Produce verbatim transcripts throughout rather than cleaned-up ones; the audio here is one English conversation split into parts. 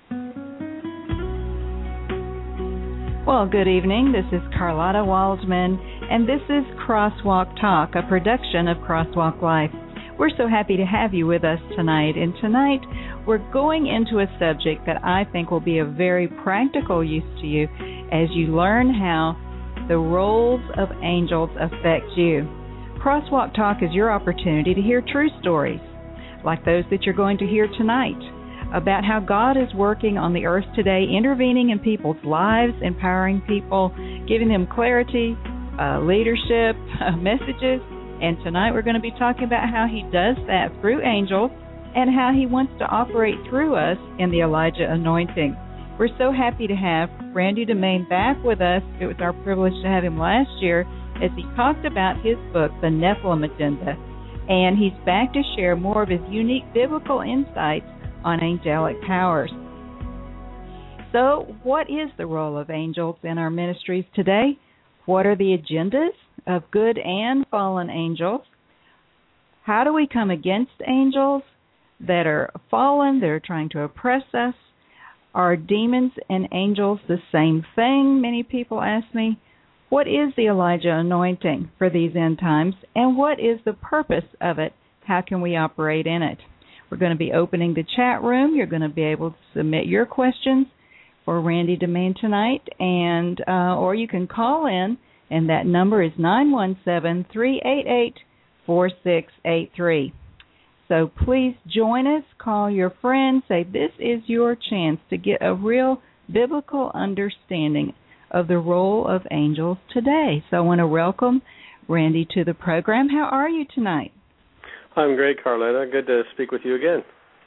Well, good evening. This is Carlotta Waldman, and this is Crosswalk Talk, a production of Crosswalk Life. We're so happy to have you with us tonight, and tonight we're going into a subject that I think will be of very practical use to you as you learn how the roles of angels affect you. Crosswalk Talk is your opportunity to hear true stories, like those that you're going to hear tonight, about how God is working on the earth today, intervening in people's lives, empowering people, giving them clarity, uh, leadership, uh, messages. And tonight we're going to be talking about how he does that through angels and how he wants to operate through us in the Elijah anointing. We're so happy to have Randy DeMain back with us. It was our privilege to have him last year as he talked about his book, The Nephilim Agenda. And he's back to share more of his unique biblical insights on angelic powers. So, what is the role of angels in our ministries today? What are the agendas of good and fallen angels? How do we come against angels that are fallen, that are trying to oppress us? Are demons and angels the same thing? Many people ask me. What is the Elijah anointing for these end times, and what is the purpose of it? How can we operate in it? We're going to be opening the chat room. You're going to be able to submit your questions for Randy DeMain tonight, and uh, or you can call in, and that number is nine one seven, three eight eight, four six eight three. So please join us. Call your friends. Say this is your chance to get a real biblical understanding of the role of angels today. So I want to welcome Randy to the program. How are you tonight? I'm great, Carletta. Good to speak with you again.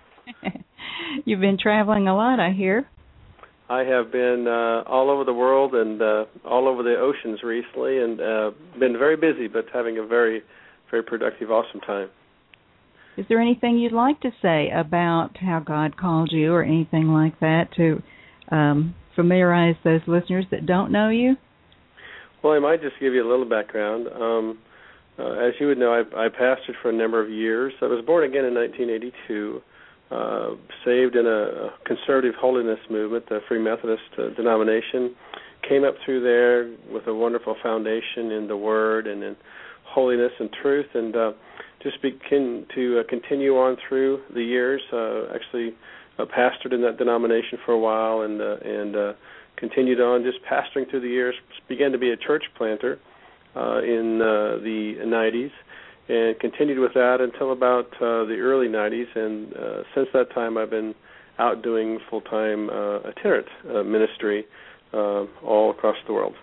You've been traveling a lot, I hear. I have been uh, all over the world and uh, all over the oceans recently, and uh, been very busy, but having a very, very productive, awesome time. Is there anything you'd like to say about how God called you or anything like that to um, familiarize those listeners that don't know you? Well, I might just give you a little background. Um, Uh, as you would know, I, I pastored for a number of years. I was born again in nineteen eighty-two, uh, saved in a conservative holiness movement, the Free Methodist uh, denomination. Came up through there with a wonderful foundation in the Word and in holiness and truth, and uh, just begin to uh, continue on through the years. Uh, actually, uh, pastored in that denomination for a while, and uh, and uh, continued on just pastoring through the years. Began to be a church planter Uh, in uh, the nineties, and continued with that until about uh, the early nineties, and uh, since that time I've been out doing full-time uh, itinerant uh, ministry uh, all across the world.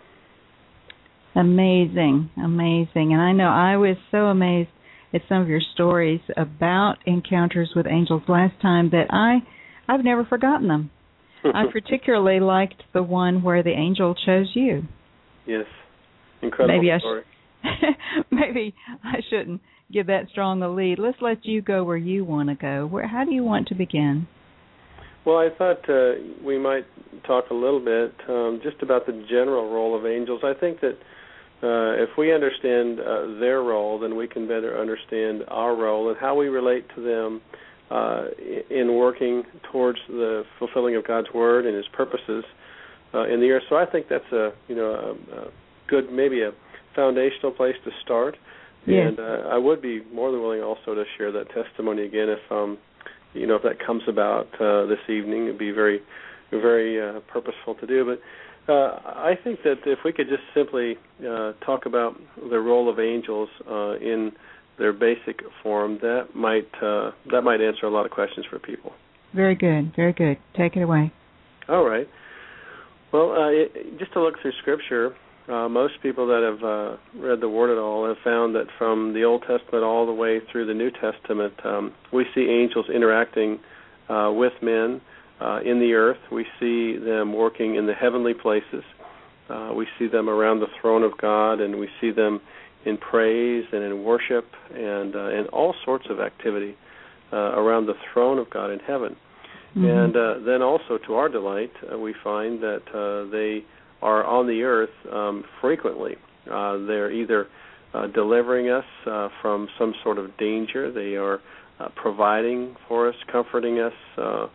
Amazing, amazing. And I know I was so amazed at some of your stories about encounters with angels last time that I, I've never forgotten them. I particularly liked the one where the angel chose you. Yes. Incredible maybe I story. Sh- maybe I shouldn't give that strong a lead. Let's let you go where you want to go. Where? How do you want to begin? Well, I thought uh, we might talk a little bit um, just about the general role of angels. I think that uh, if we understand uh, their role, then we can better understand our role and how we relate to them uh, in working towards the fulfilling of God's Word and His purposes uh, in the earth. So I think that's a you know a, a good, maybe a foundational place to start. Yes. And uh, I would be more than willing also to share that testimony again if, um, you know, if that comes about uh, this evening. It'd be very, very uh, purposeful to do. But uh, I think that if we could just simply uh, talk about the role of angels uh, in their basic form, that might uh, that might answer a lot of questions for people. Very good, very good. Take it away. All right. Well, uh, it, just to look through Scripture, Uh, most people that have uh, read the Word at all have found that from the Old Testament all the way through the New Testament, um, we see angels interacting uh, with men uh, in the earth. We see them working in the heavenly places. Uh, we see them around the throne of God, and we see them in praise and in worship and uh, in all sorts of activity uh, around the throne of God in heaven. Mm-hmm. And uh, then also, to our delight, uh, we find that uh, they are on the earth um, frequently. Uh, they're either uh, delivering us uh, from some sort of danger. They are uh, providing for us, comforting us, uh,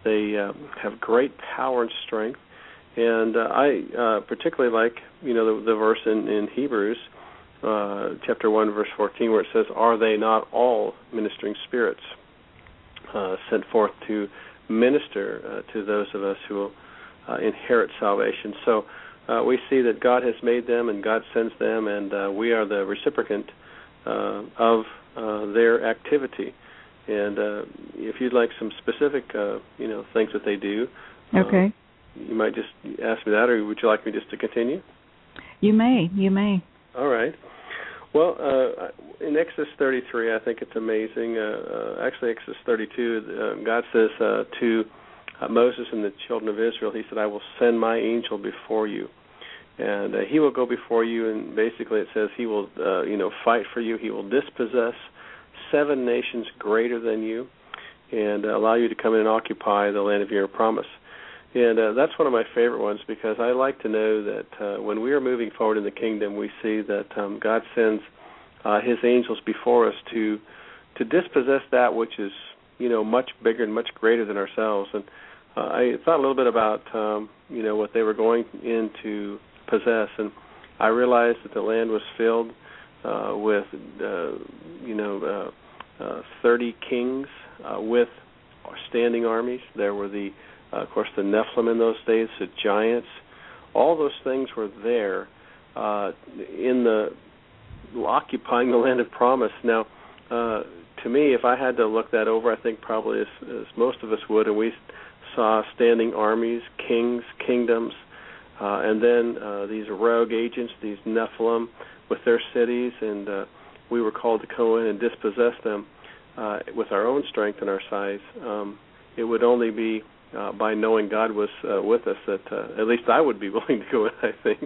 They uh, have great power and strength. And uh, I uh, particularly like, you know, the, the verse in, in Hebrews, uh, chapter one, verse fourteen, where it says, "Are they not all ministering spirits uh, sent forth to minister uh, to those of us who will uh, inherit salvation?" So uh, we see that God has made them and God sends them, and uh, we are the recipient uh, of uh, their activity. And uh, if you'd like some specific, uh, you know, things that they do, okay. Uh, you might just ask me that, or would you like me just to continue? You may, you may. All right. Well, uh, in Exodus thirty-three, I think it's amazing. Uh, uh, actually, Exodus thirty-two, uh, God says uh, to uh, Moses and the children of Israel, he said, "I will send my angel before you, and uh, he will go before you." And basically, it says he will, uh, you know, fight for you. He will dispossess seven nations greater than you, and uh, allow you to come in and occupy the land of your promise. And uh, that's one of my favorite ones, because I like to know that uh, when we are moving forward in the kingdom, we see that um, God sends uh, his angels before us to to dispossess that which is, you know, much bigger and much greater than ourselves. And uh, I thought a little bit about, um, you know, what they were going in to possess, and I realized that the land was filled uh, with, uh, you know, uh, uh, thirty kings uh, with standing armies. There were the Uh, of course, the Nephilim in those days, the giants, all those things were there uh, in the occupying the land of promise. Now, uh, to me, if I had to look that over, I think probably as, as most of us would, and we saw standing armies, kings, kingdoms, uh, and then uh, these rogue agents, these Nephilim with their cities, and uh, we were called to go in and dispossess them uh, with our own strength and our size. Um, it would only be Uh, by knowing God was uh, with us, that uh, at least I would be willing to go in, I think.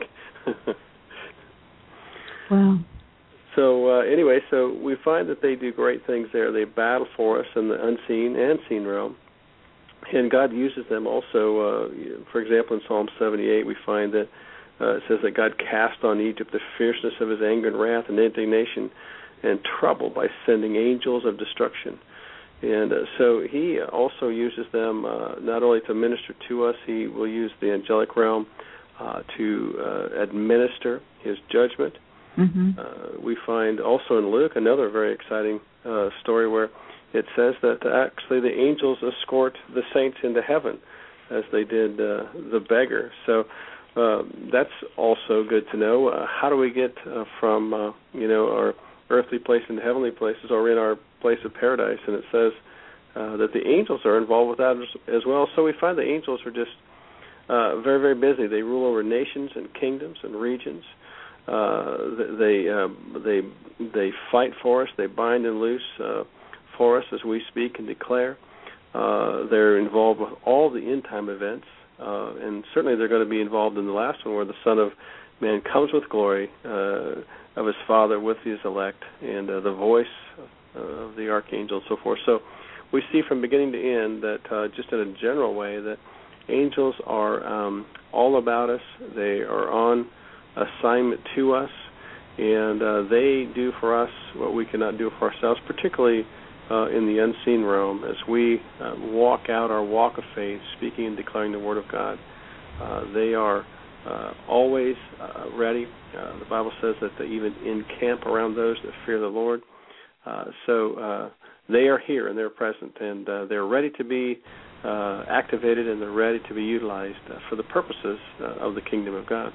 Wow. So uh, anyway, so we find that they do great things there. They battle for us in the unseen and seen realm. And God uses them also. Uh, for example, in Psalm seventy-eight, we find that uh, it says that God cast on Egypt the fierceness of his anger and wrath and indignation and trouble by sending angels of destruction. And uh, so he also uses them uh, not only to minister to us, he will use the angelic realm uh, to uh, administer his judgment. Mm-hmm. Uh, we find also in Luke another very exciting uh, story where it says that actually the angels escort the saints into heaven as they did uh, the beggar. So uh, that's also good to know. Uh, how do we get uh, from, uh, you know, our earthly place into heavenly places, or in our place of paradise? And it says uh, that the angels are involved with that as, as well. So we find the angels are just uh, very, very busy. They rule over nations and kingdoms and regions. Uh, they uh, they they fight for us. They bind and loose uh, for us as we speak and declare. Uh, they're involved with all the end time events, uh, and certainly they're going to be involved in the last one, where the Son of Man comes with glory uh, of his Father with his elect, and uh, the voice of the archangel and so forth. So we see from beginning to end that uh, just in a general way that angels are um, all about us. They are on assignment to us, and uh, they do for us what we cannot do for ourselves, particularly uh, in the unseen realm as we uh, walk out our walk of faith, speaking and declaring the Word of God. Uh, they are uh, always uh, ready. Uh, the Bible says that they even encamp around those that fear the Lord. Uh, so uh, they are here and they're present, and uh, they're ready to be uh, activated, and they're ready to be utilized uh, for the purposes uh, of the kingdom of God.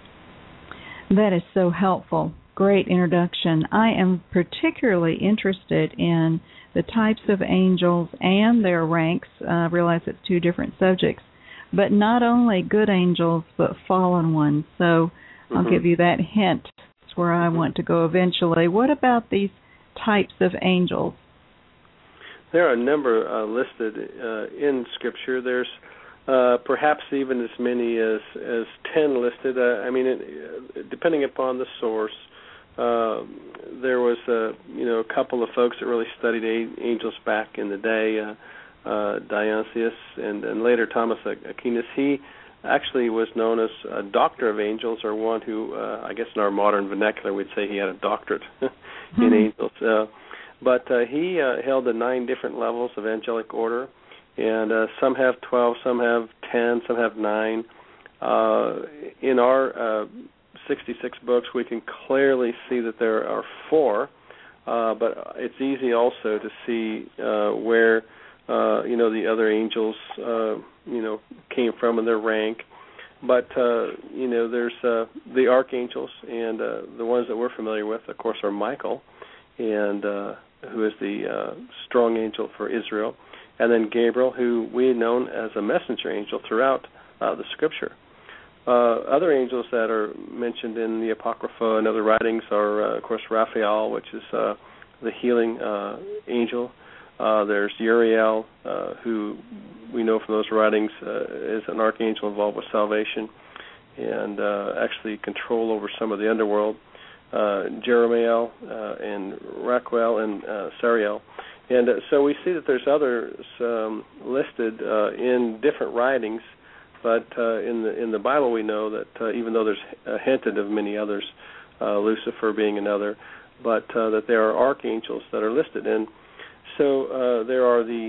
That is so helpful. Great introduction. I am particularly interested in the types of angels and their ranks. I uh, realize it's two different subjects, but not only good angels, but fallen ones. So mm-hmm. I'll give you that hint. It's where I want to go eventually. What about these types of angels? There are a number uh, listed uh, in Scripture. There's uh, perhaps even as many as, as ten listed. Uh, I mean, it, depending upon the source, uh, there was a, you know, a couple of folks that really studied a- angels back in the day, uh, uh, Dionysius and, and later Thomas Aquinas. He actually was known as a doctor of angels, or one who, uh, I guess in our modern vernacular, we'd say he had a doctorate in angels. Uh, but uh, he uh, held the nine different levels of angelic order, and uh, some have twelve, some have ten, some have nine. Uh, in our uh, sixty-six books, we can clearly see that there are four, uh, but it's easy also to see uh, where uh, you know the other angels uh, you know came from in their rank. But uh, you know, there's uh, the archangels, and uh, the ones that we're familiar with, of course, are Michael, and uh, who is the uh, strong angel for Israel, and then Gabriel, who we had known as a messenger angel throughout uh, the Scripture. Uh, other angels that are mentioned in the Apocrypha and other writings are, uh, of course, Raphael, which is uh, the healing uh, angel. Uh, there's Uriel, uh, who we know from those writings uh, is an archangel involved with salvation and uh, actually control over some of the underworld. Uh, Jeremiel uh, and Raquel and uh, Sariel. And uh, so we see that there's others um, listed uh, in different writings, but uh, in the in the Bible we know that uh, even though there's uh, hinted of many others, uh, Lucifer being another, but uh, that there are archangels that are listed. And so uh, there are the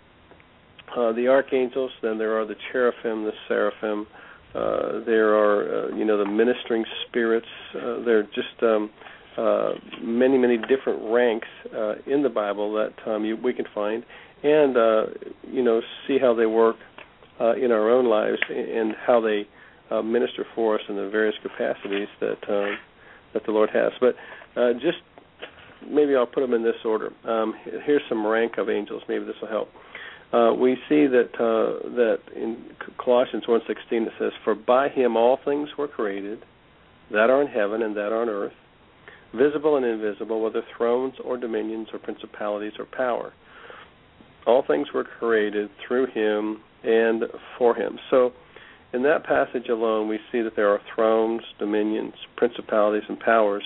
uh, the archangels, then there are the cherubim, the seraphim, uh, there are uh, you know the ministering spirits. Uh, there are just um, uh, many many different ranks uh, in the Bible that um, you, we can find, and uh, you know see how they work uh, in our own lives and how they uh, minister for us in the various capacities that uh, that the Lord has. But uh, just maybe I'll put them in this order. Um, here's some rank of angels. Maybe this will help. Uh, we see that uh, that in Colossians one sixteen it says, "For by him all things were created, that are in heaven and that are on earth, visible and invisible, whether thrones or dominions or principalities or power. All things were created through him and for him." So in that passage alone, we see that there are thrones, dominions, principalities, and powers.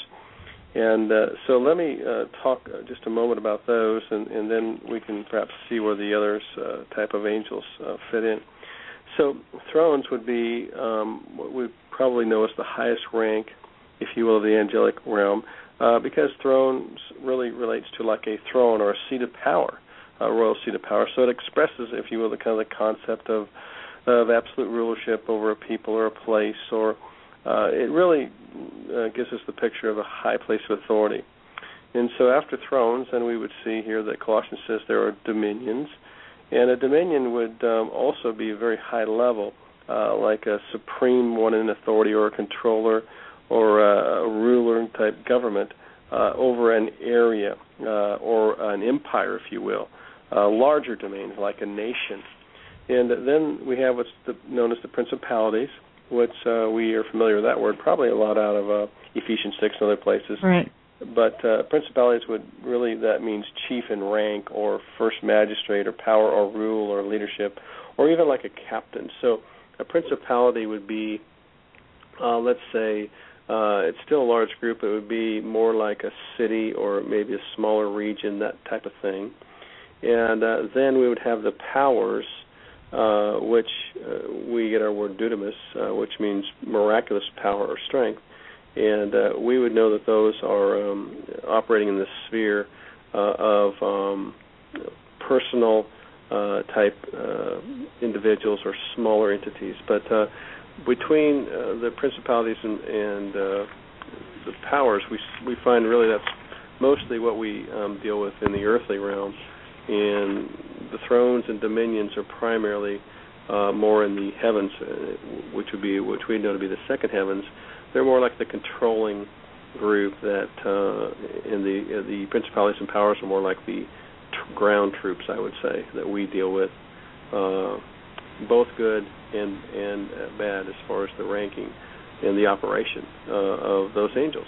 And uh, so let me uh, talk uh, just a moment about those, and, and then we can perhaps see where the others uh, type of angels uh, fit in. So thrones would be um, what we probably know as the highest rank, if you will, of the angelic realm, uh, because thrones really relates to like a throne or a seat of power, a royal seat of power. So it expresses, if you will, the kind of the concept of of absolute rulership over a people or a place, or uh, it really uh, gives us the picture of a high place of authority. And so after thrones, then we would see here that Colossians says there are dominions, and a dominion would um, also be a very high level, uh, like a supreme one in authority or a controller or a, a ruler type government uh, over an area uh, or an empire, if you will, uh, larger domains like a nation. And then we have what's the, known as the principalities, which uh, we are familiar with that word probably a lot out of uh, Ephesians six and other places. Right. But uh, principalities would really, that means chief in rank or first magistrate or power or rule or leadership or even like a captain. So a principality would be, uh, let's say, uh, it's still a large group. It would be more like a city or maybe a smaller region, that type of thing. And uh, then we would have the powers, Uh, which uh, we get our word dunamis, uh, which means miraculous power or strength. And uh, we would know that those are um, operating in the sphere uh, of um, personal uh, type uh, individuals or smaller entities. But uh, between uh, the principalities and, and uh, the powers, we we find really that's mostly what we um, deal with in the earthly realm. And the thrones and dominions are primarily uh, more in the heavens, uh, which would be which we know to be the second heavens. They're more like the controlling group that, uh, in the uh, the principalities and powers are more like the t- ground troops, I would say, that we deal with, uh, both good and and uh, bad as far as the ranking and the operation uh, of those angels.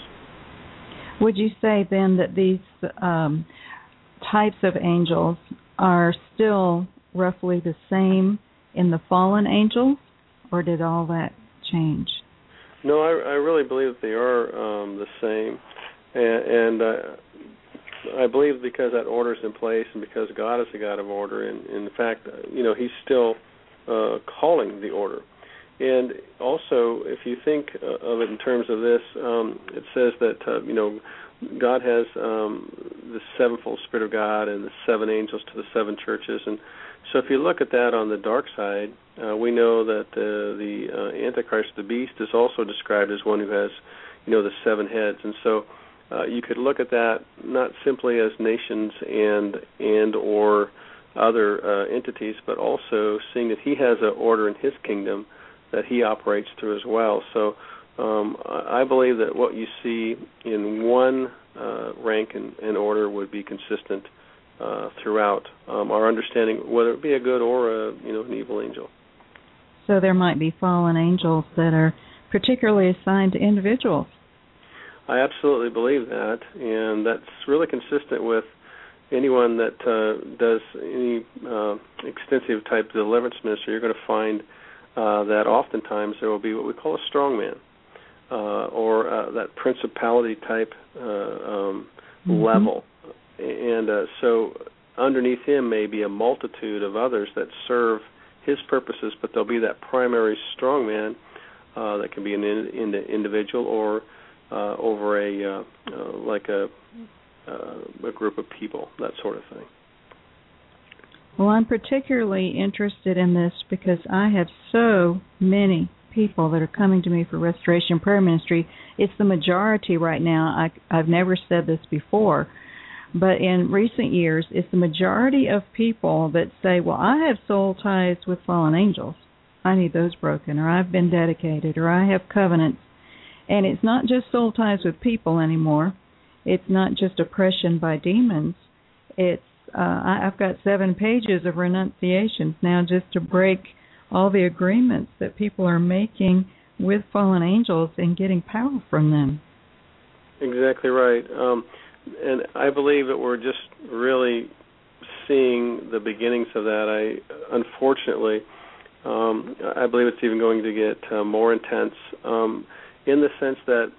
Would you say then that these um, types of angels are still roughly the same in the fallen angels, or did all that change? No, I, I really believe that they are um, the same, and, and uh, I believe because that order is in place and because God is a God of order, and, and in fact, you know, He's still uh, calling the order. And also, if you think of it in terms of this, um, it says that, uh, you know, God has um, the sevenfold Spirit of God and the seven angels to the seven churches. And so if you look at that on the dark side, uh, we know that uh, the uh, Antichrist, the beast, is also described as one who has, you know, the seven heads. And so uh, you could look at that not simply as nations and and or other uh, entities, but also seeing that he has an order in his kingdom that he operates through as well. So um, I believe that what you see in one uh, rank and, and order would be consistent uh, throughout um, our understanding, whether it be a good or a, you know, an evil angel. So there might be fallen angels that are particularly assigned to individuals. I absolutely believe that, and that's really consistent with anyone that uh, does any uh, extensive type deliverance ministry. You're going to find uh, that oftentimes there will be what we call a strongman, uh, or uh, that principality type uh, um, mm-hmm. level. And uh, so underneath him may be a multitude of others that serve his purposes, but there'll be that primary strongman uh, that can be an in, in individual or uh, over a uh, uh, like a Uh, a group of people, that sort of thing. Well, I'm particularly interested in this because I have so many people that are coming to me for Restoration Prayer Ministry. It's the majority right now. I, I've never said this before, but in recent years, it's the majority of people that say, well, I have soul ties with fallen angels. I need those broken, or I've been dedicated, or I have covenants. And it's not just soul ties with people anymore. It's not just oppression by demons. It's uh, I, I've got seven pages of renunciations now just to break all the agreements that people are making with fallen angels and getting power from them. Exactly right. Um, and I believe that we're just really seeing the beginnings of that. I unfortunately, um, I believe it's even going to get uh, more intense um, in the sense that,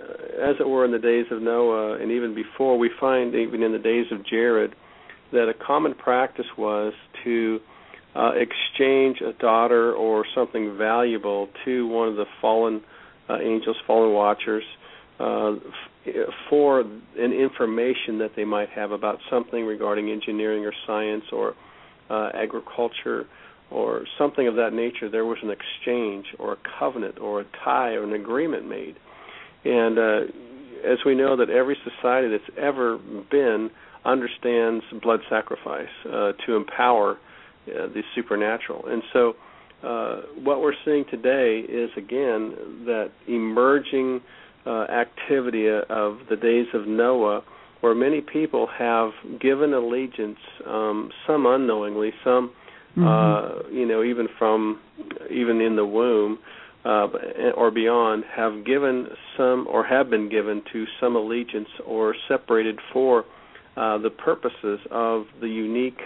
as it were in the days of Noah and even before, we find even in the days of Jared that a common practice was to uh, exchange a daughter or something valuable to one of the fallen uh, angels, fallen watchers, uh, f- for an information that they might have about something regarding engineering or science or uh, agriculture or something of that nature. There was an exchange or a covenant or a tie or an agreement made. And uh, as we know that every society that's ever been understands blood sacrifice uh, to empower uh, the supernatural. And so uh, what we're seeing today is, again, that emerging uh, activity of the days of Noah, where many people have given allegiance, um, some unknowingly, some, mm-hmm. uh, you know, even from, even in the womb, Uh, or beyond, have given some or have been given to some allegiance or separated for uh, the purposes of the unique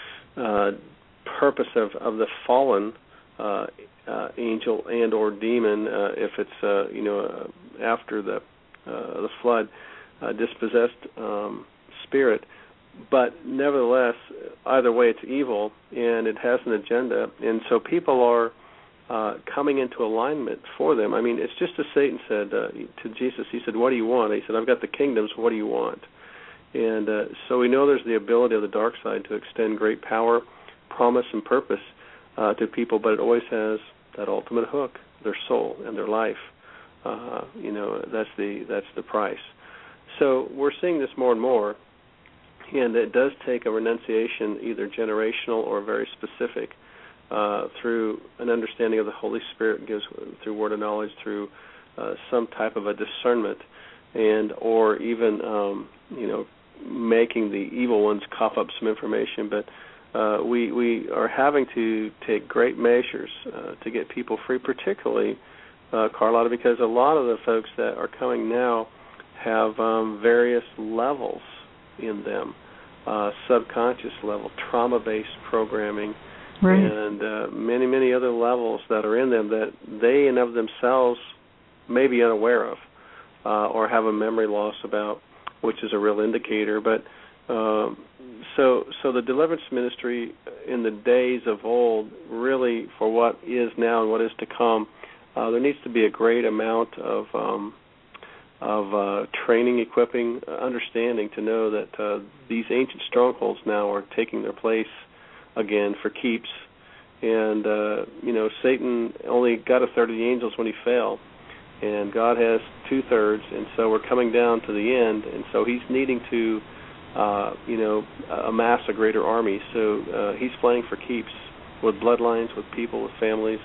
uh, purpose of, of the fallen uh, uh, angel and or demon, uh, if it's uh, you know uh, after the uh, the flood, uh, dispossessed um, spirit. But nevertheless, either way, it's evil and it has an agenda, and so people are Uh, coming into alignment for them. I mean, it's just as Satan said uh, to Jesus. He said, what do you want? He said, I've got the kingdoms. What do you want? And uh, so we know there's the ability of the dark side to extend great power, promise, and purpose uh, to people, but it always has that ultimate hook, their soul and their life. Uh, you know, that's the that's the price. So we're seeing this more and more, and it does take a renunciation, either generational or very specific, Uh, through an understanding of the Holy Spirit, gives through word of knowledge, through uh, some type of a discernment, and or even um, you know making the evil ones cough up some information. But uh, we we are having to take great measures uh, to get people free, particularly uh, Carlotta, because a lot of the folks that are coming now have um, various levels in them, uh, subconscious level, trauma-based programming. Right. And uh, many, many other levels that are in them that they and of themselves may be unaware of uh, or have a memory loss about, which is a real indicator. But um, so so the deliverance ministry in the days of old, really for what is now and what is to come, uh, there needs to be a great amount of um, of uh, training, equipping, uh, understanding to know that uh, these ancient strongholds now are taking their place again for keeps. And, uh, you know, Satan only got a third of the angels when he fell, and God has two-thirds, and so we're coming down to the end, and so he's needing to, uh, you know, amass a greater army. So uh, he's playing for keeps with bloodlines, with people, with families.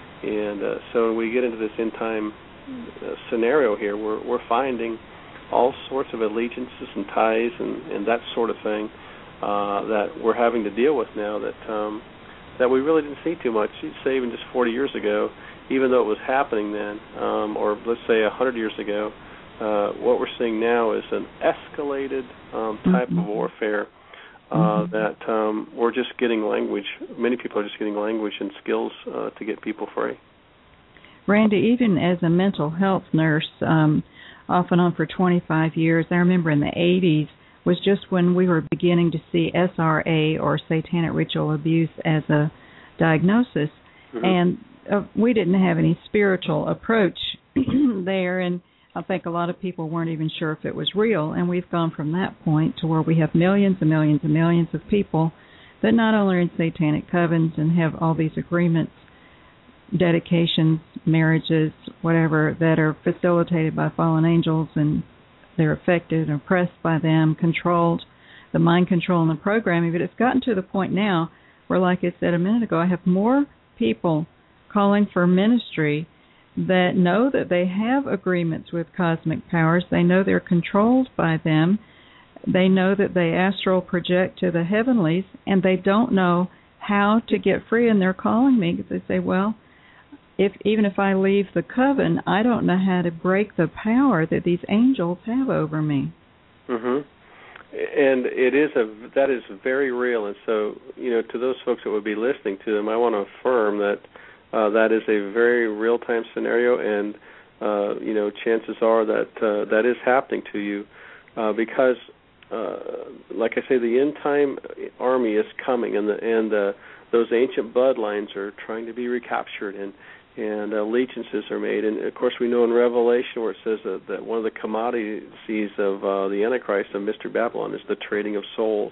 And uh, so when we get into this end-time uh, scenario here, we're, we're finding all sorts of allegiances and ties and, and that sort of thing uh, that we're having to deal with now that um, that we really didn't see too much, say even just forty years ago, even though it was happening then, um, or let's say one hundred years ago. Uh, what we're seeing now is an escalated um, type mm-hmm. of warfare uh, mm-hmm. that um, we're just getting language. Many people are just getting language and skills uh, to get people free. Randy, even as a mental health nurse, um, off and on for twenty-five years, I remember in the eighties was just when we were beginning to see S R A, or satanic ritual abuse, as a diagnosis. Mm-hmm. And uh, we didn't have any spiritual approach there, and I think a lot of people weren't even sure if it was real. And we've gone from that point to where we have millions and millions and millions of people that not only are in satanic covens and have all these agreements, dedications, marriages, whatever, that are facilitated by fallen angels, and they're affected, oppressed by them, controlled, the mind control and the programming. But it's gotten to the point now where, like I said a minute ago, I have more people calling for ministry that know that they have agreements with cosmic powers. They know they're controlled by them. They know that they astral project to the heavenlies, and they don't know how to get free. And they're calling me because they say, well, If even if I leave the coven, I don't know how to break the power that these angels have over me. Mhm. And it is a that is very real. And so, you know, to those folks that would be listening to them, I want to affirm that uh, that is a very real-time scenario, and uh, you know, chances are that uh, that is happening to you uh, because, uh, like I say, the end-time army is coming, and the and uh, those ancient bloodlines are trying to be recaptured, and. and allegiances are made. And, of course, we know in Revelation where it says that, that one of the commodities of uh, the Antichrist and Mystery Babylon is the trading of souls.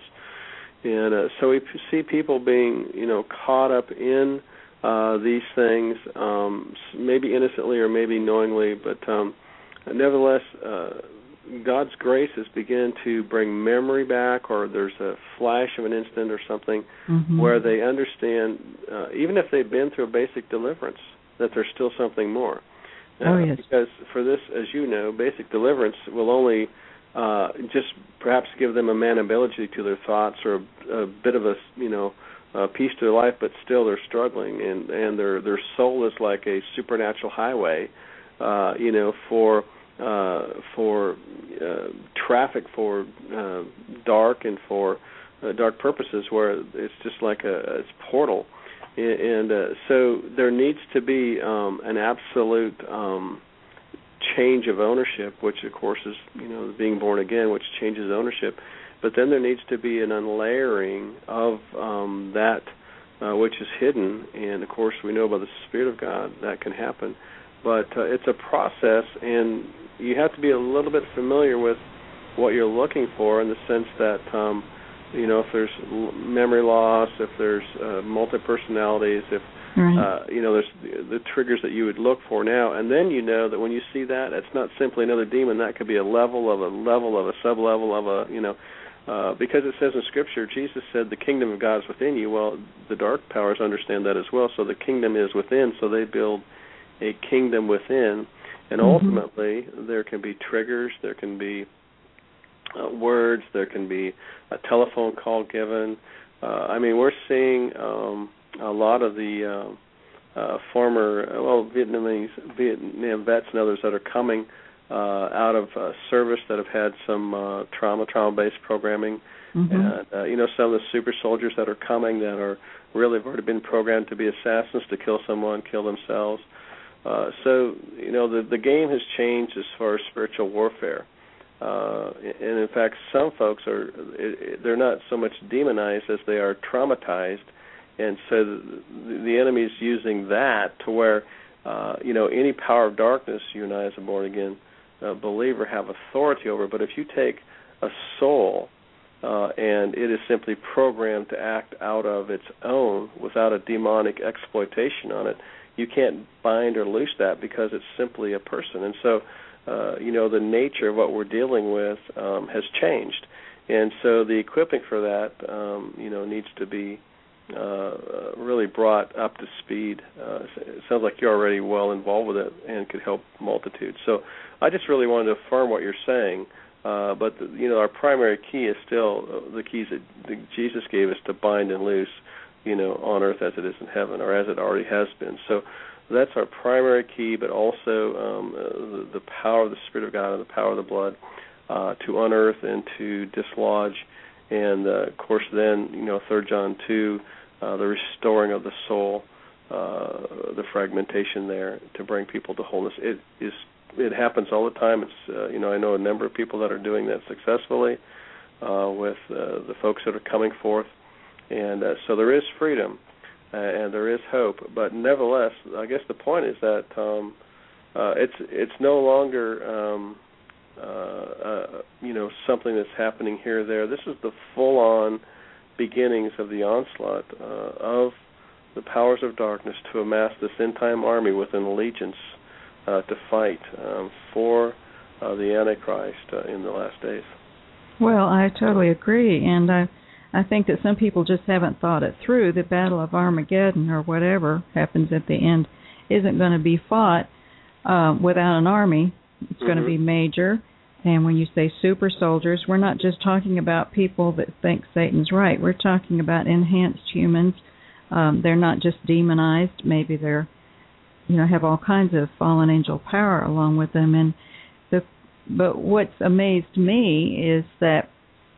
And uh, so we see people being, you know, caught up in uh, these things, um, maybe innocently or maybe knowingly, but um, nevertheless, uh, God's grace is beginning to bring memory back, or there's a flash of an instant or something mm-hmm. where they understand, uh, even if they've been through a basic deliverance, that there's still something more. Uh, oh, yes. Because for this, as you know, basic deliverance will only uh, just perhaps give them a manability to their thoughts, or a, a bit of a, you know, a piece to their life, but still they're struggling, and, and their their soul is like a supernatural highway, uh, you know, for uh, for uh, traffic, for uh, dark and for uh, dark purposes, where it's just like a it's portal. And uh, so there needs to be um, an absolute um, change of ownership, which, of course, is, you know, being born again, which changes ownership. But then there needs to be an unlayering of um, that uh, which is hidden. And, of course, we know by the Spirit of God that can happen. But uh, it's a process, and you have to be a little bit familiar with what you're looking for, in the sense that um, you know, if there's memory loss, if there's uh, multi-personalities, if, right. uh, you know, there's the, the triggers that you would look for now. And then you know that when you see that, it's not simply another demon. That could be a level of a level of a sub-level of a, you know, uh, because it says in Scripture, Jesus said the kingdom of God is within you. Well, the dark powers understand that as well. So the kingdom is within, so they build a kingdom within. And mm-hmm. ultimately, there can be triggers, there can be Uh, words, there can be a telephone call given. Uh, I mean, we're seeing um, a lot of the uh, uh, former, well, Vietnamese, Vietnam vets and others that are coming uh, out of uh, service that have had some uh, trauma, trauma-based programming. Mm-hmm. And, uh, you know, some of the super soldiers that are coming that are really have already been programmed to be assassins, to kill someone, kill themselves. Uh, so, you know, the, the game has changed as far as spiritual warfare. Uh, and in fact, some folks are, they're not so much demonized as they are traumatized. And so the, the enemy is using that to where, uh, you know, any power of darkness, you and I as a born again uh, believer have authority over. But if you take a soul uh, and it is simply programmed to act out of its own without a demonic exploitation on it, you can't bind or loose that because it's simply a person. And so, uh, you know, the nature of what we're dealing with um, has changed. And so the equipping for that, um, you know, needs to be uh, really brought up to speed. Uh, it sounds like you're already well involved with it and could help multitudes. So I just really wanted to affirm what you're saying. Uh, but, the, you know, our primary key is still the keys that, that Jesus gave us to bind and loose, you know, on earth as it is in heaven, or as it already has been. So that's our primary key, but also um, uh, the, the power of the Spirit of God and the power of the blood uh, to unearth and to dislodge. And, uh, of course, then, you know, Third John two, uh, the restoring of the soul, uh, the fragmentation there to bring people to wholeness. It is it happens all the time. It's uh, you know, I know a number of people that are doing that successfully uh, with uh, the folks that are coming forth. And uh, so there is freedom uh, and there is hope. But nevertheless, I guess the point is that um, uh, it's it's no longer um, uh, uh, you know, something that's happening here or there. This is the full-on beginnings of the onslaught uh, of the powers of darkness to amass this end-time army with an allegiance uh, to fight um, for uh, the Antichrist uh, in the last days. Well, I totally agree, and I I think that some people just haven't thought it through. The Battle of Armageddon, or whatever happens at the end, isn't going to be fought uh, without an army. It's mm-hmm. going to be major. And when you say super soldiers, we're not just talking about people that think Satan's right. We're talking about enhanced humans. Um, they're not just demonized. Maybe they're, you know, have all kinds of fallen angel power along with them. And the, but what's amazed me is that,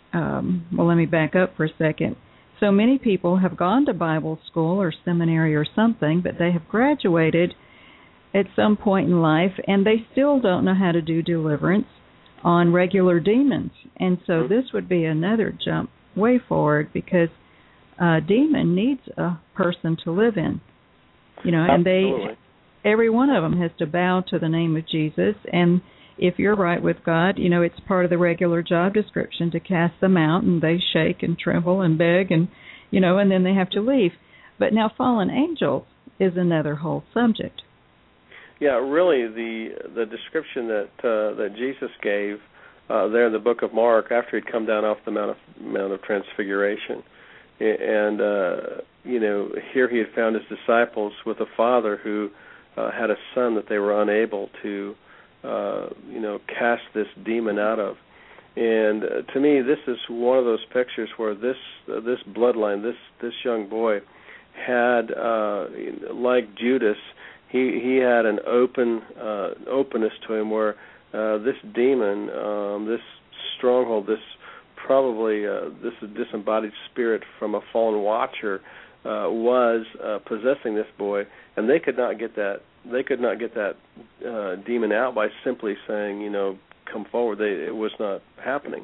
um, well, let me back up for a second. So many people have gone to Bible school or seminary or something, but they have graduated at some point in life, and they still don't know how to do deliverance on regular demons. And so this would be another jump way forward, because a demon needs a person to live in. You know, and they, every one of them has to bow to the name of Jesus. And if you're right with God, you know, it's part of the regular job description to cast them out, and they shake and tremble and beg, and, you know, and then they have to leave. But now fallen angels is another whole subject. Yeah, really, the the description that uh, that Jesus gave uh, there in the book of Mark after he'd come down off the Mount of, Mount of Transfiguration, and uh, you know, here he had found his disciples with a father who uh, had a son that they were unable to, uh, you know, cast this demon out of. And uh, to me, this is one of those pictures where this uh, this bloodline, this this young boy, had uh, like Judas. He he had an open uh, openness to him where uh, this demon, um, this stronghold, this probably uh, this disembodied spirit from a fallen watcher uh, was uh, possessing this boy, and they could not get that they could not get that uh, demon out by simply saying, you know, come forward. They, it was not happening,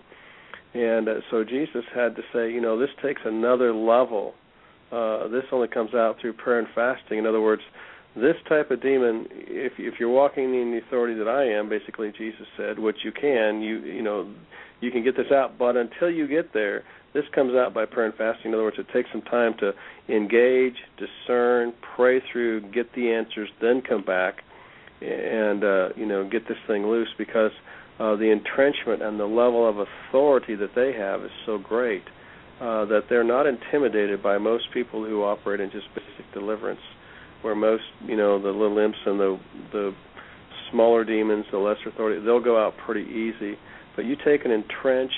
and uh, so Jesus had to say, you know, this takes another level. Uh, this only comes out through prayer and fasting. In other words, this type of demon, if if you're walking in the authority that I am, basically Jesus said, which you can, you you know, you can get this out. But until you get there, this comes out by prayer and fasting. In other words, it takes some time to engage, discern, pray through, get the answers, then come back and uh, you know, get this thing loose, because uh, the entrenchment and the level of authority that they have is so great uh, that they're not intimidated by most people who operate in just basic deliverance, where most, you know, the little imps and the the smaller demons, the lesser authority, they'll go out pretty easy. But you take an entrenched,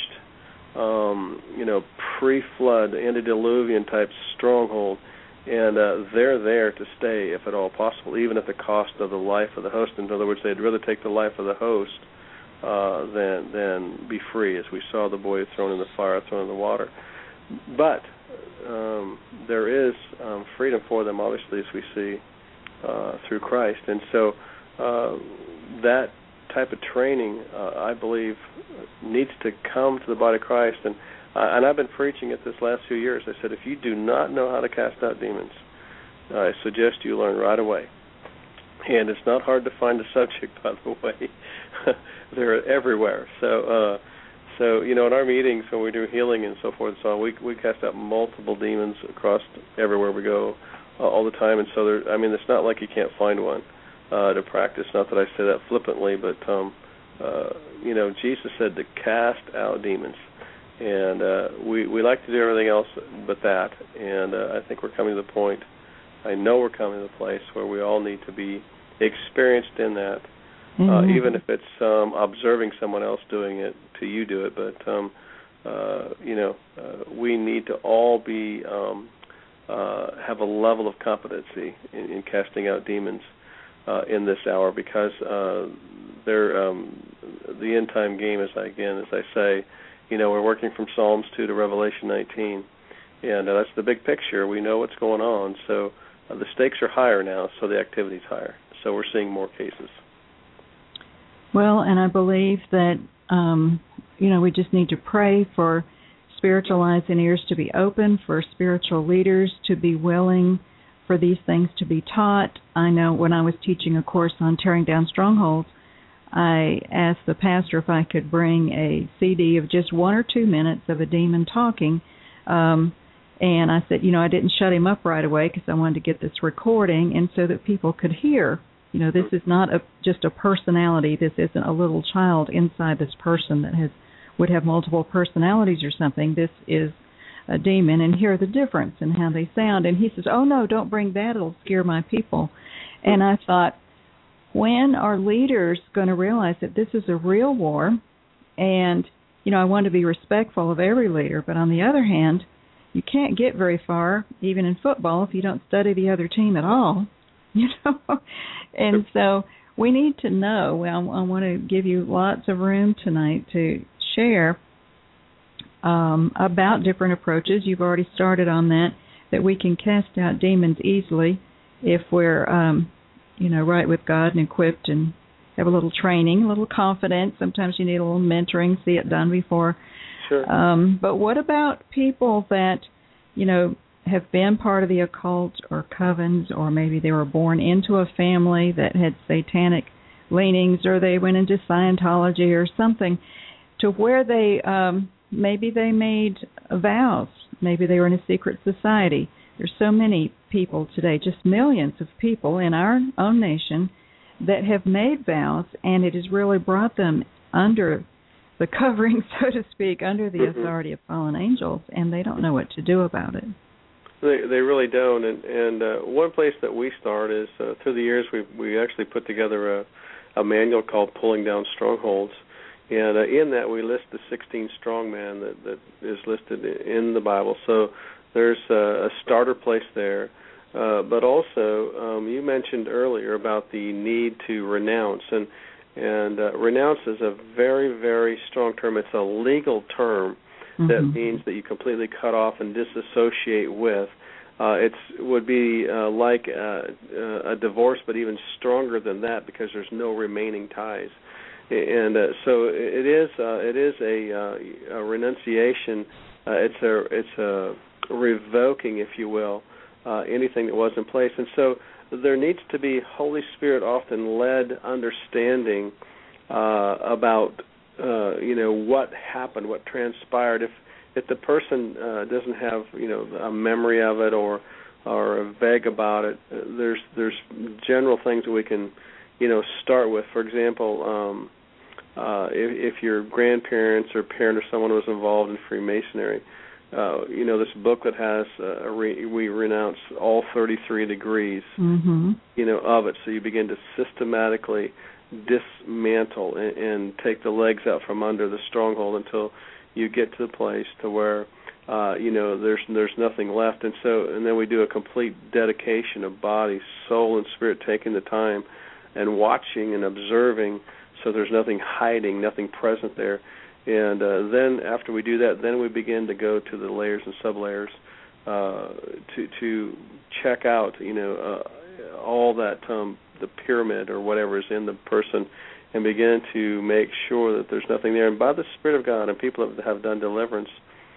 um, you know, pre-flood, antediluvian type stronghold, and uh, they're there to stay, if at all possible, even at the cost of the life of the host. In other words, they'd rather take the life of the host uh, than than be free, as we saw the boy thrown in the fire, thrown in the water. But Um, there is um, freedom for them, obviously, as we see uh, through Christ. And so uh, that type of training, uh, I believe, needs to come to the body of Christ. And uh, and I've been preaching it this last few years. I said, if you do not know how to cast out demons, I suggest you learn right away. And it's not hard to find a subject, by the way. they're everywhere. So, uh, so you know, in our meetings when we do healing and so forth and so on, we we cast out multiple demons across everywhere we go uh, all the time. And so, there, I mean, it's not like you can't find one uh, to practice. Not that I say that flippantly, but um, uh, you know, Jesus said to cast out demons. And uh, we we like to do everything else but that. And uh, I think we're coming to the point, I know we're coming to the place where we all need to be experienced in that, mm-hmm. uh, even if it's um, observing someone else doing it to you do it. But, um, uh, you know, uh, we need to all be, um, uh, have a level of competency in, in casting out demons uh, in this hour, because uh, they're, um, the end time game, is, again, as I say, you know, we're working from Psalms two to Revelation nineteen, and uh, that's the big picture. We know what's going on, so uh, the stakes are higher now, so the activity's higher. So we're seeing more cases. Well, and I believe that, um, you know, we just need to pray for spiritual eyes and ears to be open, for spiritual leaders to be willing for these things to be taught. I know when I was teaching a course on tearing down strongholds, I asked the pastor if I could bring a C D of just one or two minutes of a demon talking. Um, and I said, you know, I didn't shut him up right away because I wanted to get this recording, and so that people could hear. You know, this is not a, just a personality. This isn't a little child inside this person that has would have multiple personalities or something. This is a demon, and hear the difference in how they sound. And he says, oh, no, don't bring that. It'll scare my people. And I thought, when are leaders going to realize that this is a real war? And, you know, I want to be respectful of every leader, but on the other hand, you can't get very far, even in football, if you don't study the other team at all, you know. And so we need to know. Well, I want to give you lots of room tonight to share um, about different approaches. You've already started on that, that we can cast out demons easily if we're um, you know, right with God and equipped and have a little training, a little confidence. Sometimes you need a little mentoring, see it done before. Sure. Um, but what about people that, you know, have been part of the occult or covens, or maybe they were born into a family that had satanic leanings, or they went into Scientology or something, to where they, um, maybe they made vows. Maybe they were in a secret society. There's so many people today, just millions of people in our own nation that have made vows, and it has really brought them under the covering, so to speak, under the mm-hmm. authority of fallen angels, and they don't know what to do about it. They they really don't. And, and uh, one place that we start is uh, through the years we we actually put together a, a manual called Pulling Down Strongholds, and uh, in that we list the sixteen strongmen that that is listed in the Bible. So there's a, a starter place there. Uh, but also, um, you mentioned earlier about the need to renounce, and and uh, renounce is a very, very strong term. It's a legal term mm-hmm. that means that you completely cut off and disassociate with. Uh, it would be uh, like uh, a divorce, but even stronger than that, because there's no remaining ties. And uh, so it is uh, it is a, uh, a renunciation. Uh, it's a it's a revoking, if you will, uh, anything that was in place. And so there needs to be Holy Spirit often led understanding uh, about uh, you know what happened, what transpired. If if the person uh, doesn't have you know a memory of it or or vague about it, there's there's general things that we can you know start with. For example, um, uh, if, if your grandparents or parent or someone was involved in Freemasonry, uh, you know this booklet has uh, a re- we renounce all thirty-three degrees mm-hmm. you know of it. So you begin to systematically dismantle and, and take the legs out from under the stronghold until you get to the place to where uh, you know there's there's nothing left. And so and then we do a complete dedication of body, soul, and spirit, taking the time and watching and observing, so there's nothing hiding, nothing present there. And uh, then after we do that, then we begin to go to the layers and sublayers uh, to to check out you know uh, all that um, the pyramid or whatever is in the person, and begin to make sure that there's nothing there. And by the Spirit of God, and people have, have done deliverance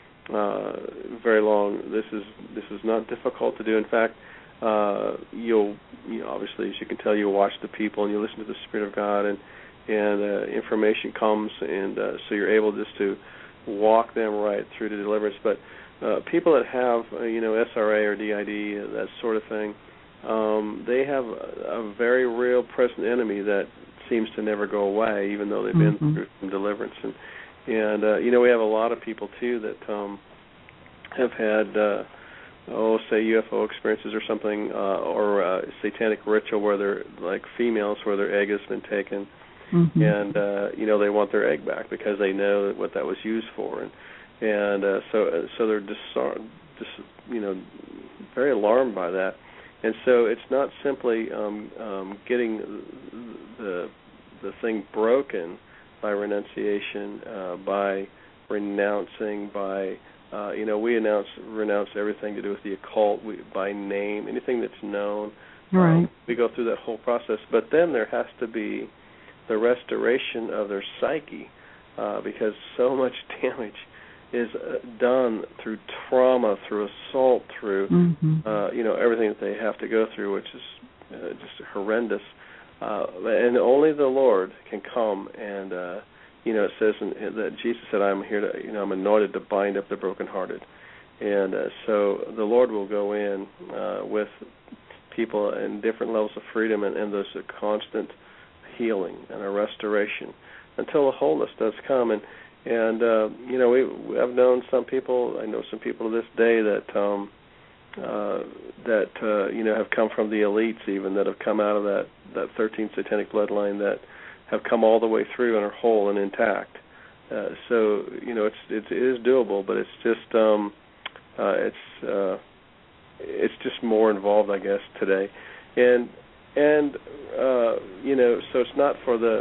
uh, very long. This is this is not difficult to do. In fact, uh, you'll you know, obviously, as you can tell, you watch the people and you listen to the Spirit of God, and and uh, information comes, and uh, so you're able just to walk them right through to deliverance. But uh, people that have, uh, you know, S R A or D I D, uh, that sort of thing, um, they have a, a very real present enemy that seems to never go away, even though they've mm-hmm. been through some deliverance. And, and uh, you know, we have a lot of people, too, that um, have had, uh, oh, say U F O experiences or something, uh, or uh, satanic ritual where they're, like females, where their egg has been taken. Mm-hmm. And, uh, you know, they want their egg back because they know what that was used for. And, and uh, so so they're just, just, you know, very alarmed by that. And so it's not simply um, um, getting the the thing broken by renunciation, uh, by renouncing, by, uh, you know, we announce, renounce everything to do with the occult we, by name, anything that's known. Right. Um, we go through that whole process. But then there has to be the restoration of their psyche, uh, because so much damage is uh, done through trauma, through assault, through mm-hmm. uh, you know, everything that they have to go through, which is uh, just horrendous. Uh, and only the Lord can come and uh, you know, it says in, that Jesus said, "I'm here to, you know, I'm anointed to bind up the brokenhearted," and uh, so the Lord will go in uh, with people in different levels of freedom, and, and there's a constant healing and a restoration until the wholeness does come. And and uh, you know, we I've known some people. I know some people to this day that um, uh, that uh, you know, have come from the elites, even that have come out of that that thirteenth satanic bloodline, that have come all the way through and are whole and intact. Uh, so you know, it's, it's it is doable, but it's just um, uh, it's uh, it's just more involved, I guess, today. And and uh, you know, so it's not for the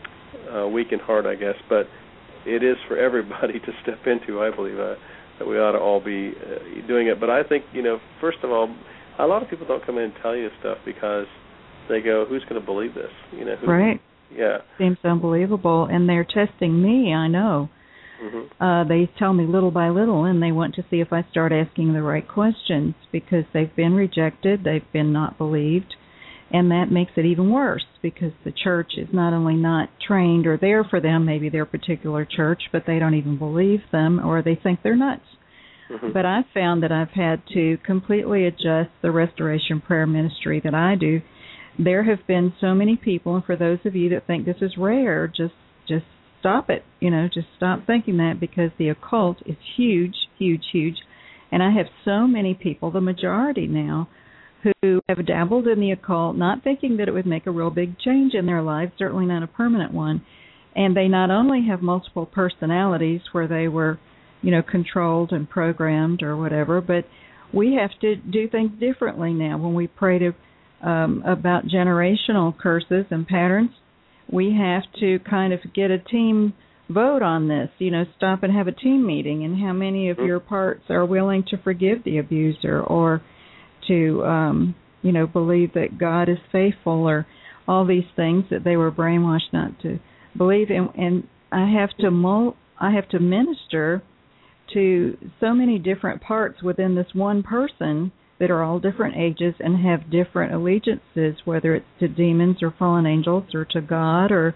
uh, weak in heart, I guess, but it is for everybody to step into. I believe uh, that we ought to all be uh, doing it. But I think, you know, first of all, a lot of people don't come in and tell you stuff because they go, "Who's going to believe this?" You know, who, right? Yeah, seems unbelievable, and they're testing me. I know. Mm-hmm. Uh, they tell me little by little, and they want to see if I start asking the right questions because they've been rejected, they've been not believed, and that makes it even worse because the church is not only not trained or there for them, maybe their particular church, but they don't even believe them, or they think they're nuts. Mm-hmm. But I've found that I've had to completely adjust the restoration prayer ministry that I do. There have been so many people, and for those of you that think this is rare, just just stop it. You know, just stop thinking that, because the occult is huge, huge, huge. And I have so many people, the majority now, who have dabbled in the occult, not thinking that it would make a real big change in their lives, certainly not a permanent one. And they not only have multiple personalities where they were, you know, controlled and programmed or whatever, but we have to do things differently now. When we pray to Um, about generational curses and patterns, we have to kind of get a team vote on this, you know, stop and have a team meeting, and how many of your parts are willing to forgive the abuser or to, um, you know, believe that God is faithful, or all these things that they were brainwashed not to believe in. And I have to mul- I have to minister to so many different parts within this one person that are all different ages and have different allegiances, whether it's to demons or fallen angels or to God or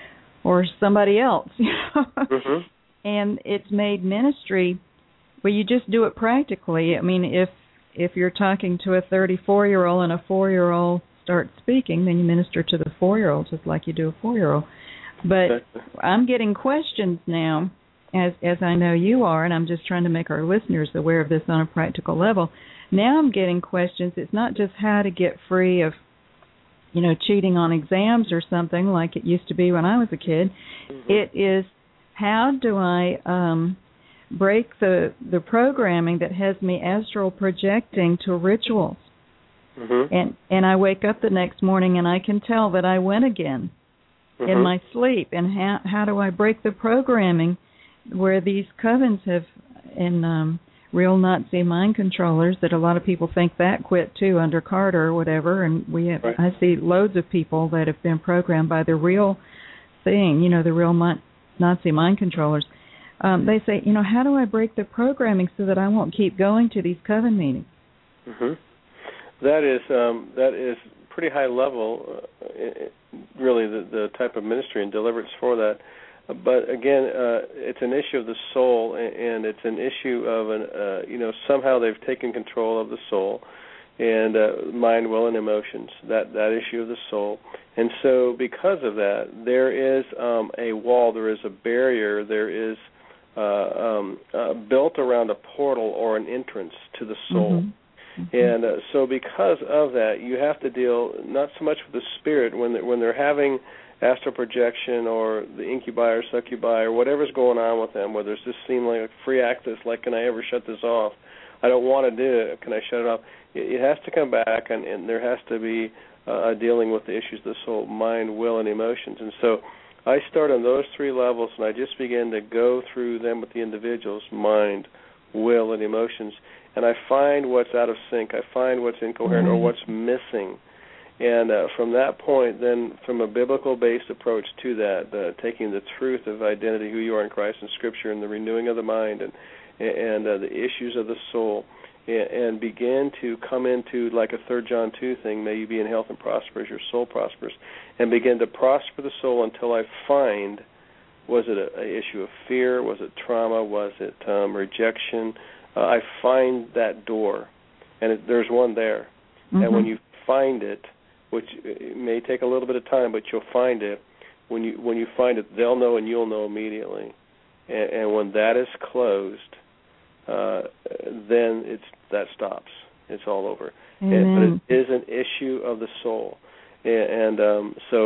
or somebody else. You know? Mm-hmm. And it's made ministry, well, you just do it practically. I mean, if if you're talking to a thirty-four-year-old and a four-year-old start speaking, then you minister to the four-year-old just like you do a four-year-old. But exactly. I'm getting questions now, as as I know you are, and I'm just trying to make our listeners aware of this on a practical level. Now I'm getting questions. It's not just how to get free of, you know, cheating on exams or something like it used to be when I was a kid. Mm-hmm. It is, how do I um, break the the programming that has me astral projecting to rituals? Mm-hmm. And and I wake up the next morning and I can tell that I went again mm-hmm. in my sleep. And how how do I break the programming where these covens have, in um, real Nazi mind controllers, that a lot of people think that quit too under Carter or whatever, and we have, right. I see loads of people that have been programmed by the real thing, you know, the real Nazi mind controllers. Um, they say, you know, how do I break the programming so that I won't keep going to these coven meetings? Mm-hmm. That is um, that is pretty high level uh, really the, the type of ministry and deliverance for that. But again, uh, it's an issue of the soul, and, and it's an issue of an uh, you know somehow they've taken control of the soul, and uh, mind, will, and emotions. That that issue of the soul, and so because of that, there is um, a wall, there is a barrier, there is uh, um, uh, built around a portal or an entrance to the soul. Mm-hmm. Mm-hmm. And uh, so because of that, you have to deal not so much with the spirit when they're, when they're having astral projection or the incubi or succubi or whatever's going on with them, where there's just seem like free access, like, can I ever shut this off? I don't want to do it. Can I shut it off? It, it has to come back, and, and there has to be uh, dealing with the issues of the soul, mind, will, and emotions. And so I start on those three levels, and I just begin to go through them with the individuals, mind, will, and emotions, and I find what's out of sync. I find what's incoherent mm-hmm. or what's missing. And uh, from that point, then from a biblical-based approach to that, uh, taking the truth of identity, who you are in Christ and Scripture, and the renewing of the mind, and and uh, the issues of the soul, and, and begin to come into like a Third John two thing, may you be in health and prosper as your soul prospers, and begin to prosper the soul until I find, was it an issue of fear, was it trauma, was it um, rejection? Uh, I find that door, and it, there's one there. Mm-hmm. And when you find it, which it may take a little bit of time, but you'll find it. When you when you find it, they'll know and you'll know immediately. And, and when that is closed, uh, then it's that stops. It's all over. And, but it is an issue of the soul, and, and um, so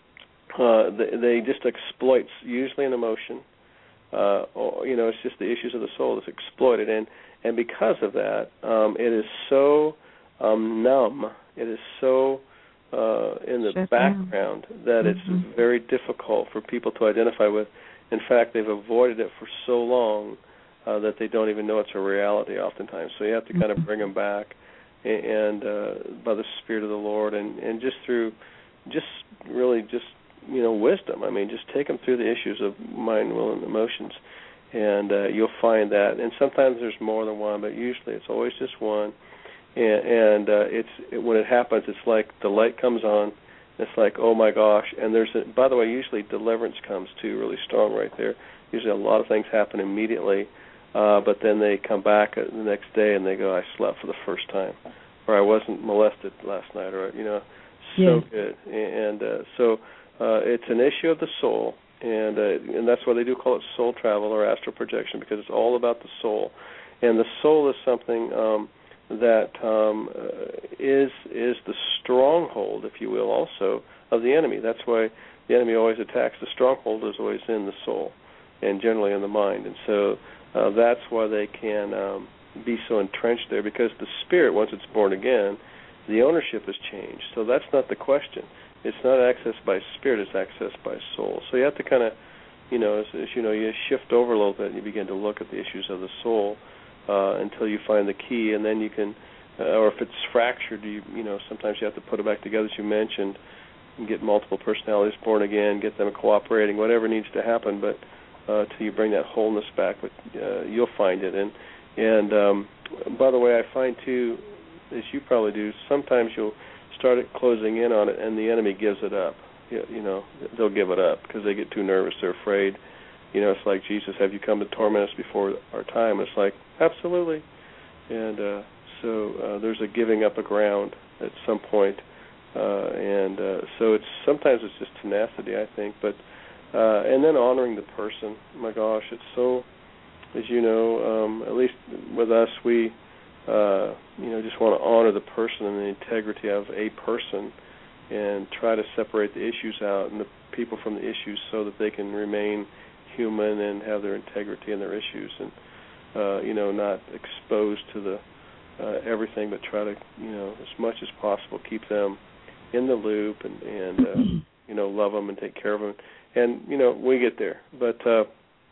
uh, they, they just exploit usually an emotion. Uh, or, you know, it's just the issues of the soul that's exploited, and and because of that, um, it is so um, numb. It is so Uh, in the Shut background down. that mm-hmm. it's very difficult for people to identify with. In fact, they've avoided it for so long uh, that they don't even know it's a reality oftentimes. So you have to mm-hmm. kind of bring them back and, and uh, by the Spirit of the Lord, and, and just through just really just, you know, wisdom. I mean, just take them through the issues of mind, will, and emotions, and uh, you'll find that. And sometimes there's more than one, but usually it's always just one. And, and uh, it's it, when it happens, it's like the light comes on. It's like, oh my gosh! And there's, a, by the way, usually deliverance comes too, really strong right there. Usually a lot of things happen immediately, uh, but then they come back the next day and they go, I slept for the first time, or I wasn't molested last night, or you know, so yeah. good. And uh, so uh, it's an issue of the soul, and uh, and that's why they do call it soul travel or astral projection, because it's all about the soul, and the soul is something. Um, that um, uh, is is the stronghold, if you will, also of the enemy. That's why the enemy always attacks. The stronghold is always in the soul and generally in the mind. And so uh, that's why they can um, be so entrenched there, because the spirit, once it's born again, the ownership has changed. So that's not the question. It's not accessed by spirit, it's accessed by soul. So you have to kind of, you know, as, as you know, you shift over a little bit and you begin to look at the issues of the soul Uh, until you find the key, and then you can, uh, or if it's fractured, you you know, sometimes you have to put it back together, as you mentioned, and get multiple personalities born again, get them cooperating, whatever needs to happen, but uh, till you bring that wholeness back, but uh, you'll find it. And and um, by the way, I find too, as you probably do, sometimes you'll start it closing in on it, and the enemy gives it up. You, you know, they'll give it up because they get too nervous, they're afraid. You know, it's like, Jesus, have you come to torment us before our time? It's like, absolutely. And uh, so uh, there's a giving up of ground at some point. Uh, and uh, so it's sometimes it's just tenacity, I think. But uh, and then honoring the person. My gosh, it's so, as you know, um, at least with us, we, uh, you know, just want to honor the person and the integrity of a person and try to separate the issues out and the people from the issues so that they can remain human and have their integrity and their issues, and uh, you know, not exposed to the uh, everything, but try to, you know, as much as possible keep them in the loop and, and uh, you know, love them and take care of them. And you know, we get there, but uh,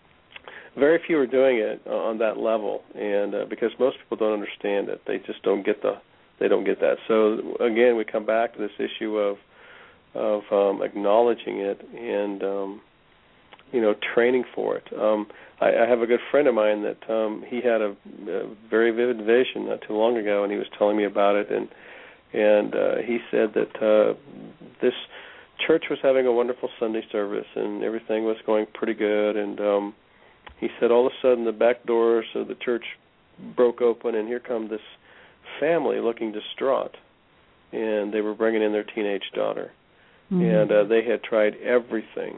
very few are doing it on that level, and uh, because most people don't understand it, they just don't get the they don't get that. So again, we come back to this issue of of um, acknowledging it and um, you know, training for it. Um, I, I have a good friend of mine that um, he had a, a very vivid vision not too long ago, and he was telling me about it, and and uh, he said that uh, this church was having a wonderful Sunday service, and everything was going pretty good. And um, he said all of a sudden the back doors of the church broke open, and here come this family looking distraught. And they were bringing in their teenage daughter. Mm-hmm. And uh, they had tried everything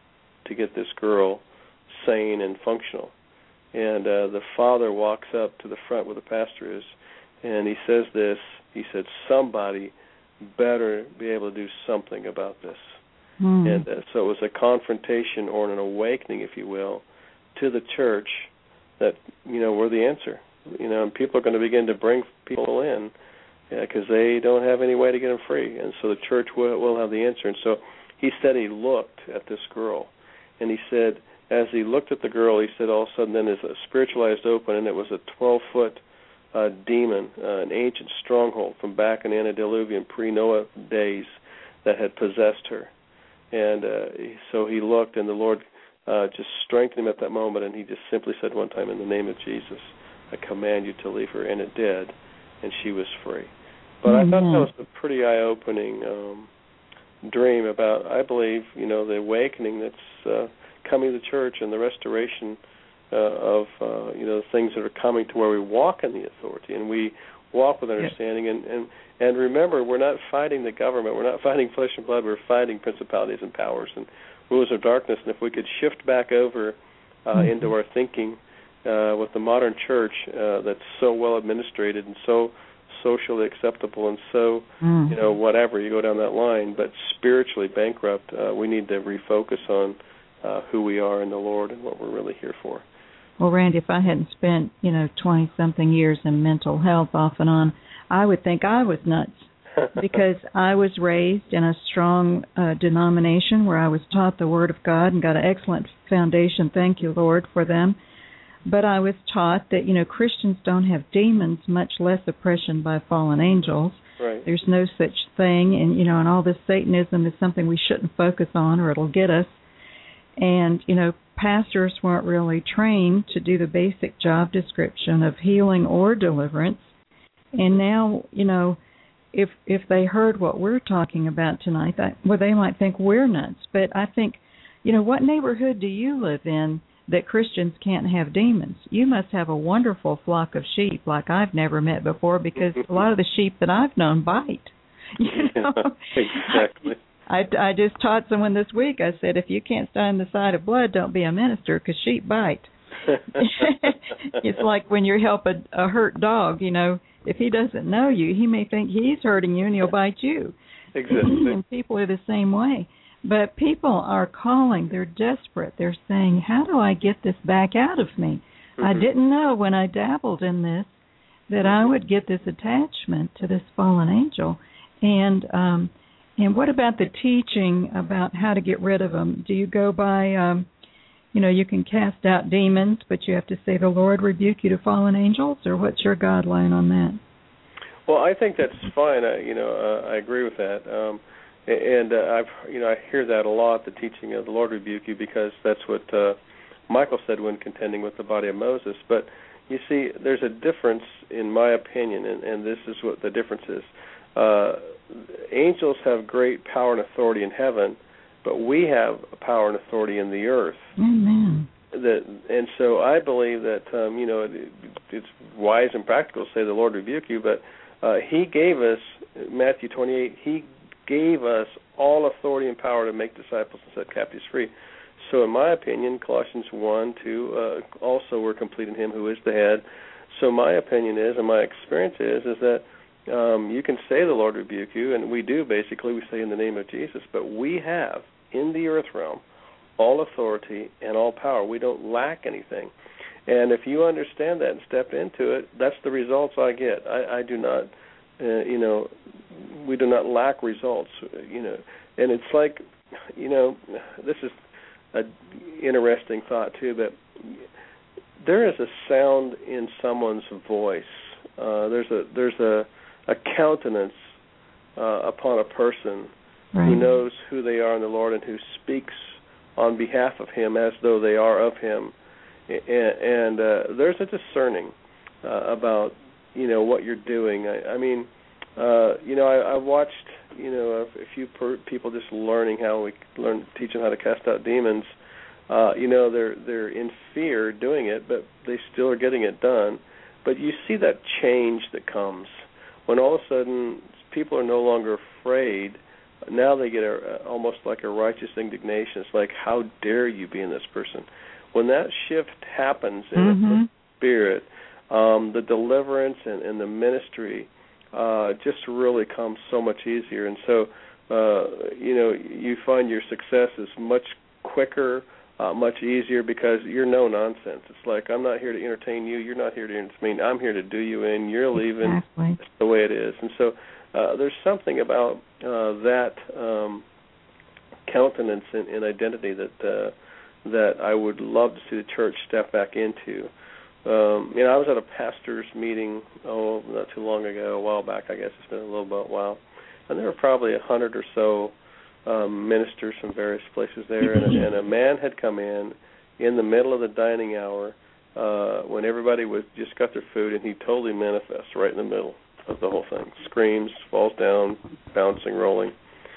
to get this girl sane and functional. And uh, the father walks up to the front where the pastor is, and he says this. He said, somebody better be able to do something about this. Mm. And uh, so it was a confrontation or an awakening, if you will, to the church that, you know, we're the answer. You know, and people are going to begin to bring people in because yeah, they don't have any way to get them free. And so the church will, will have the answer. And so he said he looked at this girl, and he said, as he looked at the girl, he said all of a sudden then his spiritual eyes opened, and it was a twelve-foot uh, demon, uh, an ancient stronghold from back in antediluvian pre-Noah days that had possessed her. And uh, so he looked, and the Lord uh, just strengthened him at that moment, and he just simply said one time, in the name of Jesus, I command you to leave her, and it did, and she was free. But mm-hmm. I thought that was a pretty eye-opening um, dream about, I believe, you know, the awakening that's uh, coming to the church and the restoration uh, of, uh, you know, the things that are coming to where we walk in the authority and we walk with understanding. Yeah. And, and, and remember, we're not fighting the government. We're not fighting flesh and blood. We're fighting principalities and powers and rulers of darkness. And if we could shift back over uh, mm-hmm. into our thinking uh, with the modern church uh, that's so well administrated and so socially acceptable and so, mm-hmm. you know, whatever, you go down that line, but spiritually bankrupt, uh, we need to refocus on uh, who we are in the Lord and what we're really here for. Well, Randy, if I hadn't spent, you know, twenty-something years in mental health off and on, I would think I was nuts because I was raised in a strong uh, denomination where I was taught the Word of God and got an excellent foundation. Thank you, Lord, for them. But I was taught that, you know, Christians don't have demons, much less oppression by fallen angels. Right. There's no such thing. And, you know, and all this Satanism is something we shouldn't focus on or it'll get us. And, you know, pastors weren't really trained to do the basic job description of healing or deliverance. And now, you know, if if they heard what we're talking about tonight, that, well, they might think we're nuts. But I think, you know, what neighborhood do you live in that Christians can't have demons? You must have a wonderful flock of sheep like I've never met before, because a lot of the sheep that I've known bite. You know? Yeah, exactly. I, I just taught someone this week, I said, if you can't stand the sight of blood, don't be a minister, because sheep bite. It's like when you help a, a hurt dog, you know, if he doesn't know you, he may think he's hurting you and he'll bite you. Exactly. And people are the same way. But people are calling. They're desperate. They're saying, how do I get this back out of me? Mm-hmm. I didn't know when I dabbled in this that I would get this attachment to this fallen angel. And um, and what about the teaching about how to get rid of them? Do you go by, um, you know, you can cast out demons, but you have to say the Lord rebuke you to fallen angels? Or what's your guideline on that? Well, I think that's fine. I, you know, uh, I agree with that. Um And uh, I've, you know, I hear that a lot, the teaching of the Lord rebuke you, because that's what uh, Michael said when contending with the body of Moses. But you see, there's a difference, in my opinion, and, and this is what the difference is. Uh, angels have great power and authority in heaven, but we have power and authority in the earth. Amen. That, and so I believe that, um, you know, it, it's wise and practical to say the Lord rebuke you, but uh, he gave us, Matthew twenty-eight, he gave us all authority and power to make disciples and set captives free. So in my opinion, Colossians one, two, uh, also we're complete in him who is the head. So my opinion is, and my experience is, is that um, you can say the Lord rebuke you, and we do basically, we say in the name of Jesus, but we have in the earth realm all authority and all power. We don't lack anything. And if you understand that and step into it, that's the results I get. I, I do not, uh, you know, we do not lack results, you know. And it's like, you know, this is an interesting thought too, but there is a sound in someone's voice. Uh, there's a there's a, a countenance uh, upon a person right. who knows who they are in the Lord and who speaks on behalf of him as though they are of him. And, and uh, there's a discerning uh, about, you know, what you're doing. I, I mean, uh, you know, I, I watched, you know, a, a few per, people just learning how we learn, teach them how to cast out demons. Uh, you know, they're they're in fear doing it, but they still are getting it done. But you see that change that comes when all of a sudden people are no longer afraid. Now they get a, almost like a righteous indignation. It's like, how dare you be in this person? When that shift happens in mm-hmm. the spirit, um, the deliverance and, and the ministry uh, just really comes so much easier. And so, uh, you know, you find your success is much quicker, Uh, much easier because you're no nonsense. It's like, I'm not here to entertain you. You're not here to entertain me. I'm here to do you in. You're leaving. Exactly. That's the way it is. And so uh, there's something about uh, that um, countenance and, and identity that uh, that I would love to see the church step back into. Um, you know, I was at a pastor's meeting, oh, not too long ago, a while back, I guess. It's been a little bit while. And there were probably a hundred or so Um, ministers from various places there, and, and a man had come in in the middle of the dining hour uh, when everybody was just got their food, and he totally manifests right in the middle of the whole thing. Screams, falls down, bouncing, rolling.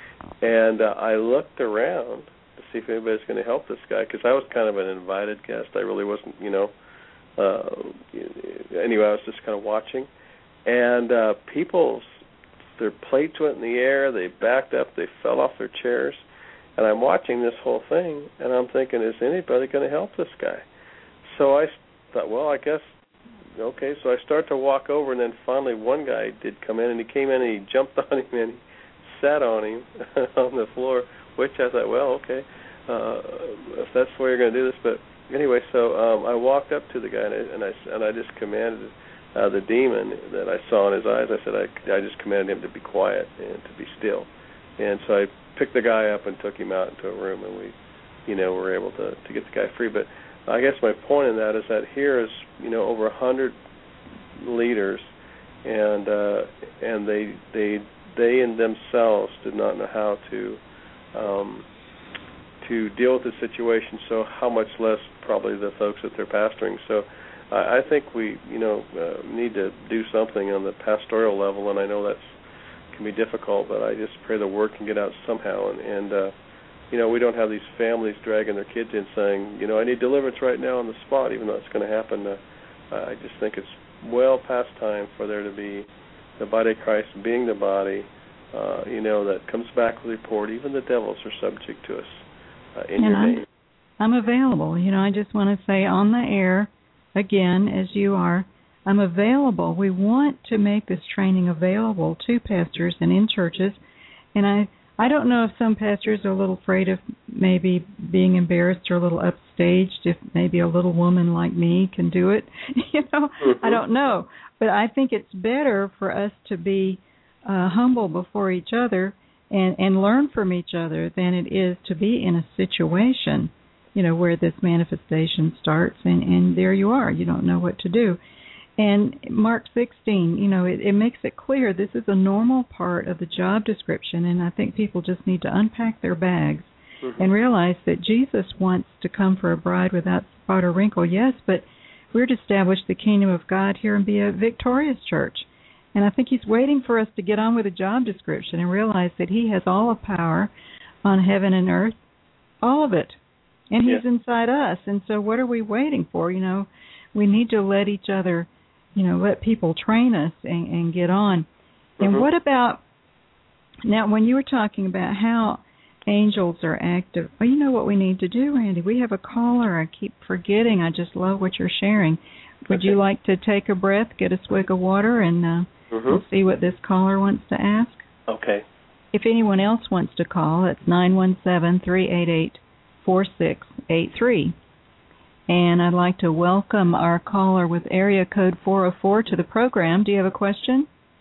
And uh, I looked around to see if anybody's going to help this guy, because I was kind of an invited guest. I really wasn't, you know. Uh, anyway, I was just kind of watching. And uh, people's their plates went in the air, they backed up, they fell off their chairs, and I'm watching this whole thing, and I'm thinking, is anybody going to help this guy? So I thought, well, I guess, okay, so I start to walk over, and then finally one guy did come in, and he came in, and he jumped on him, and he sat on him on the floor, which I thought, well, okay, uh, if that's the way you're going to do this. But anyway, so um, I walked up to the guy, and I, and I, and I just commanded Uh, the demon that I saw in his eyes, I said, I, I just commanded him to be quiet and to be still. And so I picked the guy up and took him out into a room, and we, you know, were able to, to get the guy free. But I guess my point in that is that here is, you know, over a hundred leaders, and uh, and they they they in themselves did not know how to um, to deal with the situation. So how much less probably the folks that they're pastoring. So I think we, you know, uh, need to do something on the pastoral level, and I know that can be difficult, but I just pray the word can get out somehow. And, and uh, you know, we don't have these families dragging their kids in saying, you know, I need deliverance right now on the spot, even though it's going to happen. Uh, I just think it's well past time for there to be the body of Christ being the body, uh, you know, that comes back with a report. Even the devils are subject to us uh, in and your I'm, name. I'm available. You know, I just want to say on the air, again, as you are, I'm available. We want to make this training available to pastors and in churches. And I, I don't know if some pastors are a little afraid of maybe being embarrassed or a little upstaged, if maybe a little woman like me can do it. You know, mm-hmm. I don't know. But I think it's better for us to be uh, humble before each other and, and learn from each other than it is to be in a situation, you know, where this manifestation starts, and, and there you are. You don't know what to do. And Mark sixteen, you know, it, it makes it clear this is a normal part of the job description, and I think people just need to unpack their bags mm-hmm. and realize that Jesus wants to come for a bride without spot or wrinkle, yes, but we're to establish the kingdom of God here and be a victorious church. And I think he's waiting for us to get on with the job description and realize that he has all the power on heaven and earth, all of it. And he's yeah. inside us. And so what are we waiting for? You know, we need to let each other, you know, let people train us and, and get on. And mm-hmm. what about, now when you were talking about how angels are active, well, you know what we need to do, Randy? We have a caller. I keep forgetting. I just love what you're sharing. Would okay. you like to take a breath, get a swig of water, and uh, mm-hmm. we'll see what this caller wants to ask? Okay. If anyone else wants to call, it's nine one seven, three eight eight, four six eight three. And I'd like to welcome our caller with area code four oh four to the program. Do you have a question?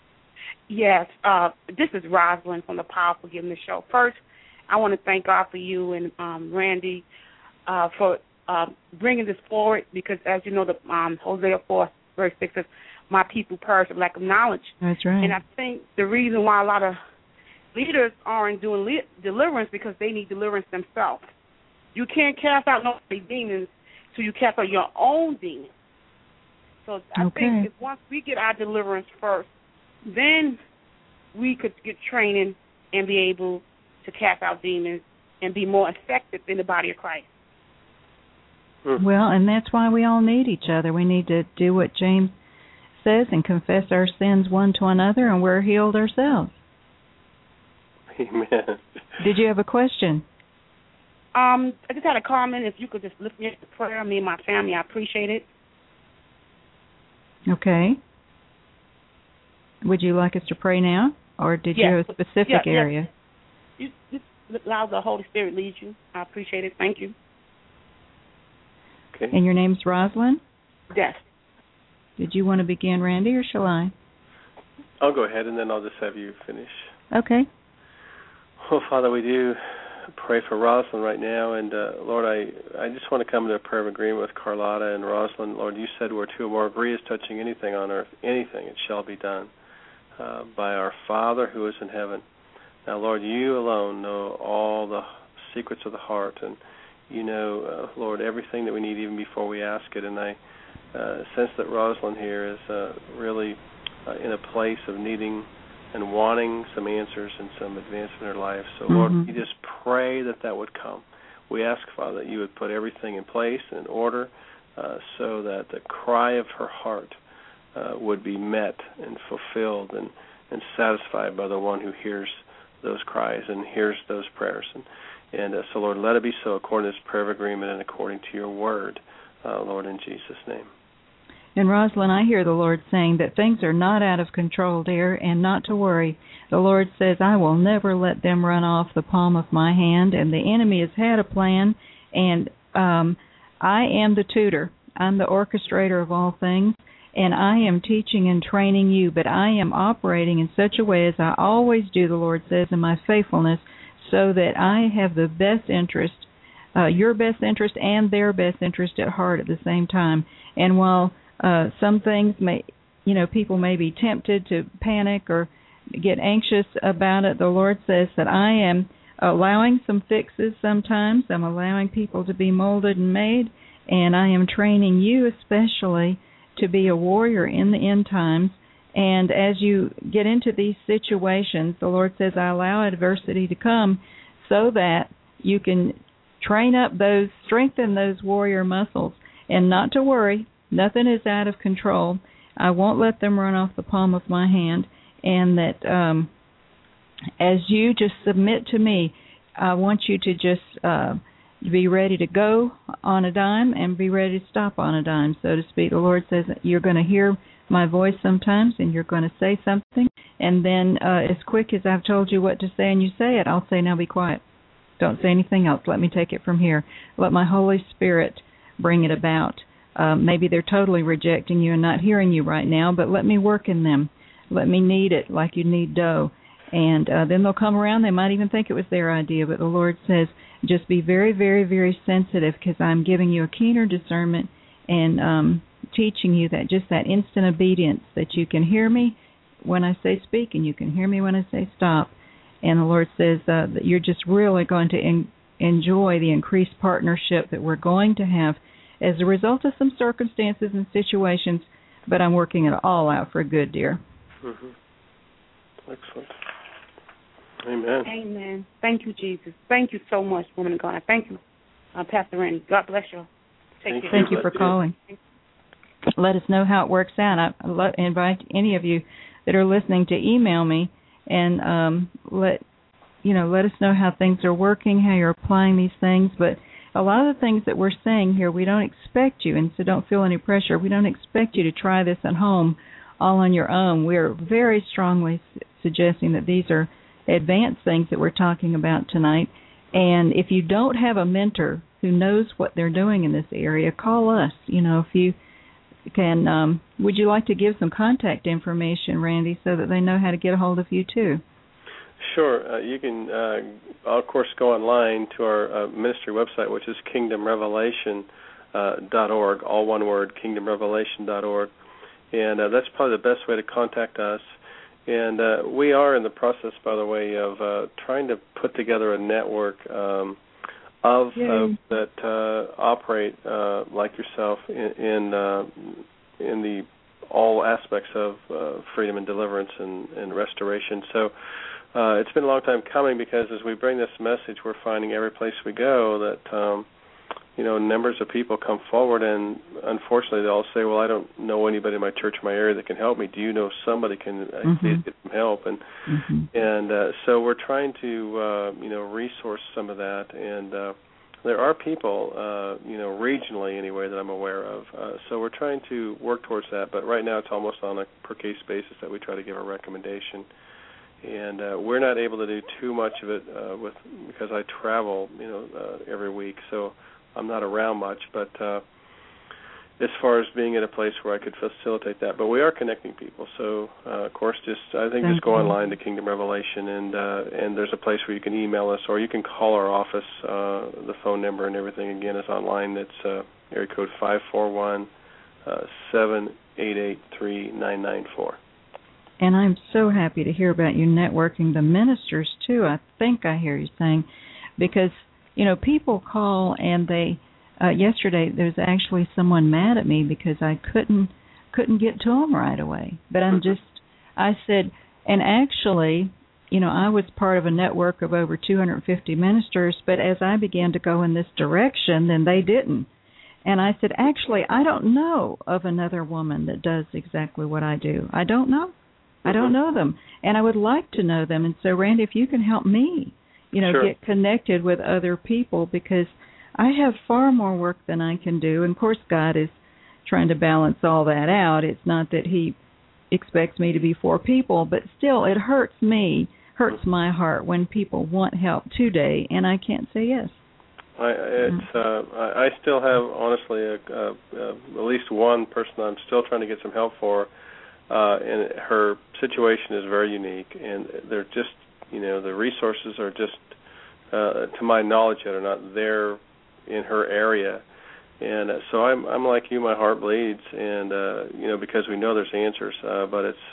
Yes. Uh, this is Rosalind from the Powerful Forgiveness Show. First, I want to thank God for you and um, Randy uh, for uh, bringing this forward, because, as you know, the um, Hosea four, verse six says, my people perish for lack of knowledge. That's right. And I think the reason why a lot of leaders aren't doing le- deliverance because they need deliverance themselves. You can't cast out no demons till you cast out your own demons. So I okay. think if once we get our deliverance first, then we could get training and be able to cast out demons and be more effective in the body of Christ. Well, and that's why we all need each other. We need to do what James says and confess our sins one to another, and we're healed ourselves. Amen. Did you have a question? Um, I just had a comment. If you could just lift me up to prayer, me and my family, I appreciate it. Okay. Would you like us to pray now, or did yes. you have a specific yes, area? Yes. You, just allow the Holy Spirit lead you. I appreciate it. Thank you. Okay. And your name's Rosalind? Yes. Did you want to begin, Randy, or shall I? I'll go ahead, and then I'll just have you finish. Okay. Well, Father, we do pray for Rosalind right now, and uh, Lord, I, I just want to come into a prayer of agreement with Carlotta and Rosalind. Lord, you said where two or more agree is touching anything on earth, anything, it shall be done uh, by our Father who is in heaven. Now, Lord, you alone know all the secrets of the heart, and you know, uh, Lord, everything that we need even before we ask it, and I uh, sense that Rosalind here is uh, really uh, in a place of needing and wanting some answers and some advancement in her life. So, mm-hmm. Lord, we just pray that that would come. We ask, Father, that you would put everything in place and in order uh, so that the cry of her heart uh, would be met and fulfilled and, and satisfied by the one who hears those cries and hears those prayers. And, and uh, so, Lord, let it be so according to this prayer of agreement and according to your word, uh, Lord, in Jesus' name. And Rosalind, I hear the Lord saying that things are not out of control, dear, and not to worry. The Lord says, I will never let them run off the palm of my hand, and the enemy has had a plan, and um, I am the tutor. I'm the orchestrator of all things, and I am teaching and training you, but I am operating in such a way as I always do, the Lord says, in my faithfulness, so that I have the best interest, uh, your best interest and their best interest at heart at the same time. And while Uh, some things may, you know, people may be tempted to panic or get anxious about it. The Lord says that I am allowing some fixes sometimes. I'm allowing people to be molded and made, and I am training you especially to be a warrior in the end times. And as you get into these situations, the Lord says I allow adversity to come so that you can train up those, strengthen those warrior muscles, and not to worry. Nothing is out of control. I won't let them run off the palm of my hand. And that um, as you just submit to me, I want you to just uh, be ready to go on a dime and be ready to stop on a dime, so to speak. The Lord says that you're going to hear my voice sometimes and you're going to say something. And then uh, as quick as I've told you what to say and you say it, I'll say, now be quiet. Don't say anything else. Let me take it from here. Let my Holy Spirit bring it about. Uh, maybe they're totally rejecting you and not hearing you right now, but let me work in them. Let me knead it like you knead dough. And uh, then they'll come around. They might even think it was their idea, but the Lord says, just be very, very, very sensitive because I'm giving you a keener discernment and um, teaching you that just that instant obedience, that you can hear me when I say speak and you can hear me when I say stop. And the Lord says uh, that you're just really going to en- enjoy the increased partnership that we're going to have as a result of some circumstances and situations, but I'm working it all out for good, dear. Mm-hmm. Excellent. Amen. Amen. Thank you, Jesus. Thank you so much, woman of God. Thank you, uh, Pastor Randy. God bless you. Take Thank care. Thank you for calling. Let us know how it works out. I lo- invite any of you that are listening to email me and um, let you know. Let us know how things are working, how you're applying these things, but a lot of the things that we're saying here, we don't expect you, and so don't feel any pressure. We don't expect you to try this at home all on your own. We're very strongly suggesting that these are advanced things that we're talking about tonight. And if you don't have a mentor who knows what they're doing in this area, call us. You know, if you can, um, would you like to give some contact information, Randy, so that they know how to get a hold of you too? Sure. Uh, you can, uh, of course, go online to our uh, ministry website, which is kingdom revelation dot org, all one word, kingdom revelation dot org. And uh, that's probably the best way to contact us. And uh, we are in the process, by the way, of uh, trying to put together a network um, of uh, that uh, operate uh, like yourself in in, uh, in the all aspects of uh, freedom and deliverance and, and restoration. So uh, it's been a long time coming because as we bring this message, we're finding every place we go that, um, you know, numbers of people come forward, and unfortunately they'll say, well, I don't know anybody in my church or my area that can help me. Do you know somebody can uh, mm-hmm. get some help? And mm-hmm. and uh, so we're trying to, uh, you know, resource some of that, and uh, there are people, uh, you know, regionally anyway that I'm aware of. Uh, so we're trying to work towards that. But right now it's almost on a per-case basis that we try to give a recommendation. And uh, we're not able to do too much of it uh, with because I travel, you know, uh, every week. So I'm not around much. But uh, as far as being at a place where I could facilitate that, but we are connecting people. So uh, of course, just I think Thank just go you. online to Kingdom Revelation, and uh, and there's a place where you can email us, or you can call our office. Uh, the phone number and everything again is online. It's uh, area code five four one seven eight eight three nine nine four. And I'm so happy to hear about you networking the ministers too. I think I hear you saying, because you know people call and they. Uh, yesterday, there was actually someone mad at me because I couldn't couldn't get to them right away. But I'm just, I said, and actually, you know, I was part of a network of over two hundred fifty ministers, but as I began to go in this direction, then they didn't. And I said, actually, I don't know of another woman that does exactly what I do. I don't know. I don't know them. And I would like to know them. And so, Randy, if you can help me, you know, sure. get connected with other people, because I have far more work than I can do. And, of course, God is trying to balance all that out. It's not that he expects me to be for people, but still it hurts me, hurts my heart when people want help today, and I can't say yes. I, it's, uh, I still have, honestly, a, a, a, at least one person I'm still trying to get some help for, uh, and her situation is very unique, and they're just, you know, the resources are just, uh, to my knowledge, that are not there in her area, and uh, so I'm I'm like you. My heart bleeds, and uh, you know, because we know there's answers, uh, but it's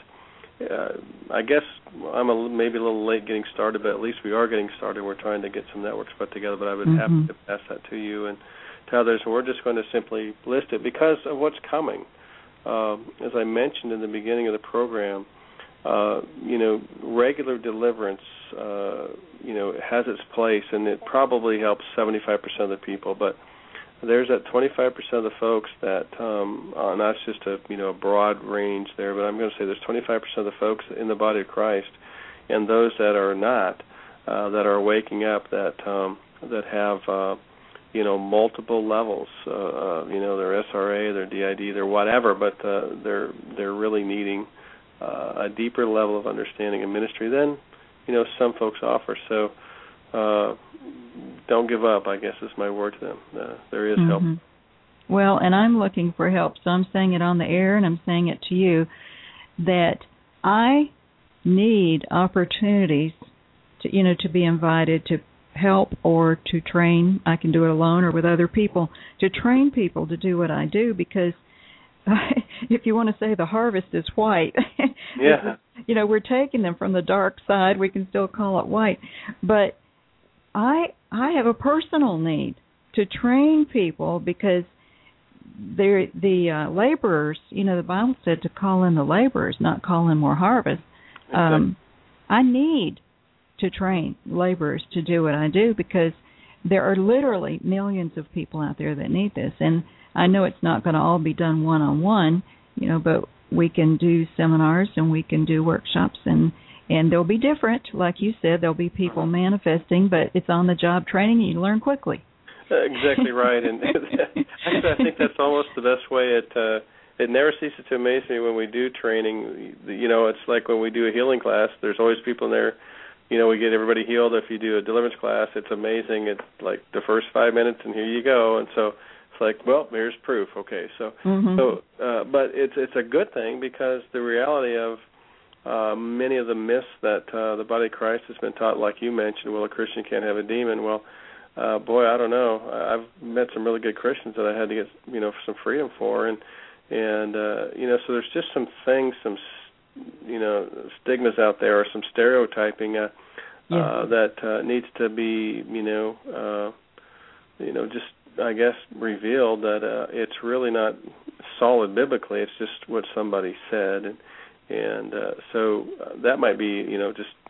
uh, I guess I'm a, maybe a little late getting started, but at least we are getting started. We're trying to get some networks put together, but I would mm-hmm. happy to pass that to you and to others. And we're just going to simply list it because of what's coming. Uh, as I mentioned in the beginning of the program, uh, you know, regular deliverance, uh, you know, has its place, and it probably helps seventy-five percent of the people. But there's that twenty-five percent of the folks that, um, uh, and that's just a, you know, a broad range there, but I'm going to say there's twenty-five percent of the folks in the body of Christ, and those that are not, uh, that are waking up, that um, that have, uh, you know, multiple levels, uh, uh, you know, their S R A, their D I D, their whatever, but uh, they're they're really needing Uh, a deeper level of understanding and ministry than, you know, some folks offer. So uh, don't give up, I guess, is my word to them. Uh, there is mm-hmm. help. Well, and I'm looking for help, so I'm saying it on the air and I'm saying it to you, that I need opportunities to, you know, to be invited to help or to train. I can do it alone or with other people, to train people to do what I do, because if you want to say the harvest is white, yeah, you know, we're taking them from the dark side. We can still call it white, but I I have a personal need to train people, because they're the uh, laborers. You know, the Bible said to call in the laborers, not call in more harvest. Exactly. Um, I need to train laborers to do what I do, because there are literally millions of people out there that need this, and I know it's not going to all be done one-on-one, you know, but we can do seminars and we can do workshops, and, and they'll be different. Like you said, there'll be people manifesting, but it's on-the-job training, and you learn quickly. Uh, exactly right. And actually, I think that's almost the best way. It, uh, it never ceases to amaze me when we do training. You know, it's like when we do a healing class, there's always people in there. You know, we get everybody healed. If you do a deliverance class, it's amazing. It's like the first five minutes, and here you go. And so like, well, here's proof. Okay, so, mm-hmm. so, uh, but it's it's a good thing, because the reality of uh, many of the myths that uh, the body of Christ has been taught, like you mentioned, well, a Christian can't have a demon. Well, uh, boy, I don't know. I've met some really good Christians that I had to get, you know, some freedom for, and and uh, you know, so there's just some things, some you know, stigmas out there, or some stereotyping uh, yeah. uh, that uh, needs to be, you know, uh, you know, just. I guess, revealed that uh, it's really not solid biblically. It's just what somebody said, and and uh, so uh, that might be, you know, just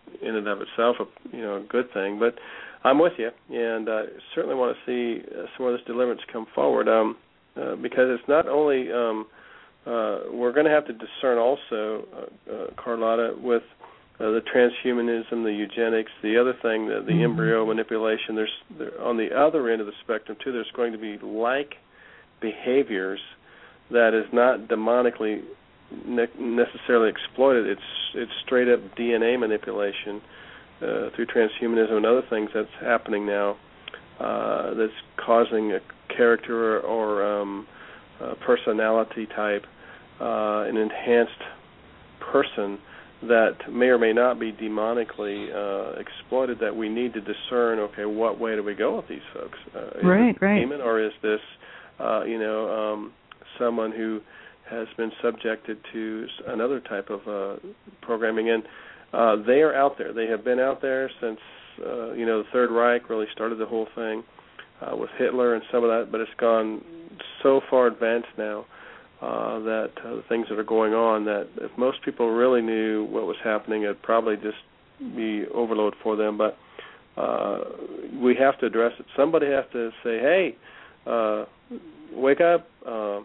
in and of itself a you know a good thing. But I'm with you, and I certainly want to see uh, some of this deliverance come forward, um, uh, because it's not only um, uh, we're going to have to discern also, uh, uh, Carlotta, with uh, the transhumanism, the eugenics, the other thing, the, the mm-hmm. embryo manipulation. There's there, on the other end of the spectrum too. There's going to be like behaviors that is not demonically ne- necessarily exploited. It's it's straight up D N A manipulation uh, through transhumanism and other things that's happening now. Uh, that's causing a character or, or um, a personality type, uh, an enhanced person that may or may not be demonically uh, exploited, that we need to discern, okay, what way do we go with these folks? Uh, is right, it right. demon, or is this, uh, you know, um, someone who has been subjected to another type of uh, programming? And uh, they are out there. They have been out there since, uh, you know, the Third Reich really started the whole thing uh, with Hitler and some of that, but it's gone so far advanced now Uh, that uh, the things that are going on, that if most people really knew what was happening, it'd probably just be overload for them. But uh, we have to address it. Somebody has to say, hey, uh, wake up. Uh,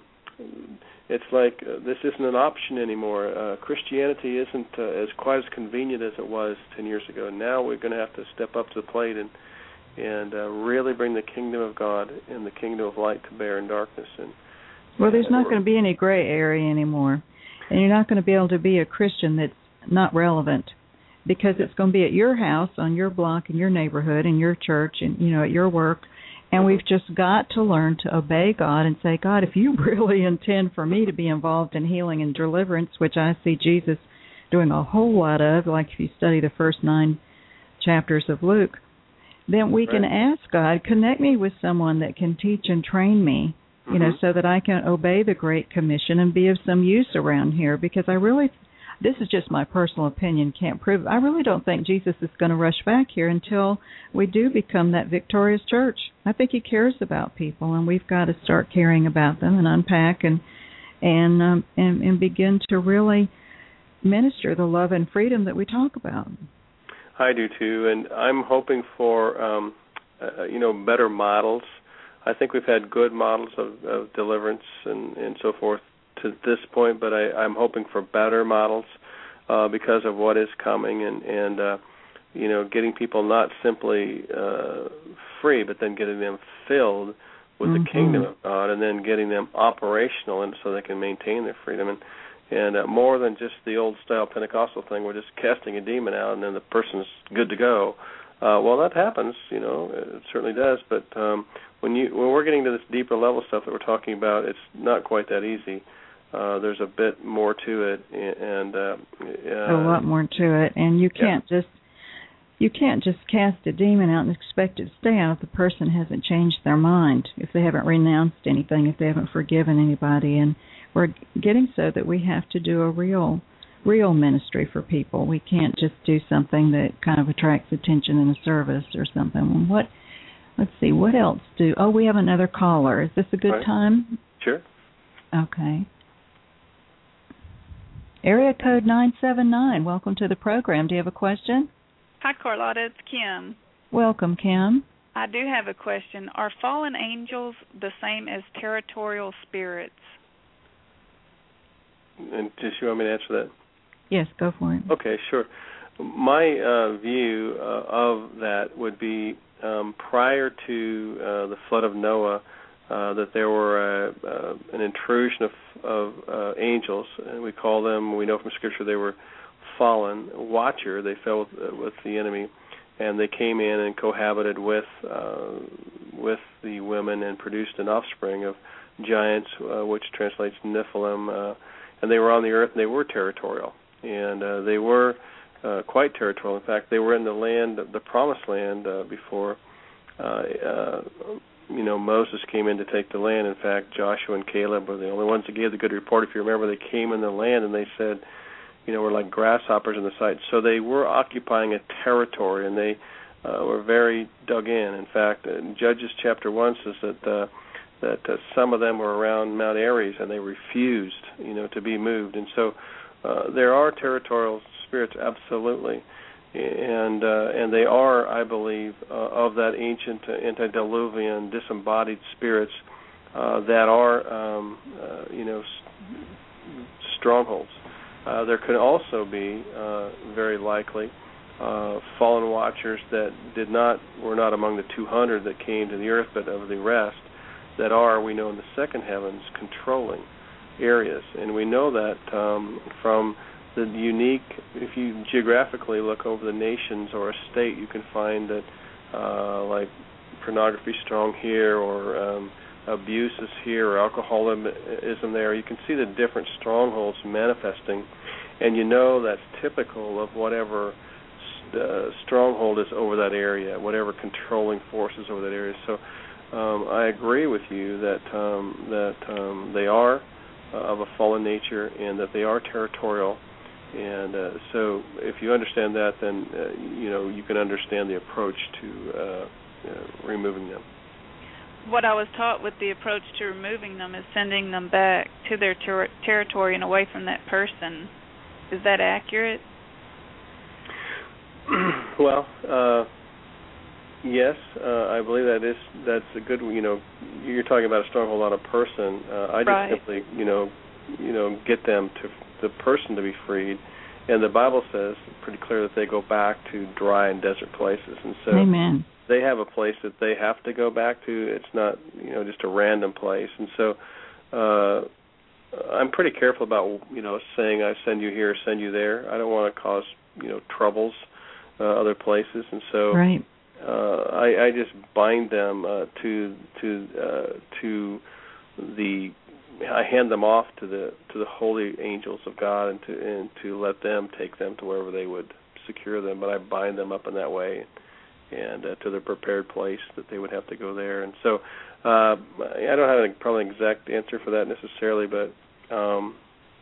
it's like uh, this isn't an option anymore. Uh, Christianity isn't uh, as quite as convenient as it was ten years ago. Now we're going to have to step up to the plate and, and uh, really bring the kingdom of God and the kingdom of light to bear in darkness. And Well, there's not going to be any gray area anymore, and you're not going to be able to be a Christian that's not relevant, because it's going to be at your house, on your block, in your neighborhood, in your church, and you know, at your work. And we've just got to learn to obey God and say, God, if you really intend for me to be involved in healing and deliverance, which I see Jesus doing a whole lot of, like if you study the first nine chapters of Luke, then we right. can ask God, connect me with someone that can teach and train me, you know, mm-hmm. so that I can obey the Great Commission and be of some use around here. Because I really, this is just my personal opinion, can't prove it. I really don't think Jesus is going to rush back here until we do become that victorious church. I think he cares about people, and we've got to start caring about them and unpack and and um, and, and begin to really minister the love and freedom that we talk about. I do too, and I'm hoping for um, uh, you know better models. I think we've had good models of, of deliverance and, and so forth to this point, but I, I'm hoping for better models uh, because of what is coming, and, and uh, you know, getting people not simply uh, free, but then getting them filled with mm-hmm. the kingdom of God, and then getting them operational, and so they can maintain their freedom. And, and uh, more than just the old-style Pentecostal thing, we're just casting a demon out, and then the person's good to go. Uh, well, that happens, you know, it certainly does. But um, when you when we're getting to this deeper level stuff that we're talking about, it's not quite that easy. Uh, there's a bit more to it, and uh, uh, a lot more to it. And you can't yeah. just you can't just cast a demon out and expect it to stay out if the person hasn't changed their mind, if they haven't renounced anything, if they haven't forgiven anybody. And we're getting so that we have to do a real. real ministry for people. We can't just do something that kind of attracts attention in a service or something. What? Let's see, what else do... Oh, we have another caller. Is this a good right. time? Sure. Okay. Area code nine seven nine. Welcome to the program. Do you have a question? Hi, Carlotta. It's Kim. Welcome, Kim. I do have a question. Are fallen angels the same as territorial spirits? And just you want me to answer that? Yes, go for it. Okay, sure. My uh, view uh, of that would be um, prior to uh, the flood of Noah, uh, that there were uh, uh, an intrusion of, of uh, angels, and we call them, we know from Scripture they were fallen, watcher, they fell with, uh, with the enemy, and they came in and cohabited with uh, with the women and produced an offspring of giants, uh, which translates Nephilim, uh, and they were on the earth, and they were territorial. And uh, they were uh, quite territorial. In fact, they were in the land, the promised land, uh, before uh, uh, you know Moses came in to take the land. In fact, Joshua and Caleb were the only ones that gave the good report. If you remember, they came in the land and they said, you know, we're like grasshoppers in the sight. So they were occupying a territory, and they uh, were very dug in. In fact, in Judges chapter one says that uh, that uh, some of them were around Mount Aries, and they refused, you know, to be moved. And so Uh, there are territorial spirits, absolutely, and uh, and they are, I believe, uh, of that ancient uh, antediluvian disembodied spirits uh, that are, um, uh, you know, s- strongholds. Uh, there could also be, uh, very likely, uh, fallen watchers that did not were not among the two hundred that came to the earth, but of the rest that are, we know, in the second heavens, controlling areas, and we know that um, from the unique, if you geographically look over the nations or a state, you can find that uh, like pornography strong here, or um, abuse is here, or alcoholism there. You can see the different strongholds manifesting, and you know that's typical of whatever uh, stronghold is over that area, whatever controlling force is over that area. So um, I agree with you that um, that um, they are uh, of a fallen nature and that they are territorial. And uh, so, if you understand that, then uh, you know you can understand the approach to uh, uh, removing them. What I was taught with the approach to removing them is sending them back to their ter- territory and away from that person. Is that accurate? Well, uh, yes, uh, I believe that is. That's a good. You know, you're talking about a stronghold on a person. Uh, I just right. simply, you know, you know, get them to the person to be freed, and the Bible says pretty clear that they go back to dry and desert places, and so Amen. they have a place that they have to go back to. It's not, you know, just a random place, and so uh, I'm pretty careful about, you know, saying I send you here, send you there. I don't want to cause, you know, troubles uh, other places, and so right. uh, I, I just bind them uh, to to uh, to the. I hand them off to the to the holy angels of God, and to and to let them take them to wherever they would secure them. But I bind them up in that way, and uh, to the prepared place that they would have to go there. And so uh, I don't have a, probably an exact answer for that necessarily, but um,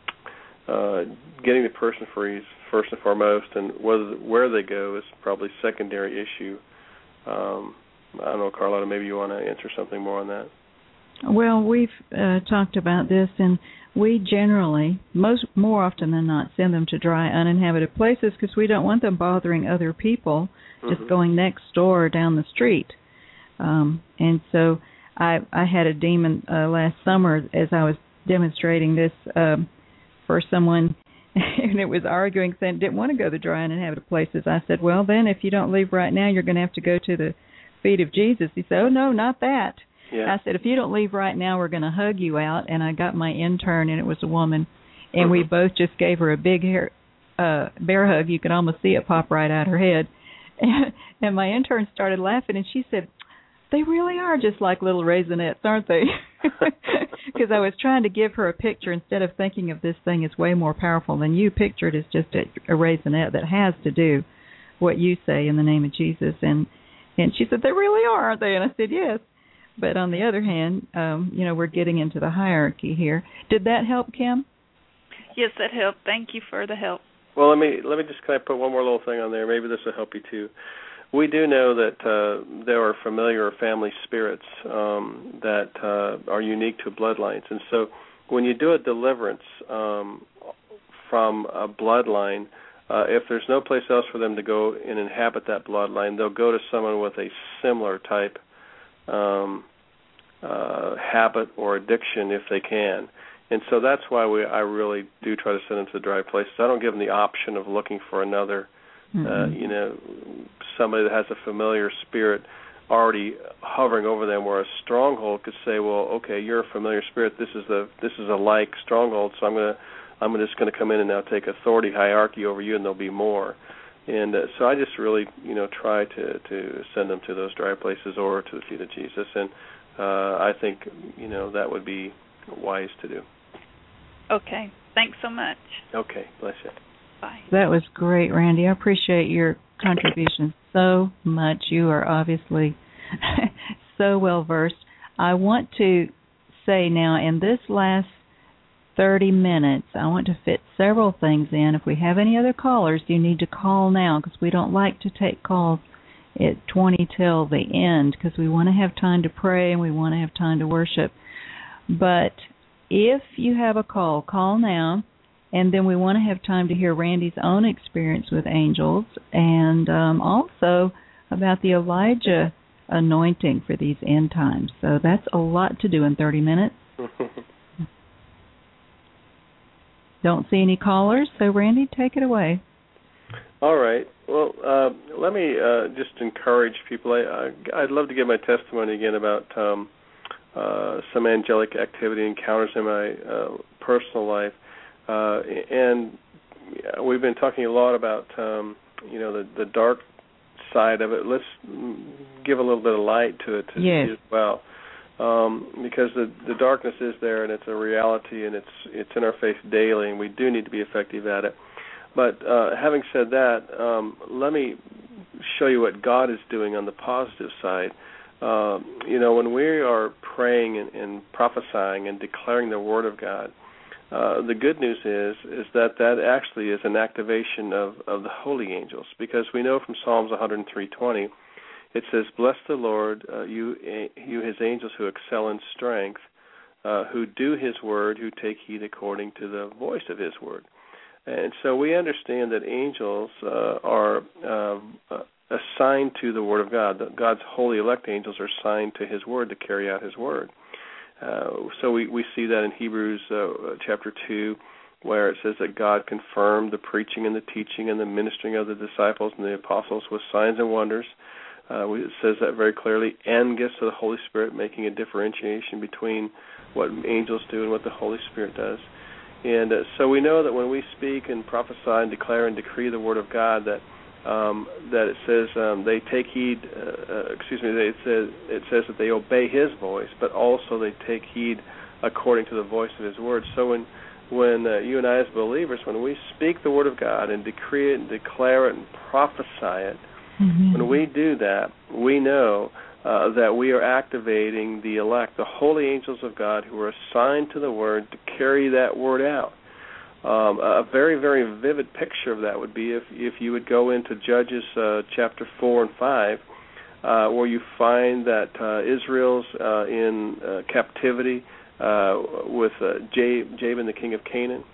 uh, getting the person free is first and foremost, and whether where they go is probably secondary issue. Um, I don't know, Carlotta, maybe you want to answer something more on that. Well, we've uh, talked about this, and we generally, most more often than not, send them to dry, uninhabited places because we don't want them bothering other people, mm-hmm. just going next door or down the street. Um, and so I, I had a demon uh, last summer as I was demonstrating this um, for someone, and it was arguing, saying didn't want to go to the dry, uninhabited places. I said, well, then if you don't leave right now, you're going to have to go to the feet of Jesus. He said, oh, no, not that. Yeah. I said, if you don't leave right now, we're going to hug you out. And I got my intern, and it was a woman, and mm-hmm. we both just gave her a big hair, uh, bear hug. You could almost see it pop right out her head. And, and my intern started laughing, and she said, they really are just like little raisinets, aren't they? Because I was trying to give her a picture instead of thinking of this thing as way more powerful than you. Picture it as just a, a raisinette that has to do what you say in the name of Jesus. And, and she said, they really are, aren't they? And I said, yes. But on the other hand, um, you know, we're getting into the hierarchy here. Did that help, Kim? Yes, that helped. Thank you for the help. Well, let me let me just kind of put one more little thing on there. Maybe this will help you too. We do know that uh, there are familiar or family spirits um, that uh, are unique to bloodlines, and so when you do a deliverance um, from a bloodline, uh, if there's no place else for them to go and inhabit that bloodline, they'll go to someone with a similar type Um, uh, habit or addiction if they can. And so that's why we I really do try to send them to the dry places. I don't give them the option of looking for another, mm-hmm. uh, you know, somebody that has a familiar spirit already hovering over them, where a stronghold could say, well, okay, you're a familiar spirit. This is the this is a like stronghold, so I'm gonna I'm just going to come in and now take authority hierarchy over you, and there'll be more. And uh, so I just really, you know, try to, to send them to those dry places or to the feet of Jesus. And uh, I think, you know, that would be wise to do. Okay. Thanks so much. Okay. Bless you. Bye. That was great, Randy. I appreciate your contribution so much. You are obviously so well-versed. I want to say now, in this last thirty minutes, I want to fit several things in. If we have any other callers, you need to call now, because we don't like to take calls at twenty till the end, because we want to have time to pray and we want to have time to worship. But if you have a call, call now, And then we want to have time to hear Randy's own experience with angels, and um, also about the Elijah anointing for these end times. So that's a lot to do in thirty minutes. Don't see any callers, so Randy, take it away. All right. Well, uh, let me uh, just encourage people. I, I, I'd love to give my testimony again about um, uh, some angelic activity encounters in my uh, personal life. Uh, and we've been talking a lot about, um, you know, the, the dark side of it. Let's give a little bit of light to it to yes. see as well. Um, because the, the darkness is there, and it's a reality, and it's it's in our face daily, and we do need to be effective at it. But uh, having said that, um, let me show you what God is doing on the positive side. Uh, you know, when we are praying and, and prophesying and declaring the Word of God, uh, the good news is is that that actually is an activation of, of the holy angels, because we know from Psalms one oh three twenty, it says, "Bless the Lord, uh, you, you His angels who excel in strength, uh, who do His word, who take heed according to the voice of His word." And so we understand that angels uh, are uh, assigned to the Word of God. God's holy elect angels are assigned to His Word to carry out His Word. Uh, so we, we see that in Hebrews uh, chapter two, where it says that God confirmed the preaching and the teaching and the ministering of the disciples and the apostles with signs and wonders. Uh, we, it says that very clearly, and gifts of the Holy Spirit, making a differentiation between what angels do and what the Holy Spirit does. And uh, so we know that when we speak and prophesy and declare and decree the Word of God, that um, that it says um, they take heed. Uh, uh, excuse me. It says it says that they obey His voice, but also they take heed according to the voice of His Word. So when when uh, you and I as believers, when we speak the Word of God and decree it and declare it and prophesy it, mm-hmm. when we do that, we know Uh, that we are activating the elect, the holy angels of God, who are assigned to the Word to carry that Word out. Um, a very, very vivid picture of that would be if, if you would go into Judges uh, chapter four and five, uh, where you find that uh, Israel's uh, in uh, captivity uh, with uh, Jabin, the king of Canaan,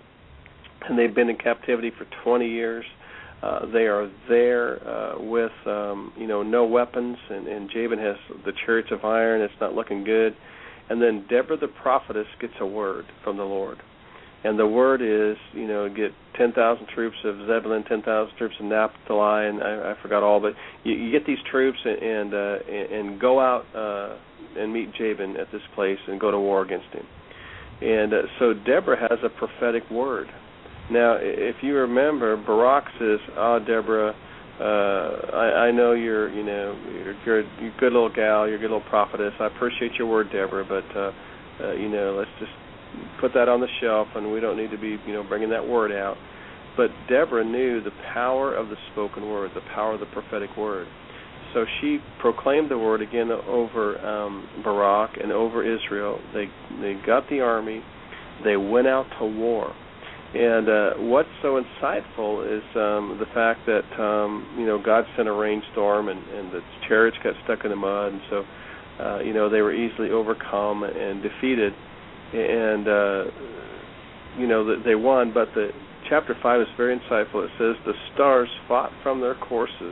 and they've been in captivity for twenty years. Uh, they are there uh, with, um, you know, no weapons, and, and Jabin has the chariots of iron. It's not looking good. And then Deborah the prophetess gets a word from the Lord. And the word is, you know, get ten thousand troops of Zebulun, ten thousand troops of Naphtali, and I, I forgot all, but you, you get these troops and and, uh, and go out uh, and meet Jabin at this place and go to war against him. And uh, so Deborah has a prophetic word. Now, if you remember, Barak says, "Ah, Deborah, uh, I, I know you're, you know, you're, you're a good little gal, you're a good little prophetess. I appreciate your word, Deborah, but, uh, uh, you know, let's just put that on the shelf, and we don't need to be, you know, bringing that word out." But Deborah knew the power of the spoken word, the power of the prophetic word. So she proclaimed the word again over um, Barak and over Israel. They they got the army. They went out to war. And uh, what's so insightful is um, the fact that, um, you know, God sent a rainstorm and, and the chariots got stuck in the mud. And so, uh, you know, they were easily overcome and defeated. And, uh, you know, they won. But the chapter five is very insightful. It says the stars fought from their courses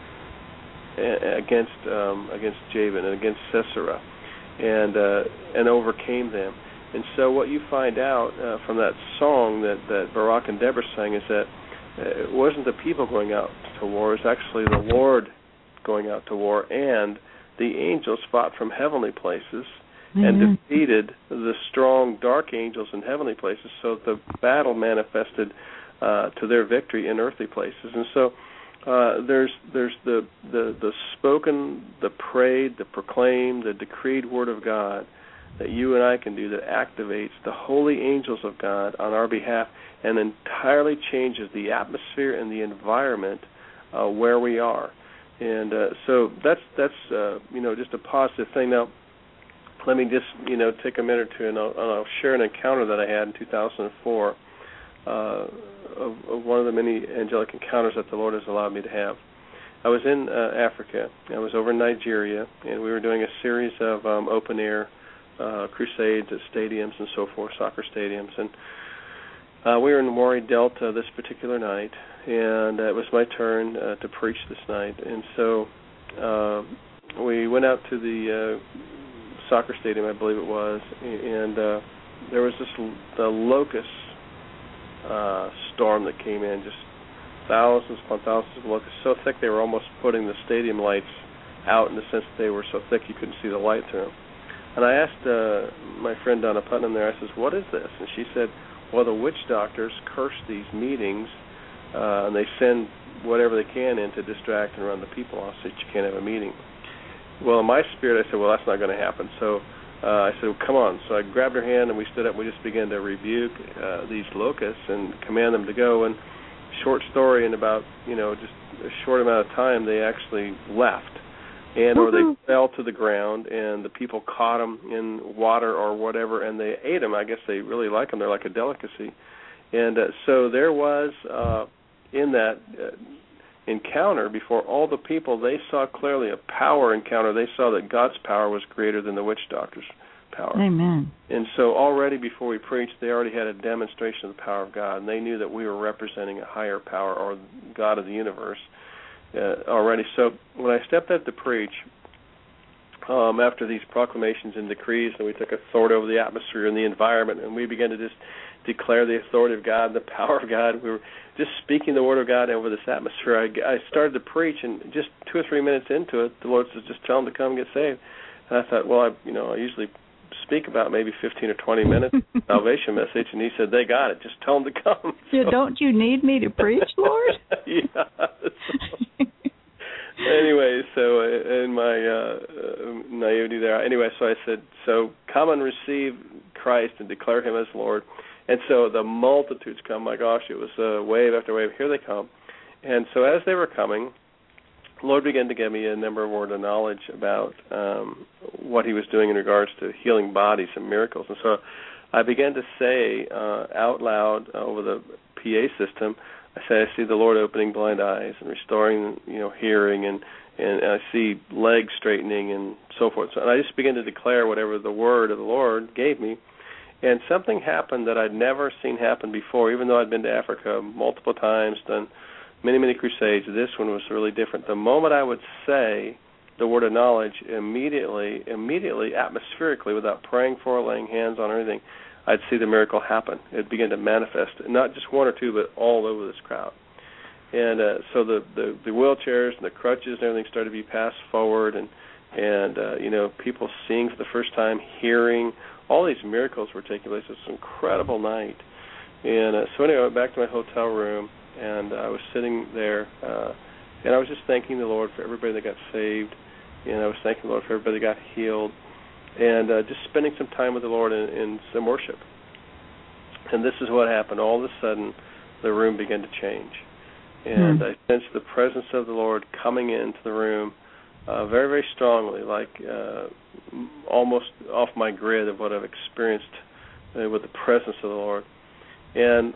against um, against Jabin and against Sisera and, uh, and overcame them. And so what you find out uh, from that song that, that Barak and Deborah sang is that it wasn't the people going out to war, it was actually the Lord going out to war, and the angels fought from heavenly places mm-hmm. and defeated the strong dark angels in heavenly places, so the battle manifested uh, to their victory in earthly places. And so uh, there's there's the, the, the spoken, the prayed, the proclaimed, the decreed word of God that you and I can do that activates the holy angels of God on our behalf and entirely changes the atmosphere and the environment uh, where we are. And uh, so that's that's uh, you know just a positive thing. Now, let me just you know take a minute or two and I'll, and I'll share an encounter that I had in two thousand four uh, of, of one of the many angelic encounters that the Lord has allowed me to have. I was in uh, Africa. I was over in Nigeria, and we were doing a series of um, open air Uh, crusades at stadiums and so forth, soccer stadiums, and uh, we were in Warri Delta this particular night, and uh, it was my turn uh, to preach this night. And so uh, we went out to the uh, soccer stadium, I believe it was, and uh, there was this the locust uh, storm that came in, just thousands upon thousands of locusts, so thick they were almost putting the stadium lights out in the sense that they were so thick you couldn't see the light through them. And I asked uh, my friend Donna Putnam there, I says, what is this? And she said, well, the witch doctors curse these meetings, uh, and they send whatever they can in to distract and run the people off so that you can't have a meeting. Well, in my spirit, I said, well, that's not going to happen. So uh, I said, well, come on. So I grabbed her hand, and we stood up, and we just began to rebuke uh, these locusts and command them to go. And short story, in about, you know, just a short amount of time, they actually left. And or they fell to the ground, and the people caught them in water or whatever, and they ate them. I guess they really like them. They're like a delicacy. And uh, so there was, uh, in that uh, encounter, before all the people, they saw clearly a power encounter. They saw that God's power was greater than the witch doctor's power. Amen. And so already before we preached, they already had a demonstration of the power of God, and they knew that we were representing a higher power, or God of the universe. Uh, already. So when I stepped up to preach, um, after these proclamations and decrees, and we took authority over the atmosphere and the environment, and we began to just declare the authority of God, the power of God. We were just speaking the word of God over this atmosphere. I, I started to preach, and just two or three minutes into it, the Lord says, just tell them to come and get saved. And I thought, well, I, you know, I usually speak about maybe fifteen or twenty minutes salvation message, and he said, they got it. Just tell them to come. Yeah, so, don't you need me to preach, Lord? Yeah. So, anyway, so in my uh, naivety there, anyway, so I said, so come and receive Christ and declare him as Lord. And so the multitudes come. My gosh, it was uh, wave after wave. Here they come. And so as they were coming, the Lord began to give me a number of words of knowledge about um, what he was doing in regards to healing bodies and miracles. And so I began to say uh, out loud uh, over the P A system, I say, I see the Lord opening blind eyes and restoring, you know, hearing, and, and I see legs straightening and so forth. So, and I just began to declare whatever the word of the Lord gave me. And something happened that I'd never seen happen before, even though I'd been to Africa multiple times, done many, many crusades. This one was really different. The moment I would say the word of knowledge, immediately, immediately, atmospherically, without praying for, laying hands on or anything, I'd see the miracle happen. It began to manifest, not just one or two, but all over this crowd. And uh, so the, the, the wheelchairs and the crutches and everything started to be passed forward, and, and uh, you know, people seeing for the first time, hearing. All these miracles were taking place. It was an incredible night. And uh, so anyway, I went back to my hotel room, and uh, I was sitting there, uh, and I was just thanking the Lord for everybody that got saved, and I was thanking the Lord for everybody that got healed, and uh, just spending some time with the Lord in, in some worship. And this is what happened. All of a sudden, the room began to change. And mm. I sensed the presence of the Lord coming into the room uh, very, very strongly, like uh, almost off my grid of what I've experienced uh, with the presence of the Lord. And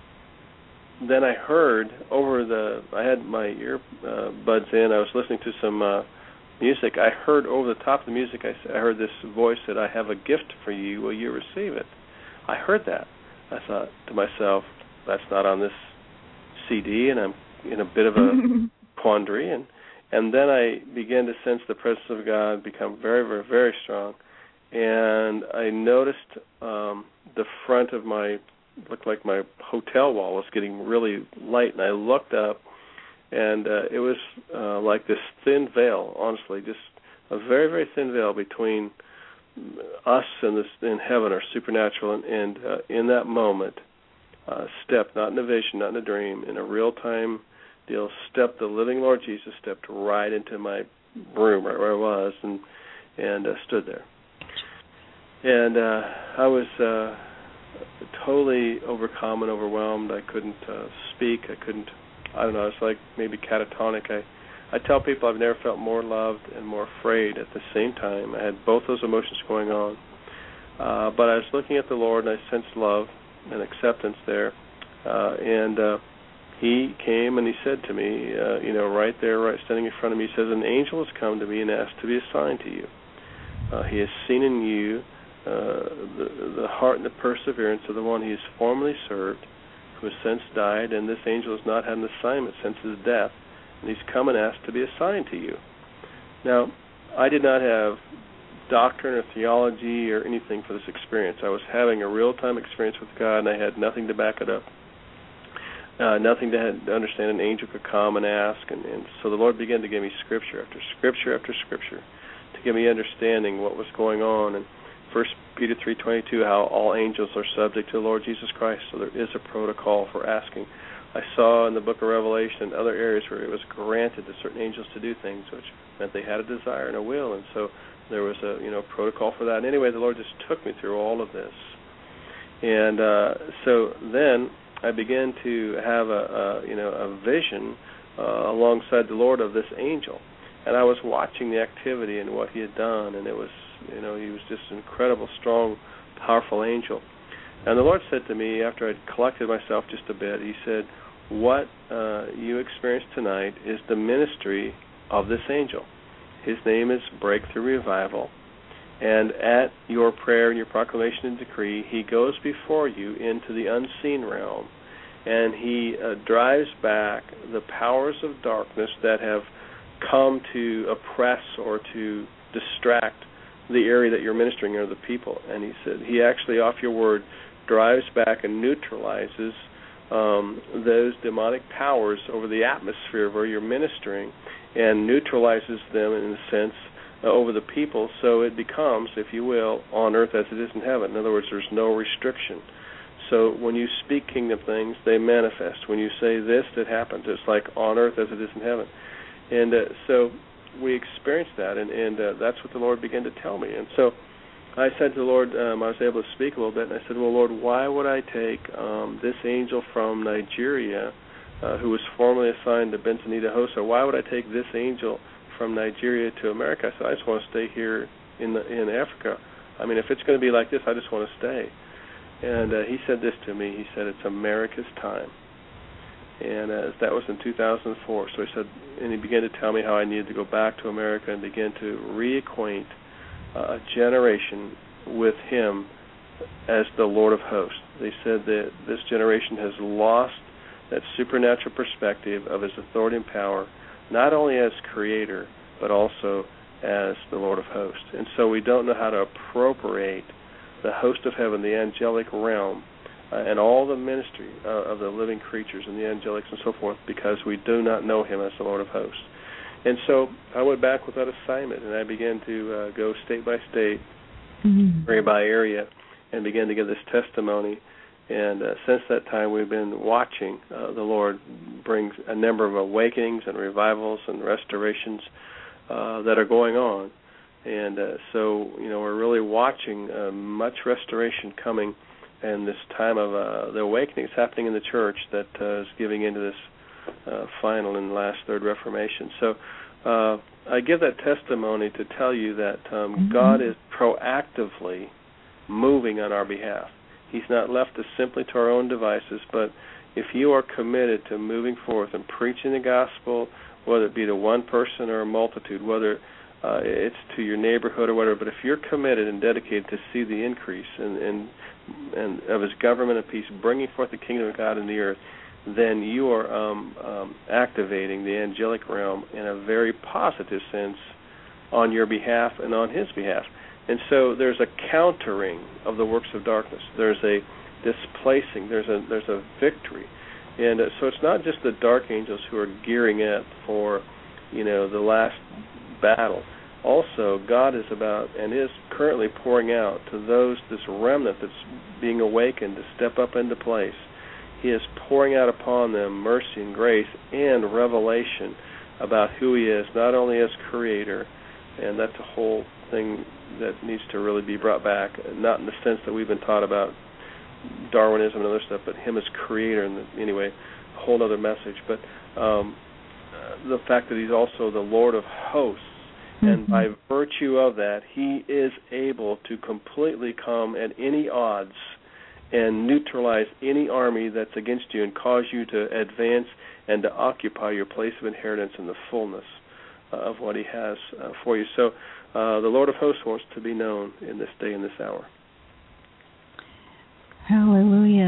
then I heard over the, I had my earbuds in, I was listening to some uh, music. I heard over the top of the music, I, I heard this voice that, I have a gift for you, will you receive it? I heard that. I thought to myself, that's not on this C D, and I'm in a bit of a quandary. And, and then I began to sense the presence of God become very, very, very strong. And I noticed um, the front of my, looked like my hotel wall was getting really light, and I looked up, and uh, it was uh, like this thin veil, honestly, just a very, very thin veil between us and this in heaven, or supernatural, and, and uh, in that moment, uh, stepped, not in a vision, not in a dream, in a real-time deal, stepped, the living Lord Jesus stepped right into my room, right where I was, and, and uh, stood there. And uh, I was uh, totally overcome and overwhelmed. I couldn't uh, speak. I couldn't, I don't know, it's like maybe catatonic. I I tell people I've never felt more loved and more afraid at the same time. I had both those emotions going on. Uh, but I was looking at the Lord, and I sensed love and acceptance there. Uh, and uh, he came and he said to me, uh, you know, right there, right standing in front of me, he says, an angel has come to me and asked to be assigned to you. Uh, he has seen in you uh, the, the heart and the perseverance of the one he has formerly served, who has since died, and this angel has not had an assignment since his death, and he's come and asked to be assigned to you. Now, I did not have doctrine or theology or anything for this experience. I was having a real-time experience with God, and I had nothing to back it up, uh, nothing to, have, to understand an angel could come and ask. And, and so the Lord began to give me scripture after scripture after scripture to give me understanding what was going on. And First Peter three twenty-two, how all angels are subject to the Lord Jesus Christ, so there is a protocol for asking. I saw in the book of Revelation and other areas where it was granted to certain angels to do things, which meant they had a desire and a will, and so there was a you know protocol for that. And anyway, the Lord just took me through all of this, and uh, so then I began to have a, a you know a vision uh, alongside the Lord of this angel, and I was watching the activity and what he had done, and it was you know he was just an incredible, strong, powerful angel. And the Lord said to me after I'd collected myself just a bit, he said, what uh, you experienced tonight is the ministry of this angel. His name is Breakthrough Revival. And at your prayer and your proclamation and decree, he goes before you into the unseen realm, and he uh, drives back the powers of darkness that have come to oppress or to distract the area that you're ministering or the people. And he said he actually, off your word, drives back and neutralizes um, those demonic powers over the atmosphere where you're ministering, and neutralizes them in a sense uh, over the people, so it becomes, if you will, on earth as it is in heaven. In other words, there's no restriction. So when you speak kingdom things, they manifest. When you say this, it happens. It's like on earth as it is in heaven. And uh, so we experienced that, and, and uh, that's what the Lord began to tell me. And so I said to the Lord, um, I was able to speak a little bit, and I said, well, Lord, why would I take um, this angel from Nigeria, uh, who was formerly assigned to Benson Idahosa, why would I take this angel from Nigeria to America? I said, I just want to stay here in the, in Africa. I mean, if it's going to be like this, I just want to stay. And uh, he said this to me. He said, it's America's time. And uh, that was in two thousand four. So he said, and he began to tell me how I needed to go back to America and begin to reacquaint a generation with him as the Lord of hosts. They said that this generation has lost that supernatural perspective of his authority and power, not only as creator, but also as the Lord of hosts. And so we don't know how to appropriate the host of heaven, the angelic realm, uh, and all the ministry uh, of the living creatures and the angelics and so forth, because we do not know him as the Lord of hosts. And so I went back with that assignment, and I began to uh, go state by state, mm-hmm. area by area, and began to give this testimony. And uh, since that time, we've been watching uh, the Lord bring a number of awakenings and revivals and restorations uh, that are going on. And uh, so, you know, we're really watching uh, much restoration coming, and this time of uh, the awakening is happening in the church that uh, is giving into this Uh, final and last third Reformation. So uh, I give that testimony to tell you that um, mm-hmm. God is proactively moving on our behalf. He's not left us simply to our own devices, but if you are committed to moving forth and preaching the gospel, whether it be to one person or a multitude, whether uh, it's to your neighborhood or whatever, but if you're committed and dedicated to see the increase and, and, and of his government and peace, bringing forth the kingdom of God in the earth, then you are um, um, activating the angelic realm in a very positive sense on your behalf and on his behalf. And so there's a countering of the works of darkness. There's a displacing. There's a there's a victory. And uh, so it's not just the dark angels who are gearing up for, you know, the last battle. Also, God is about and is currently pouring out to those, this remnant that's being awakened to step up into place. He is pouring out upon them mercy and grace and revelation about who he is, not only as creator, and that's a whole thing that needs to really be brought back, not in the sense that we've been taught about Darwinism and other stuff, but him as creator, and anyway, a whole other message. But um, the fact that he's also the Lord of hosts, mm-hmm. and by virtue of that, he is able to completely come at any odds and neutralize any army that's against you and cause you to advance and to occupy your place of inheritance in the fullness uh, of what he has uh, for you. So uh, the Lord of hosts wants to be known in this day and this hour. Hallelujah.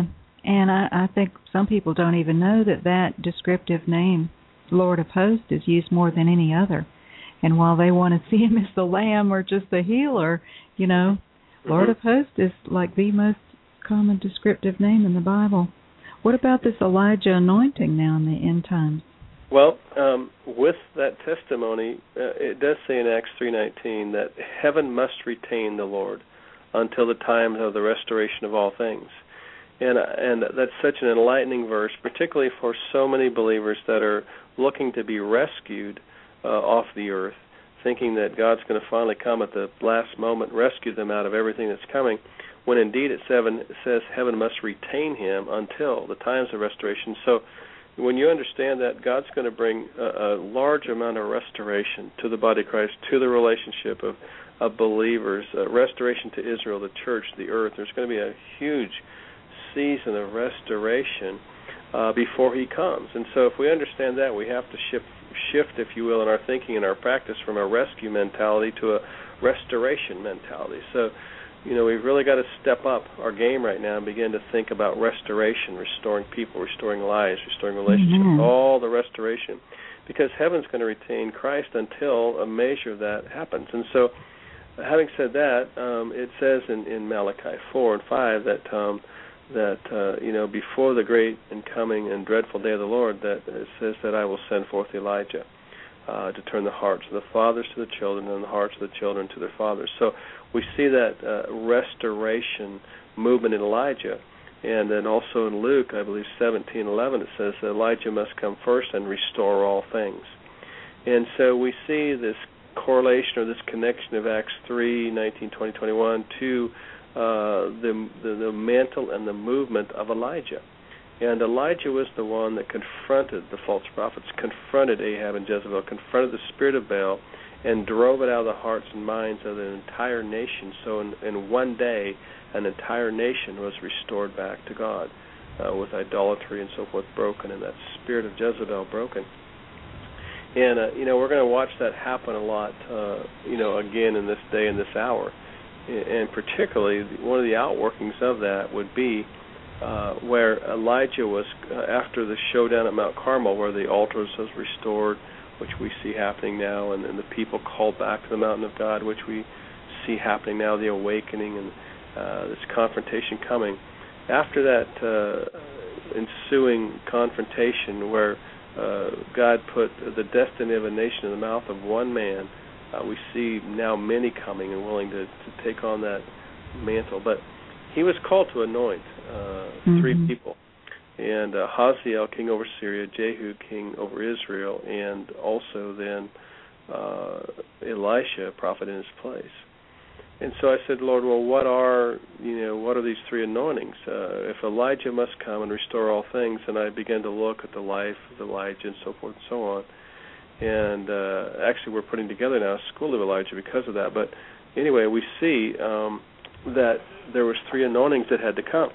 And I, I think some people don't even know that that descriptive name, Lord of Hosts, is used more than any other. And while they want to see him as the Lamb or just the healer, you know, mm-hmm. Lord of Hosts is like the most common descriptive name in the Bible. What about this Elijah anointing now in the end times? Well, um, with that testimony, uh, it does say in Acts three nineteen that heaven must retain the Lord until the time of the restoration of all things. And and that's such an enlightening verse, particularly for so many believers that are looking to be rescued uh, off the earth, thinking that God's going to finally come at the last moment, rescue them out of everything that's coming, when indeed it says heaven must retain him until the times of restoration. So when you understand that, God's going to bring a, a large amount of restoration to the body of Christ, to the relationship of, of believers, uh, restoration to Israel, the church, the earth. There's going to be a huge season of restoration uh, before he comes. And so if we understand that, we have to shift, shift, if you will, in our thinking and our practice from a rescue mentality to a restoration mentality. So, you know, we've really got to step up our game right now and begin to think about restoration, restoring people, restoring lives, restoring relationships, mm-hmm. all the restoration, because heaven's going to retain Christ until a measure of that happens. And so, having said that, um, it says in, in Malachi four and five that um, that uh, you know, before the great and coming and dreadful day of the Lord, that it says that I will send forth Elijah uh, to turn the hearts of the fathers to the children and the hearts of the children to their fathers. So we see that uh, restoration movement in Elijah. And then also in Luke, I believe seventeen eleven, it says that Elijah must come first and restore all things. And so we see this correlation or this connection of Acts three nineteen, twenty, twenty-one to uh, the, the the mantle and the movement of Elijah. And Elijah was the one that confronted the false prophets, confronted Ahab and Jezebel, confronted the spirit of Baal, and drove it out of the hearts and minds of the entire nation. So in, in one day, an entire nation was restored back to God uh, with idolatry and so forth broken, and that spirit of Jezebel broken. And, uh, you know, we're going to watch that happen a lot, uh, you know, again in this day and this hour. And particularly, one of the outworkings of that would be uh, where Elijah was, uh, after the showdown at Mount Carmel, where the altars was restored, which we see happening now, and, and the people called back to the mountain of God, which we see happening now, the awakening and uh, this confrontation coming. After that uh, ensuing confrontation where uh, God put the destiny of a nation in the mouth of one man, uh, we see now many coming and willing to, to take on that mantle. But he was called to anoint uh, mm-hmm. three people. And uh, Hazael, king over Syria, Jehu, king over Israel, and also then uh, Elisha, prophet in his place. And so I said, Lord, well, what are, you know, what are these three anointings? Uh, if Elijah must come and restore all things, and I began to look at the life of Elijah and so forth and so on. And uh, actually we're putting together now a school of Elijah because of that. But anyway, we see um, that there was three anointings that had to come.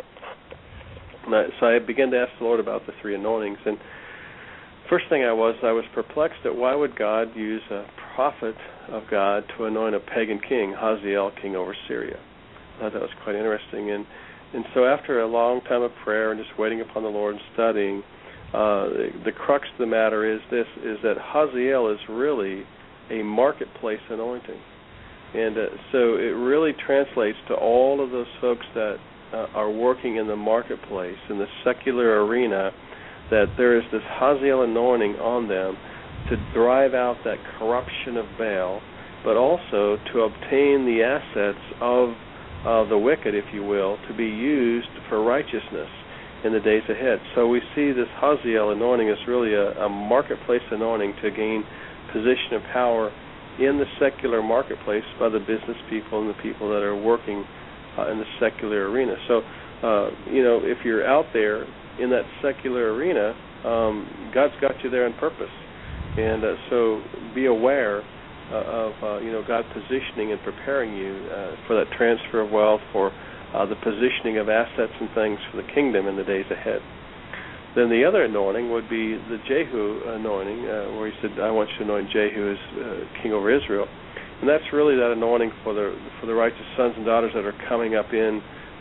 And I, so I began to ask the Lord about the three anointings. And first thing I was, I was perplexed at why would God use a prophet of God to anoint a pagan king, Hazael, king over Syria. I thought that was quite interesting. And and so after a long time of prayer and just waiting upon the Lord and studying, uh, the, the crux of the matter is this, is that Hazael is really a marketplace anointing. And uh, so it really translates to all of those folks that uh, are working in the marketplace, in the secular arena, that there is this Hazael anointing on them to drive out that corruption of Baal, but also to obtain the assets of uh, the wicked, if you will, to be used for righteousness in the days ahead. So we see this Hazael anointing as really a, a marketplace anointing to gain position of power in the secular marketplace by the business people and the people that are working uh, in the secular arena. So, uh, you know, if you're out there in that secular arena, um, God's got you there on purpose. And uh, so be aware uh, of, uh, you know, God positioning and preparing you uh, for that transfer of wealth, for uh, the positioning of assets and things for the kingdom in the days ahead. Then the other anointing would be the Jehu anointing, uh, where he said, I want you to anoint Jehu as uh, king over Israel. And that's really that anointing for the for the righteous sons and daughters that are coming up in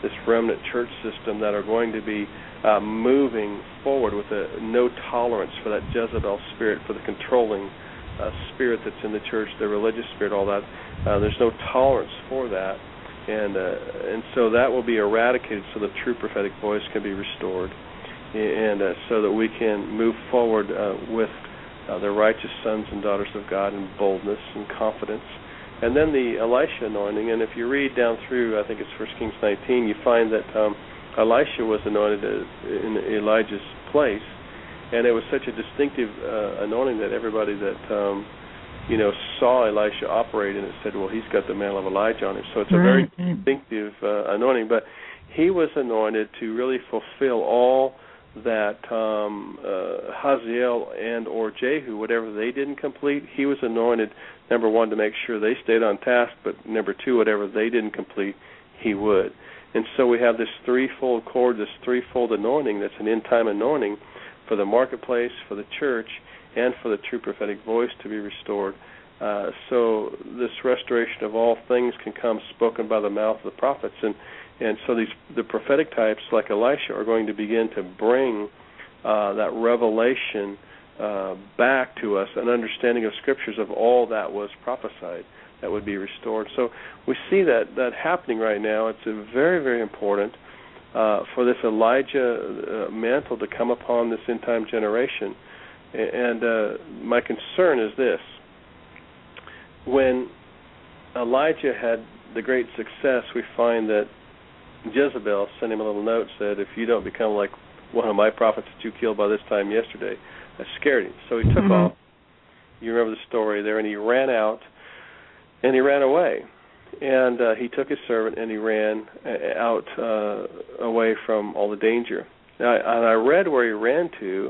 this remnant church system that are going to be uh, moving forward with a no tolerance for that Jezebel spirit, for the controlling uh, spirit that's in the church, the religious spirit, all that. Uh, there's no tolerance for that, and uh, and so that will be eradicated, so the true prophetic voice can be restored, and uh, so that we can move forward uh, with uh, the righteous sons and daughters of God in boldness and confidence. And then the Elisha anointing, and if you read down through, I think it's First Kings nineteen, you find that um, Elisha was anointed in Elijah's place, and it was such a distinctive uh, anointing that everybody that um, you know saw Elisha operate in it said, well, he's got the mantle of Elijah on him. So it's a very right. distinctive uh, anointing. But he was anointed to really fulfill all that um, uh, Hazael and or Jehu, whatever they didn't complete, he was anointed, number one, to make sure they stayed on task, but number two, whatever they didn't complete, he would. And so we have this threefold cord, this threefold anointing that's an end-time anointing for the marketplace, for the church, and for the true prophetic voice to be restored. Uh, so this restoration of all things can come spoken by the mouth of the prophets. And And so these the prophetic types like Elisha are going to begin to bring uh, that revelation uh, back to us, an understanding of Scriptures of all that was prophesied that would be restored. So we see that, that happening right now. It's a very, very important uh, for this Elijah uh, mantle to come upon this end-time generation. And uh, my concern is this. When Elijah had the great success, we find that Jezebel sent him a little note, said, if you don't become like one of my prophets that you killed by this time yesterday, that scared him. So he took mm-hmm. off. You remember the story there, and he ran out, and he ran away. And uh, he took his servant, and he ran out uh, away from all the danger. Now, and I read where he ran to,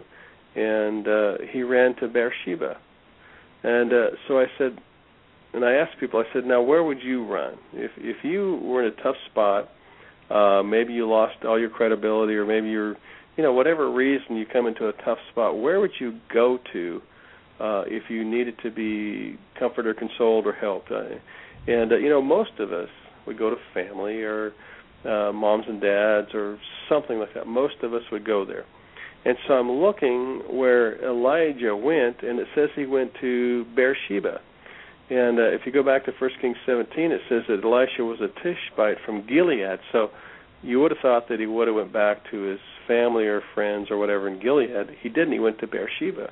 and uh, he ran to Beersheba. And uh, so I said, and I asked people, I said, now where would you run? If if you were in a tough spot, Uh, maybe you lost all your credibility, or maybe you're, you know, whatever reason you come into a tough spot, where would you go to uh, if you needed to be comforted or consoled or helped? Uh, and, uh, you know, most of us would go to family or uh, moms and dads or something like that. Most of us would go there. And so I'm looking where Elijah went, and it says he went to Beersheba. And uh, if you go back to First Kings seventeen, it says that Elisha was a Tishbite from Gilead. So you would have thought that he would have went back to his family or friends or whatever in Gilead. He didn't. He went to Beersheba.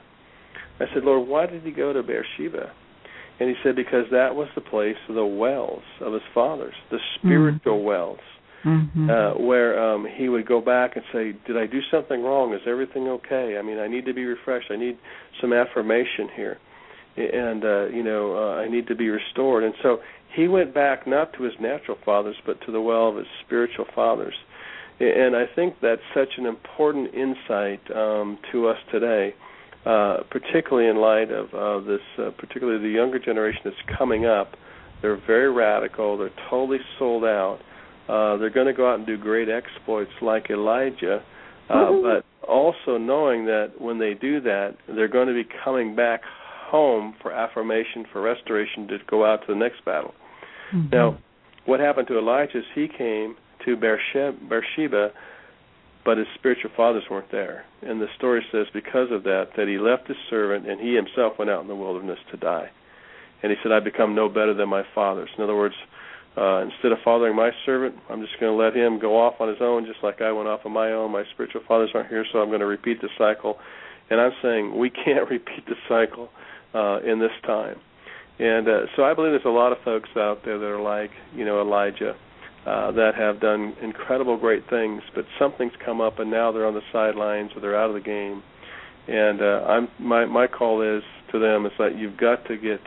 I said, Lord, why did he go to Beersheba? And he said, because that was the place of the wells of his fathers, the spiritual mm-hmm. wells, mm-hmm. Uh, where um, he would go back and say, did I do something wrong? Is everything okay? I mean, I need to be refreshed. I need some affirmation here. And, uh, you know, uh, I need to be restored. And so he went back not to his natural fathers, but to the well of his spiritual fathers. And I think that's such an important insight um, to us today, uh, particularly in light of uh, this, uh, particularly the younger generation that's coming up. They're very radical. They're totally sold out. Uh, they're going to go out and do great exploits like Elijah, uh, mm-hmm. but also knowing that when they do that, they're going to be coming back home for affirmation, for restoration, to go out to the next battle. Mm-hmm. Now, what happened to Elijah is he came to Beersheba, Beersheba, but his spiritual fathers weren't there. And the story says because of that, that he left his servant and he himself went out in the wilderness to die. And he said, I become no better than my fathers. In other words, uh, instead of fathering my servant, I'm just going to let him go off on his own, just like I went off on my own. My spiritual fathers aren't here, so I'm going to repeat the cycle. And I'm saying we can't repeat the cycle Uh, in this time. And uh, so I believe there's a lot of folks out there that are like, you know, Elijah, uh, that have done incredible great things, but something's come up and now they're on the sidelines or they're out of the game. And uh, I'm my my call is to them is that you've got to get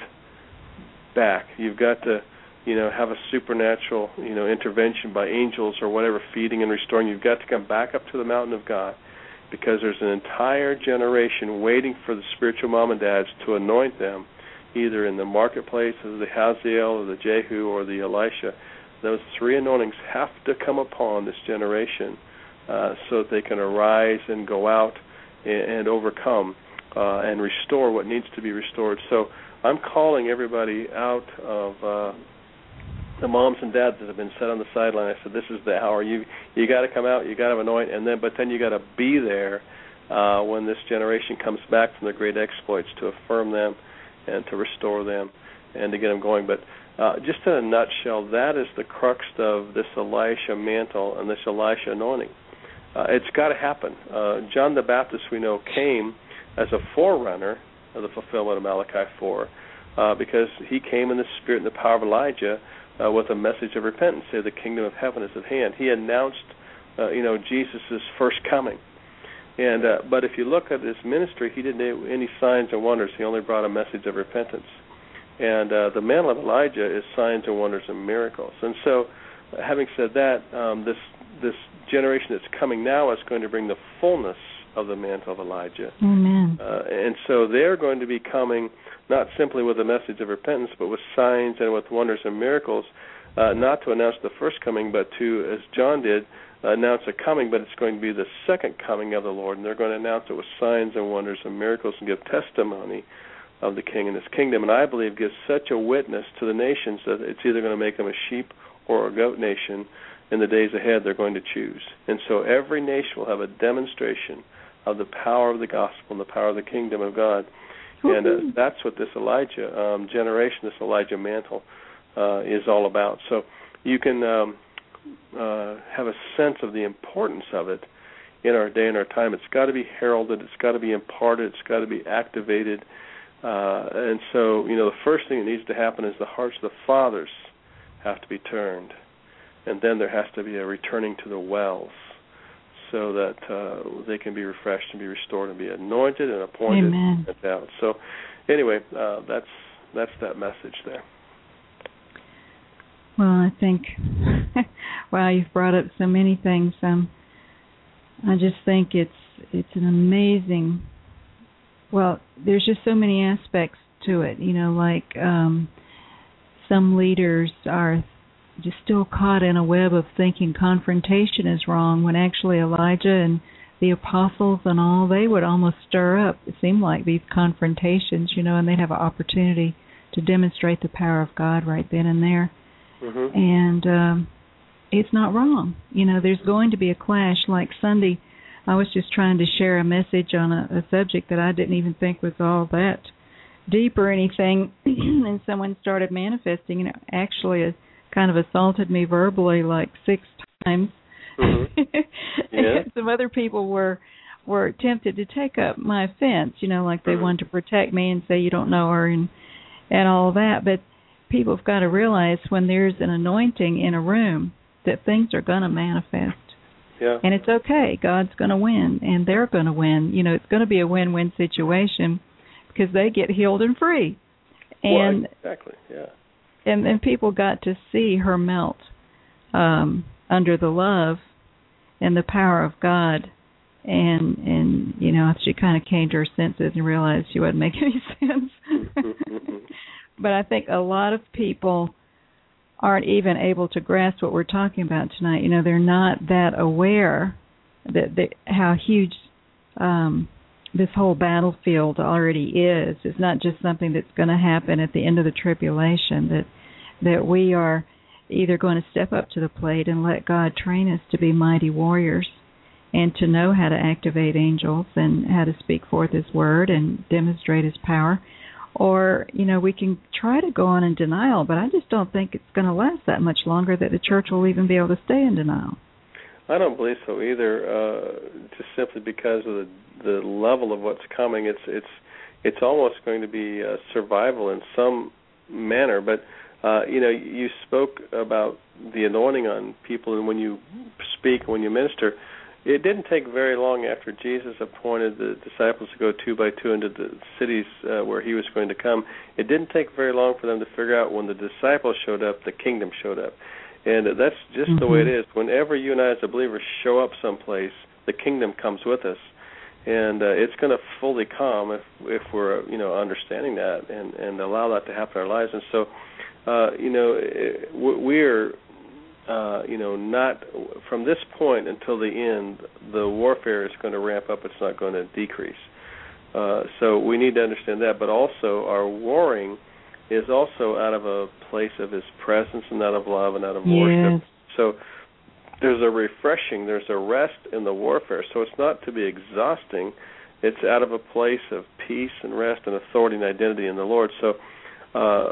back. You've got to, you know, have a supernatural, you know, intervention by angels or whatever, feeding and restoring. You've got to come back up to the mountain of God, because there's an entire generation waiting for the spiritual mom and dads to anoint them, either in the marketplace of the Hazael or the Jehu or the Elisha. Those three anointings have to come upon this generation uh, so that they can arise and go out and, and overcome uh, and restore what needs to be restored. So I'm calling everybody out of uh, the moms and dads that have been set on the sideline. I said, this is the hour. You you got to come out. You got to anoint, and then but then you got to be there uh, when this generation comes back from their great exploits to affirm them and to restore them and to get them going. But uh, just in a nutshell, that is the crux of this Elisha mantle and this Elisha anointing. Uh, it's got to happen. Uh, John the Baptist, we know, came as a forerunner of the fulfillment of Malachi four uh, because he came in the spirit and the power of Elijah uh, with a message of repentance. Say, the kingdom of heaven is at hand. He announced, uh, you know, Jesus' first coming. And uh, but if you look at his ministry, he didn't do any signs and wonders. He only brought a message of repentance. And uh, the mantle of Elijah is signs and wonders and miracles. And so, uh, having said that, um, this this generation that's coming now is going to bring the fullness of the mantle of Elijah. Amen. Uh, and so they're going to be coming not simply with a message of repentance, but with signs and with wonders and miracles, uh, not to announce the first coming, but to, as John did, uh, announce a coming, but it's going to be the second coming of the Lord, and they're going to announce it with signs and wonders and miracles and give testimony of the King and his kingdom. And I believe gives such a witness to the nations that it's either going to make them a sheep or a goat nation in the days ahead they're going to choose. And so every nation will have a demonstration of the power of the gospel and the power of the kingdom of God. And uh, that's what this Elijah um, generation, this Elijah mantle, uh, is all about. So you can um, uh, have a sense of the importance of it in our day and our time. It's got to be heralded. It's got to be imparted. It's got to be activated. Uh, and so, you know, the first thing that needs to happen is the hearts of the fathers have to be turned. And then there has to be a returning to the wells so that uh, they can be refreshed and be restored and be anointed and appointed. Amen. And out. So anyway, uh, that's that's that message there. Well, I think, wow, you've brought up so many things. Um, I just think it's it's an amazing, well, there's just so many aspects to it. You know, like um, some leaders are just still caught in a web of thinking confrontation is wrong, when actually Elijah and the apostles and all, they would almost stir up, it seemed like, these confrontations, you know, and they'd have an opportunity to demonstrate the power of God right then and there. Mm-hmm. And um, it's not wrong. You know, there's going to be a clash. Like Sunday, I was just trying to share a message on a, a subject that I didn't even think was all that deep or anything, and someone started manifesting, and it actually kind of assaulted me verbally like six times. Mm-hmm. Yeah. And some other people were were tempted to take up my offense, you know, like they mm-hmm. wanted to protect me and say you don't know her and and all that. But people have got to realize when there's an anointing in a room that things are going to manifest. Yeah. And it's okay. God's going to win, and they're going to win. You know, it's going to be a win-win situation because they get healed and free. And well, exactly, yeah. And then people got to see her melt um, under the love and the power of God. And, and you know, she kind of came to her senses and realized she wasn't making any sense. But I think a lot of people aren't even able to grasp what we're talking about tonight. You know, they're not that aware that they, how huge um, this whole battlefield already is. It's not just something that's going to happen at the end of the tribulation, that that we are either going to step up to the plate and let God train us to be mighty warriors and to know how to activate angels and how to speak forth His word and demonstrate His power. Or, you know, we can try to go on in denial, but I just don't think it's going to last that much longer that the church will even be able to stay in denial. I don't believe so either, uh, just simply because of the, the level of what's coming. It's it's it's almost going to be uh, survival in some manner. But, uh, you know, you spoke about the anointing on people, and when you speak, when you minister, it didn't take very long after Jesus appointed the disciples to go two by two into the cities uh, where He was going to come. It didn't take very long for them to figure out when the disciples showed up, the kingdom showed up. And that's just mm-hmm. the way it is. Whenever you and I as a believer show up someplace, the kingdom comes with us. And uh, it's going to fully come if if we're, you know, understanding that and, and allow that to happen in our lives. And so, uh, you know, we're... Uh, you know, not from this point until the end, the warfare is going to ramp up. It's not going to decrease. Uh, so we need to understand that. But also, our warring is also out of a place of His presence and out of love and out of yes. worship. So there's a refreshing, there's a rest in the warfare. So it's not to be exhausting. It's out of a place of peace and rest and authority and identity in the Lord. So uh,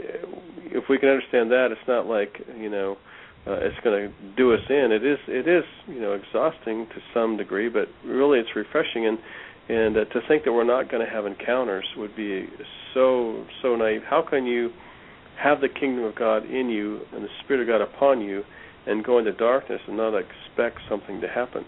if we can understand that, it's not like, you know, uh, it's going to do us in. It is, it is, you know, exhausting to some degree, but really it's refreshing. And and uh, to think that we're not going to have encounters would be so so naive. How can you have the kingdom of God in you and the Spirit of God upon you, and go into darkness and not expect something to happen?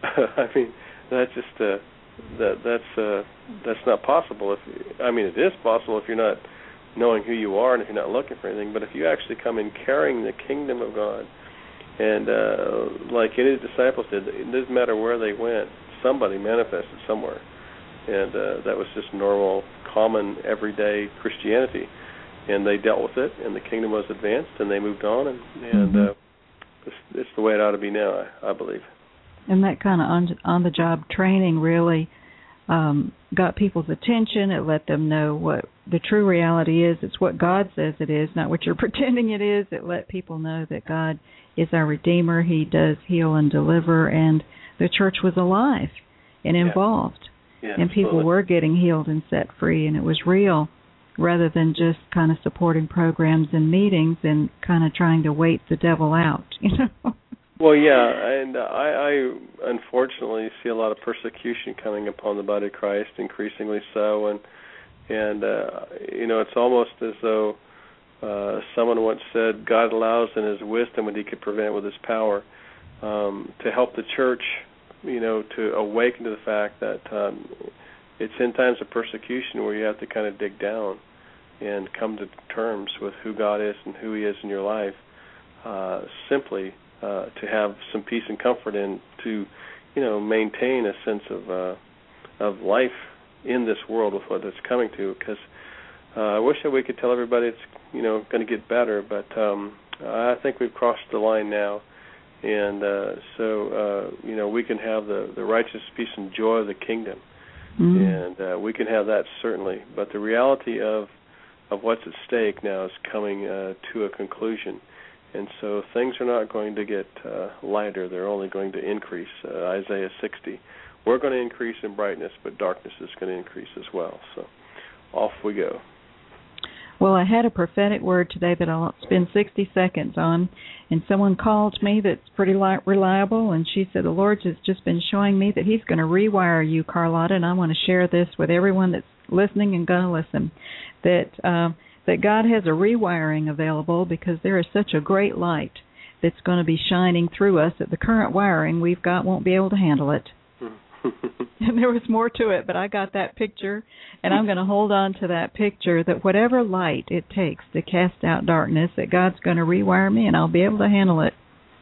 I mean, that's just uh, that that's uh, that's not possible. If I mean, it is possible if you're not knowing who you are and if you're not looking for anything. But if you actually come in carrying the kingdom of God, and uh, like any disciples did, it doesn't matter where they went, somebody manifested somewhere, and uh, that was just normal, common, everyday Christianity. And they dealt with it, and the kingdom was advanced, and they moved on, and, and mm-hmm. uh, it's, it's the way it ought to be now, I, I believe. And that kind of on, on-the-job training really um, got people's attention. It let them know what the true reality is. It's what God says it is, not what you're pretending it is. It let people know that God is our Redeemer. He does heal and deliver, and the church was alive and involved. Yeah. Yeah, and people absolutely. were getting healed and set free, and it was real, rather than just kind of supporting programs and meetings and kind of trying to wait the devil out, you know. Well, yeah, and I, I unfortunately see a lot of persecution coming upon the body of Christ, increasingly so, and and uh, you know, it's almost as though uh, someone once said, God allows in His wisdom what He could prevent with His power, um, to help the church, you know, to awaken to the fact that um, it's in times of persecution where you have to kind of dig down and come to terms with who God is and who He is in your life, uh, simply uh, to have some peace and comfort and to, you know, maintain a sense of uh, of life in this world with what it's coming to. Because uh, I wish that we could tell everybody it's, you know, going to get better, but um, I think we've crossed the line now. And uh, so, uh, you know, we can have the, the righteous peace and joy of the kingdom. Mm. And uh, we can have that certainly, but the reality of of what's at stake now is coming uh, to a conclusion, and so things are not going to get uh, lighter; they're only going to increase. Uh, Isaiah sixty, we're going to increase in brightness, but darkness is going to increase as well. So, off we go. Well, I had a prophetic word today that I'll spend sixty seconds on, and someone called me that's pretty li- reliable, and she said, the Lord has just been showing me that He's going to rewire you, Carlotta, and I want to share this with everyone that's listening and going to listen, that uh, that God has a rewiring available because there is such a great light that's going to be shining through us that the current wiring we've got won't be able to handle it. And there was more to it, but I got that picture, and I'm going to hold on to that picture, that whatever light it takes to cast out darkness, that God's going to rewire me, and I'll be able to handle it.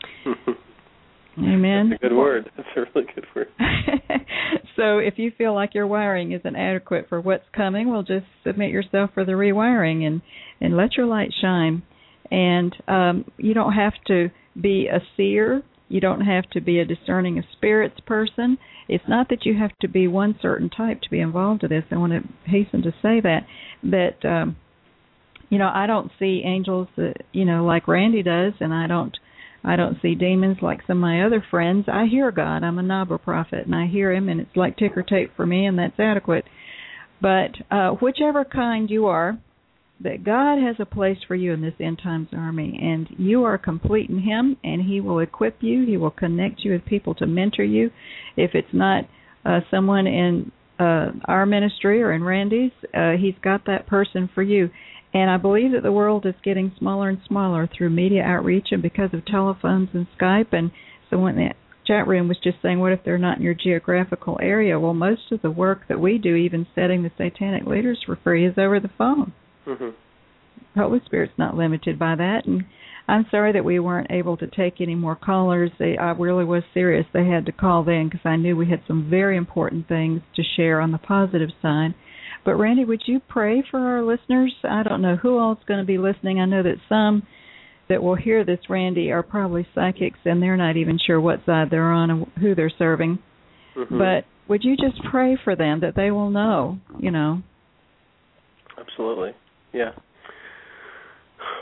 Amen? That's a good word. That's a really good word. So if you feel like your wiring isn't adequate for what's coming, well, just submit yourself for the rewiring and, and let your light shine. And um, you don't have to be a seer. You don't have to be a discerning of spirits person. It's not that you have to be one certain type to be involved in this. I want to hasten to say that, that, um, you know, I don't see angels, that, you know, like Randy does, and I don't I don't see demons like some of my other friends. I hear God. I'm a Naba prophet, and I hear Him, and it's like ticker tape for me, and that's adequate. But uh, whichever kind you are, that God has a place for you in this end times army, and you are complete in Him, and He will equip you. He will connect you with people to mentor you. If it's not uh, someone in uh, our ministry or in Randy's, uh, He's got that person for you. And I believe that the world is getting smaller and smaller through media outreach and because of telephones and Skype. And someone in the chat room was just saying, what if they're not in your geographical area? Well, most of the work that we do, even setting the satanic leaders for free, is over the phone. Mm-hmm. The Holy Spirit's not limited by that. And I'm sorry that we weren't able to take any more callers. They, I really was serious. They had to call then because I knew we had some very important things to share on the positive side. But, Randy, would you pray for our listeners? I don't know who else is going to be listening. I know that some that will hear this, Randy, are probably psychics, and they're not even sure what side they're on and who they're serving. Mm-hmm. But would you just pray for them that they will know, you know? Absolutely, yeah.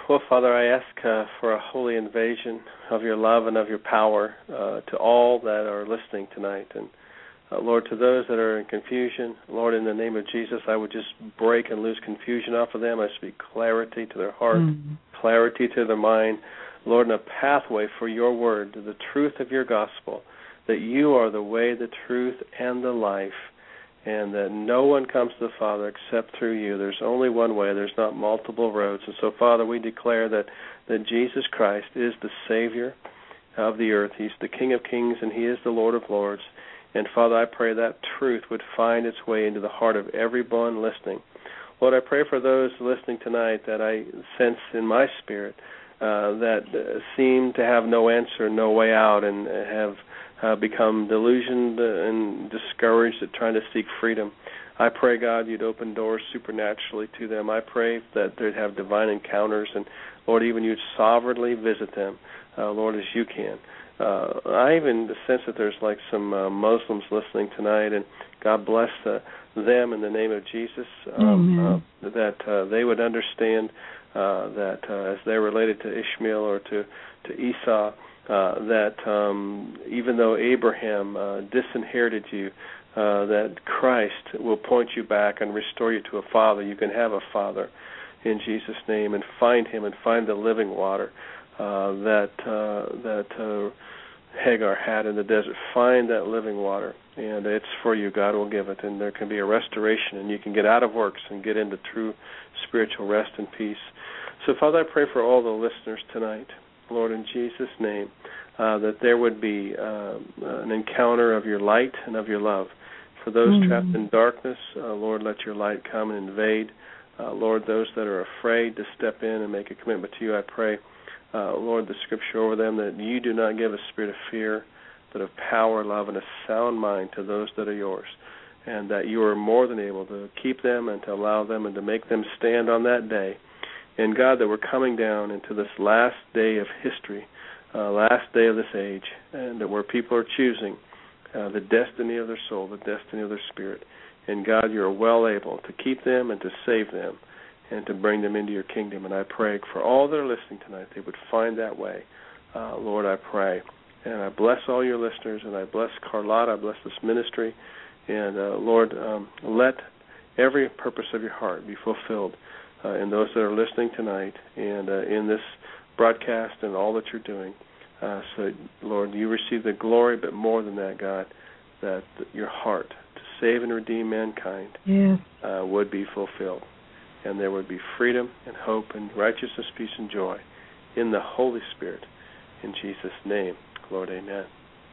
Well, Father, I ask uh, for a holy invasion of your love and of your power uh, to all that are listening tonight. And, uh, Lord, to those that are in confusion, Lord, in the name of Jesus, I would just break and lose confusion off of them. I speak clarity to their heart, mm-hmm. clarity to their mind, Lord, and a pathway for your word, the truth of your gospel, that you are the way, the truth, and the life, and that no one comes to the Father except through you. There's only one way. There's not multiple roads. And so, Father, we declare that, that Jesus Christ is the Savior of the earth. He's the King of kings, and he is the Lord of lords. And, Father, I pray that truth would find its way into the heart of everyone listening. Lord, I pray for those listening tonight that I sense in my spirit uh, that uh, seem to have no answer, no way out, and have Uh, become delusioned and discouraged at trying to seek freedom. I pray, God, you'd open doors supernaturally to them. I pray that they'd have divine encounters, and, Lord, even you'd sovereignly visit them, uh, Lord, as you can. Uh, I even sense that there's like some uh, Muslims listening tonight, and God bless uh, them in the name of Jesus, um, uh, that uh, they would understand uh, that uh, as they're related to Ishmael or to, to Esau, Uh, that um, even though Abraham uh, disinherited you, uh, that Christ will point you back and restore you to a father. You can have a father in Jesus' name and find him and find the living water uh, that uh, that uh, Hagar had in the desert. Find that living water, and it's for you. God will give it, and there can be a restoration, and you can get out of works and get into true spiritual rest and peace. So, Father, I pray for all the listeners tonight, Lord, in Jesus' name, uh, that there would be uh, an encounter of your light and of your love. For those mm-hmm. trapped in darkness, uh, Lord, let your light come and invade. Uh, Lord, those that are afraid to step in and make a commitment to you, I pray, uh, Lord, the scripture over them, that you do not give a spirit of fear, but of power, love, and a sound mind to those that are yours, and that you are more than able to keep them and to allow them and to make them stand on that day. And, God, that we're coming down into this last day of history, uh, last day of this age, and that where people are choosing uh, the destiny of their soul, the destiny of their spirit. And, God, you're well able to keep them and to save them and to bring them into your kingdom. And I pray for all that are listening tonight, they would find that way. Uh, Lord, I pray. And I bless all your listeners, and I bless Carlotta, I bless this ministry. And, uh, Lord, um, let every purpose of your heart be fulfilled Uh, and those that are listening tonight and uh, in this broadcast and all that you're doing. Uh, so, Lord, you receive the glory, but more than that, God, that your heart to save and redeem mankind yes. uh, would be fulfilled. And there would be freedom and hope and righteousness, peace, and joy in the Holy Spirit. In Jesus' name, Lord, amen.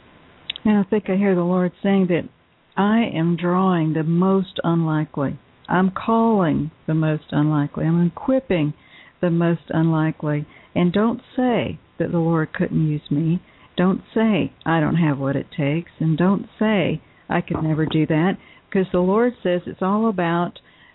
And I think I hear the Lord saying that I am drawing the most unlikely. I'm calling the most unlikely. I'm equipping the most unlikely. And don't say that the Lord couldn't use me. Don't say I don't have what it takes. And don't say I could never do that. Because the Lord says it's all about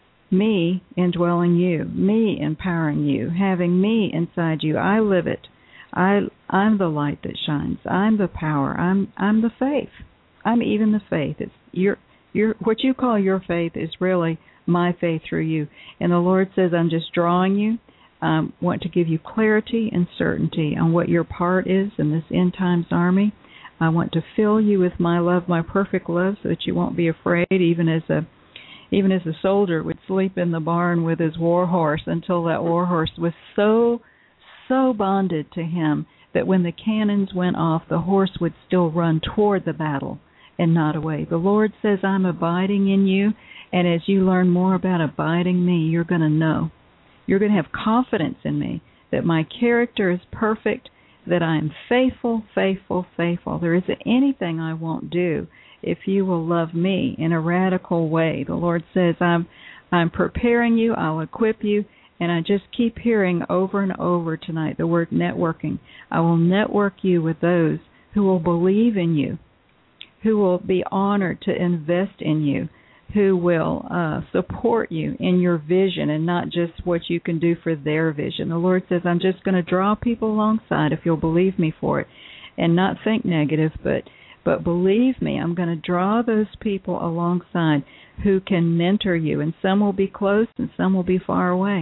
me indwelling you, me empowering you, having me inside you. I live it. I, I'm the light that shines. I'm the power. I'm I'm the faith. I'm even the faith. It's your your what you call your faith is really my faith through you. And the Lord says, I'm just drawing you. I um, want to give you clarity and certainty on what your part is in this end times army. I want to fill you with my love, my perfect love, so that you won't be afraid, even as a even as a soldier would sleep in the barn with his war horse until that war horse was so, so bonded to him that when the cannons went off, the horse would still run toward the battle and not away. The Lord says, I'm abiding in you. And as you learn more about abiding me, you're going to know. You're going to have confidence in me that my character is perfect, that I am faithful, faithful, faithful. There isn't anything I won't do if you will love me in a radical way. The Lord says, I'm I'm preparing you, I'll equip you, and I just keep hearing over and over tonight the word networking. I will network you with those who will believe in you, who will be honored to invest in you, who will uh, support you in your vision and not just what you can do for their vision. The Lord says, I'm just going to draw people alongside if you'll believe me for it and not think negative, but but believe me, I'm going to draw those people alongside who can mentor you, and some will be close and some will be far away.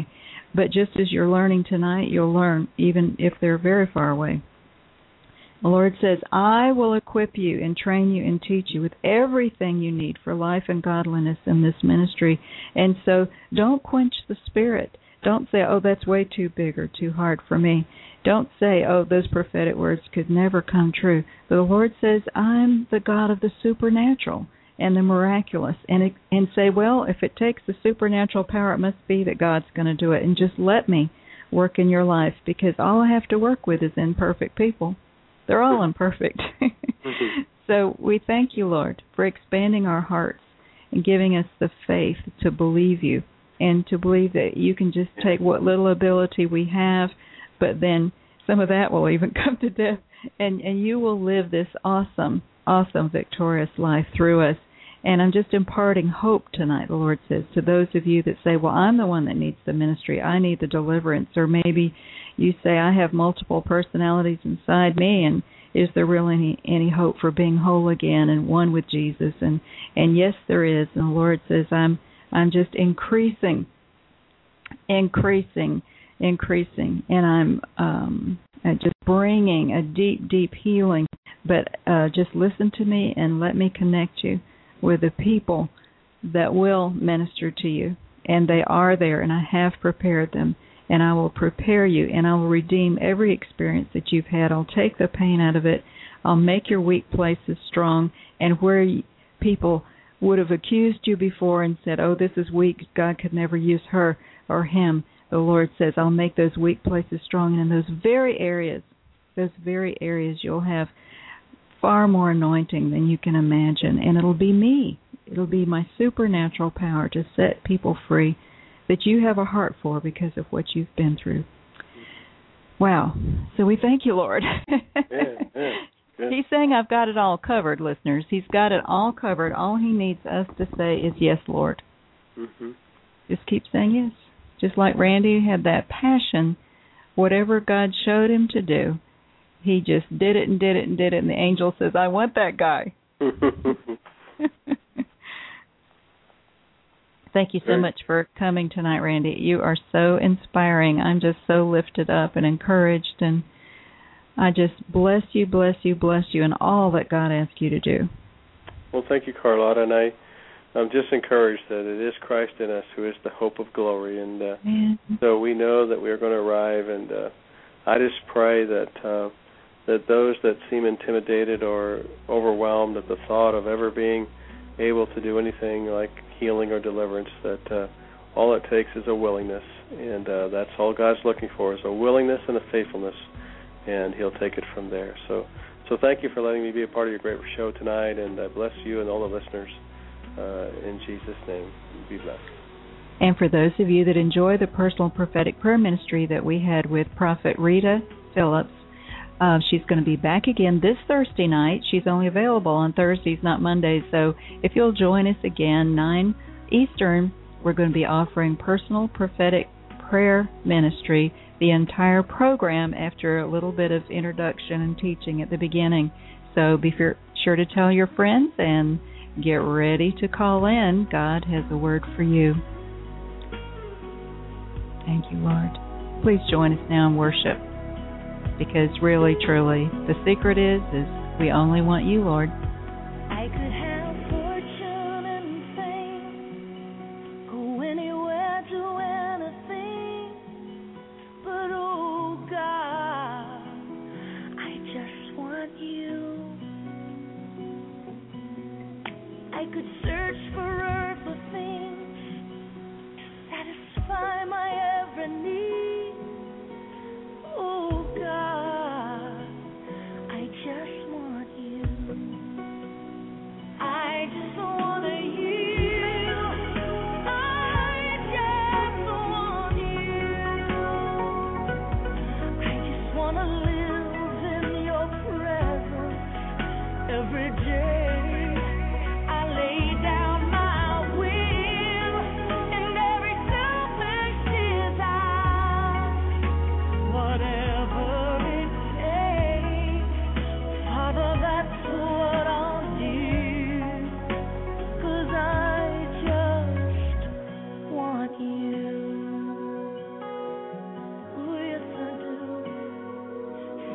But just as you're learning tonight, you'll learn even if they're very far away. The Lord says, I will equip you and train you and teach you with everything you need for life and godliness in this ministry. And so don't quench the Spirit. Don't say, oh, that's way too big or too hard for me. Don't say, oh, those prophetic words could never come true. But the Lord says, I'm the God of the supernatural and the miraculous. And, it, and say, well, if it takes the supernatural power, it must be that God's going to do it. And just let me work in your life, because all I have to work with is imperfect people. They're all imperfect. Mm-hmm. So we thank you, Lord, for expanding our hearts and giving us the faith to believe you and to believe that you can just take what little ability we have, but then some of that will even come to death, and, and you will live this awesome, awesome, victorious life through us. And I'm just imparting hope tonight, the Lord says, to those of you that say, well, I'm the one that needs the ministry. I need the deliverance. Or maybe you say, I have multiple personalities inside me, and is there really any, any hope for being whole again and one with Jesus? And, and yes, there is. And the Lord says, I'm I'm just increasing, increasing, increasing. And I'm um, just bringing a deep, deep healing. But uh, just listen to me and let me connect you with the people that will minister to you. And they are there, and I have prepared them. And I will prepare you, and I will redeem every experience that you've had. I'll take the pain out of it. I'll make your weak places strong. And where people would have accused you before and said, oh, this is weak, God could never use her or him, the Lord says, I'll make those weak places strong. And in those very areas, those very areas, you'll have far more anointing than you can imagine. And it'll be me. It'll be my supernatural power to set people free that you have a heart for because of what you've been through. Wow. So we thank you, Lord. yeah, yeah, yeah. He's saying I've got it all covered, listeners. He's got it all covered. All he needs us to say is, yes, Lord. Mm-hmm. Just keep saying yes. Just like Randy had that passion, whatever God showed him to do, he just did it and did it and did it, and the angel says, I want that guy. Thank you so much for coming tonight, Randy. You are so inspiring. I'm just so lifted up and encouraged, and I just bless you, bless you, bless you in all that God asked you to do. Well, thank you, Carlotta, and I, I'm just encouraged that it is Christ in us who is the hope of glory, and uh, so we know that we are going to arrive, and uh, I just pray that uh, that those that seem intimidated or overwhelmed at the thought of ever being able to do anything like healing or deliverance, that uh, all it takes is a willingness, and uh, that's all God's looking for, is a willingness and a faithfulness, and he'll take it from there. So so thank you for letting me be a part of your great show tonight, and I bless you and all the listeners uh, in Jesus' name. Be blessed. And for those of you that enjoy the personal prophetic prayer ministry that we had with Prophet Rita Phillips, Uh, she's going to be back again this Thursday night. She's only available on Thursdays, not Mondays. So if you'll join us again, nine Eastern, we're going to be offering personal prophetic prayer ministry, the entire program, after a little bit of introduction and teaching at the beginning. So be sure to tell your friends and get ready to call in. God has a word for you. Thank you, Lord. Please join us now in worship. Because really, truly, the secret is, is we only want you, Lord. I could have fortune and fame, go anywhere, do anything, but oh God, I just want you. I could search for earthly things to satisfy my every need. Oh God, I just want you. I just want you. I just want you. I just want to live in your presence every day. I lay down my will and every selfish desire. Whatever it takes, Father, that's what I'll do. 'Cause I just want you.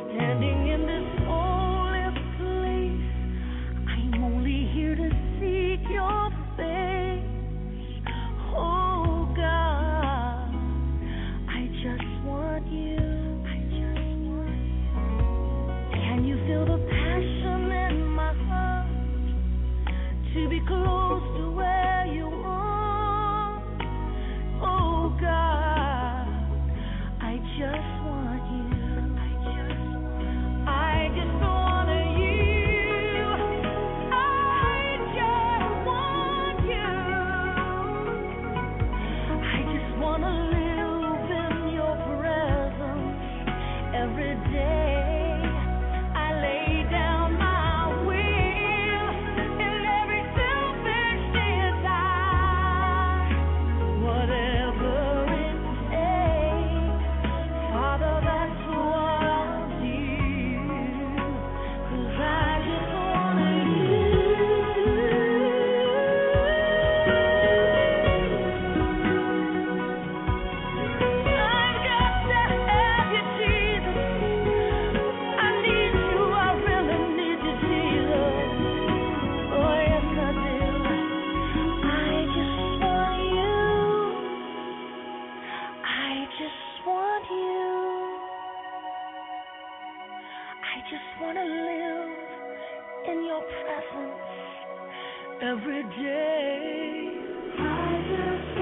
standing in this holy place. I'm only here to seek your face. Oh God, I just want you. I just want you. Can you feel the passion in my heart to be close to where you are? Oh God, I just want you. I just want I just want you. I just want you. I just want to live in your presence every day. I lay down my will and every selfish desire, whatever it takes. Father, that's what I'll do, 'cause I just wanna I've got to have you, Jesus. I need you, I really need you, Jesus. Oh, yes, I do. I just want you. I just want you. I just want to live in your presence every day. I just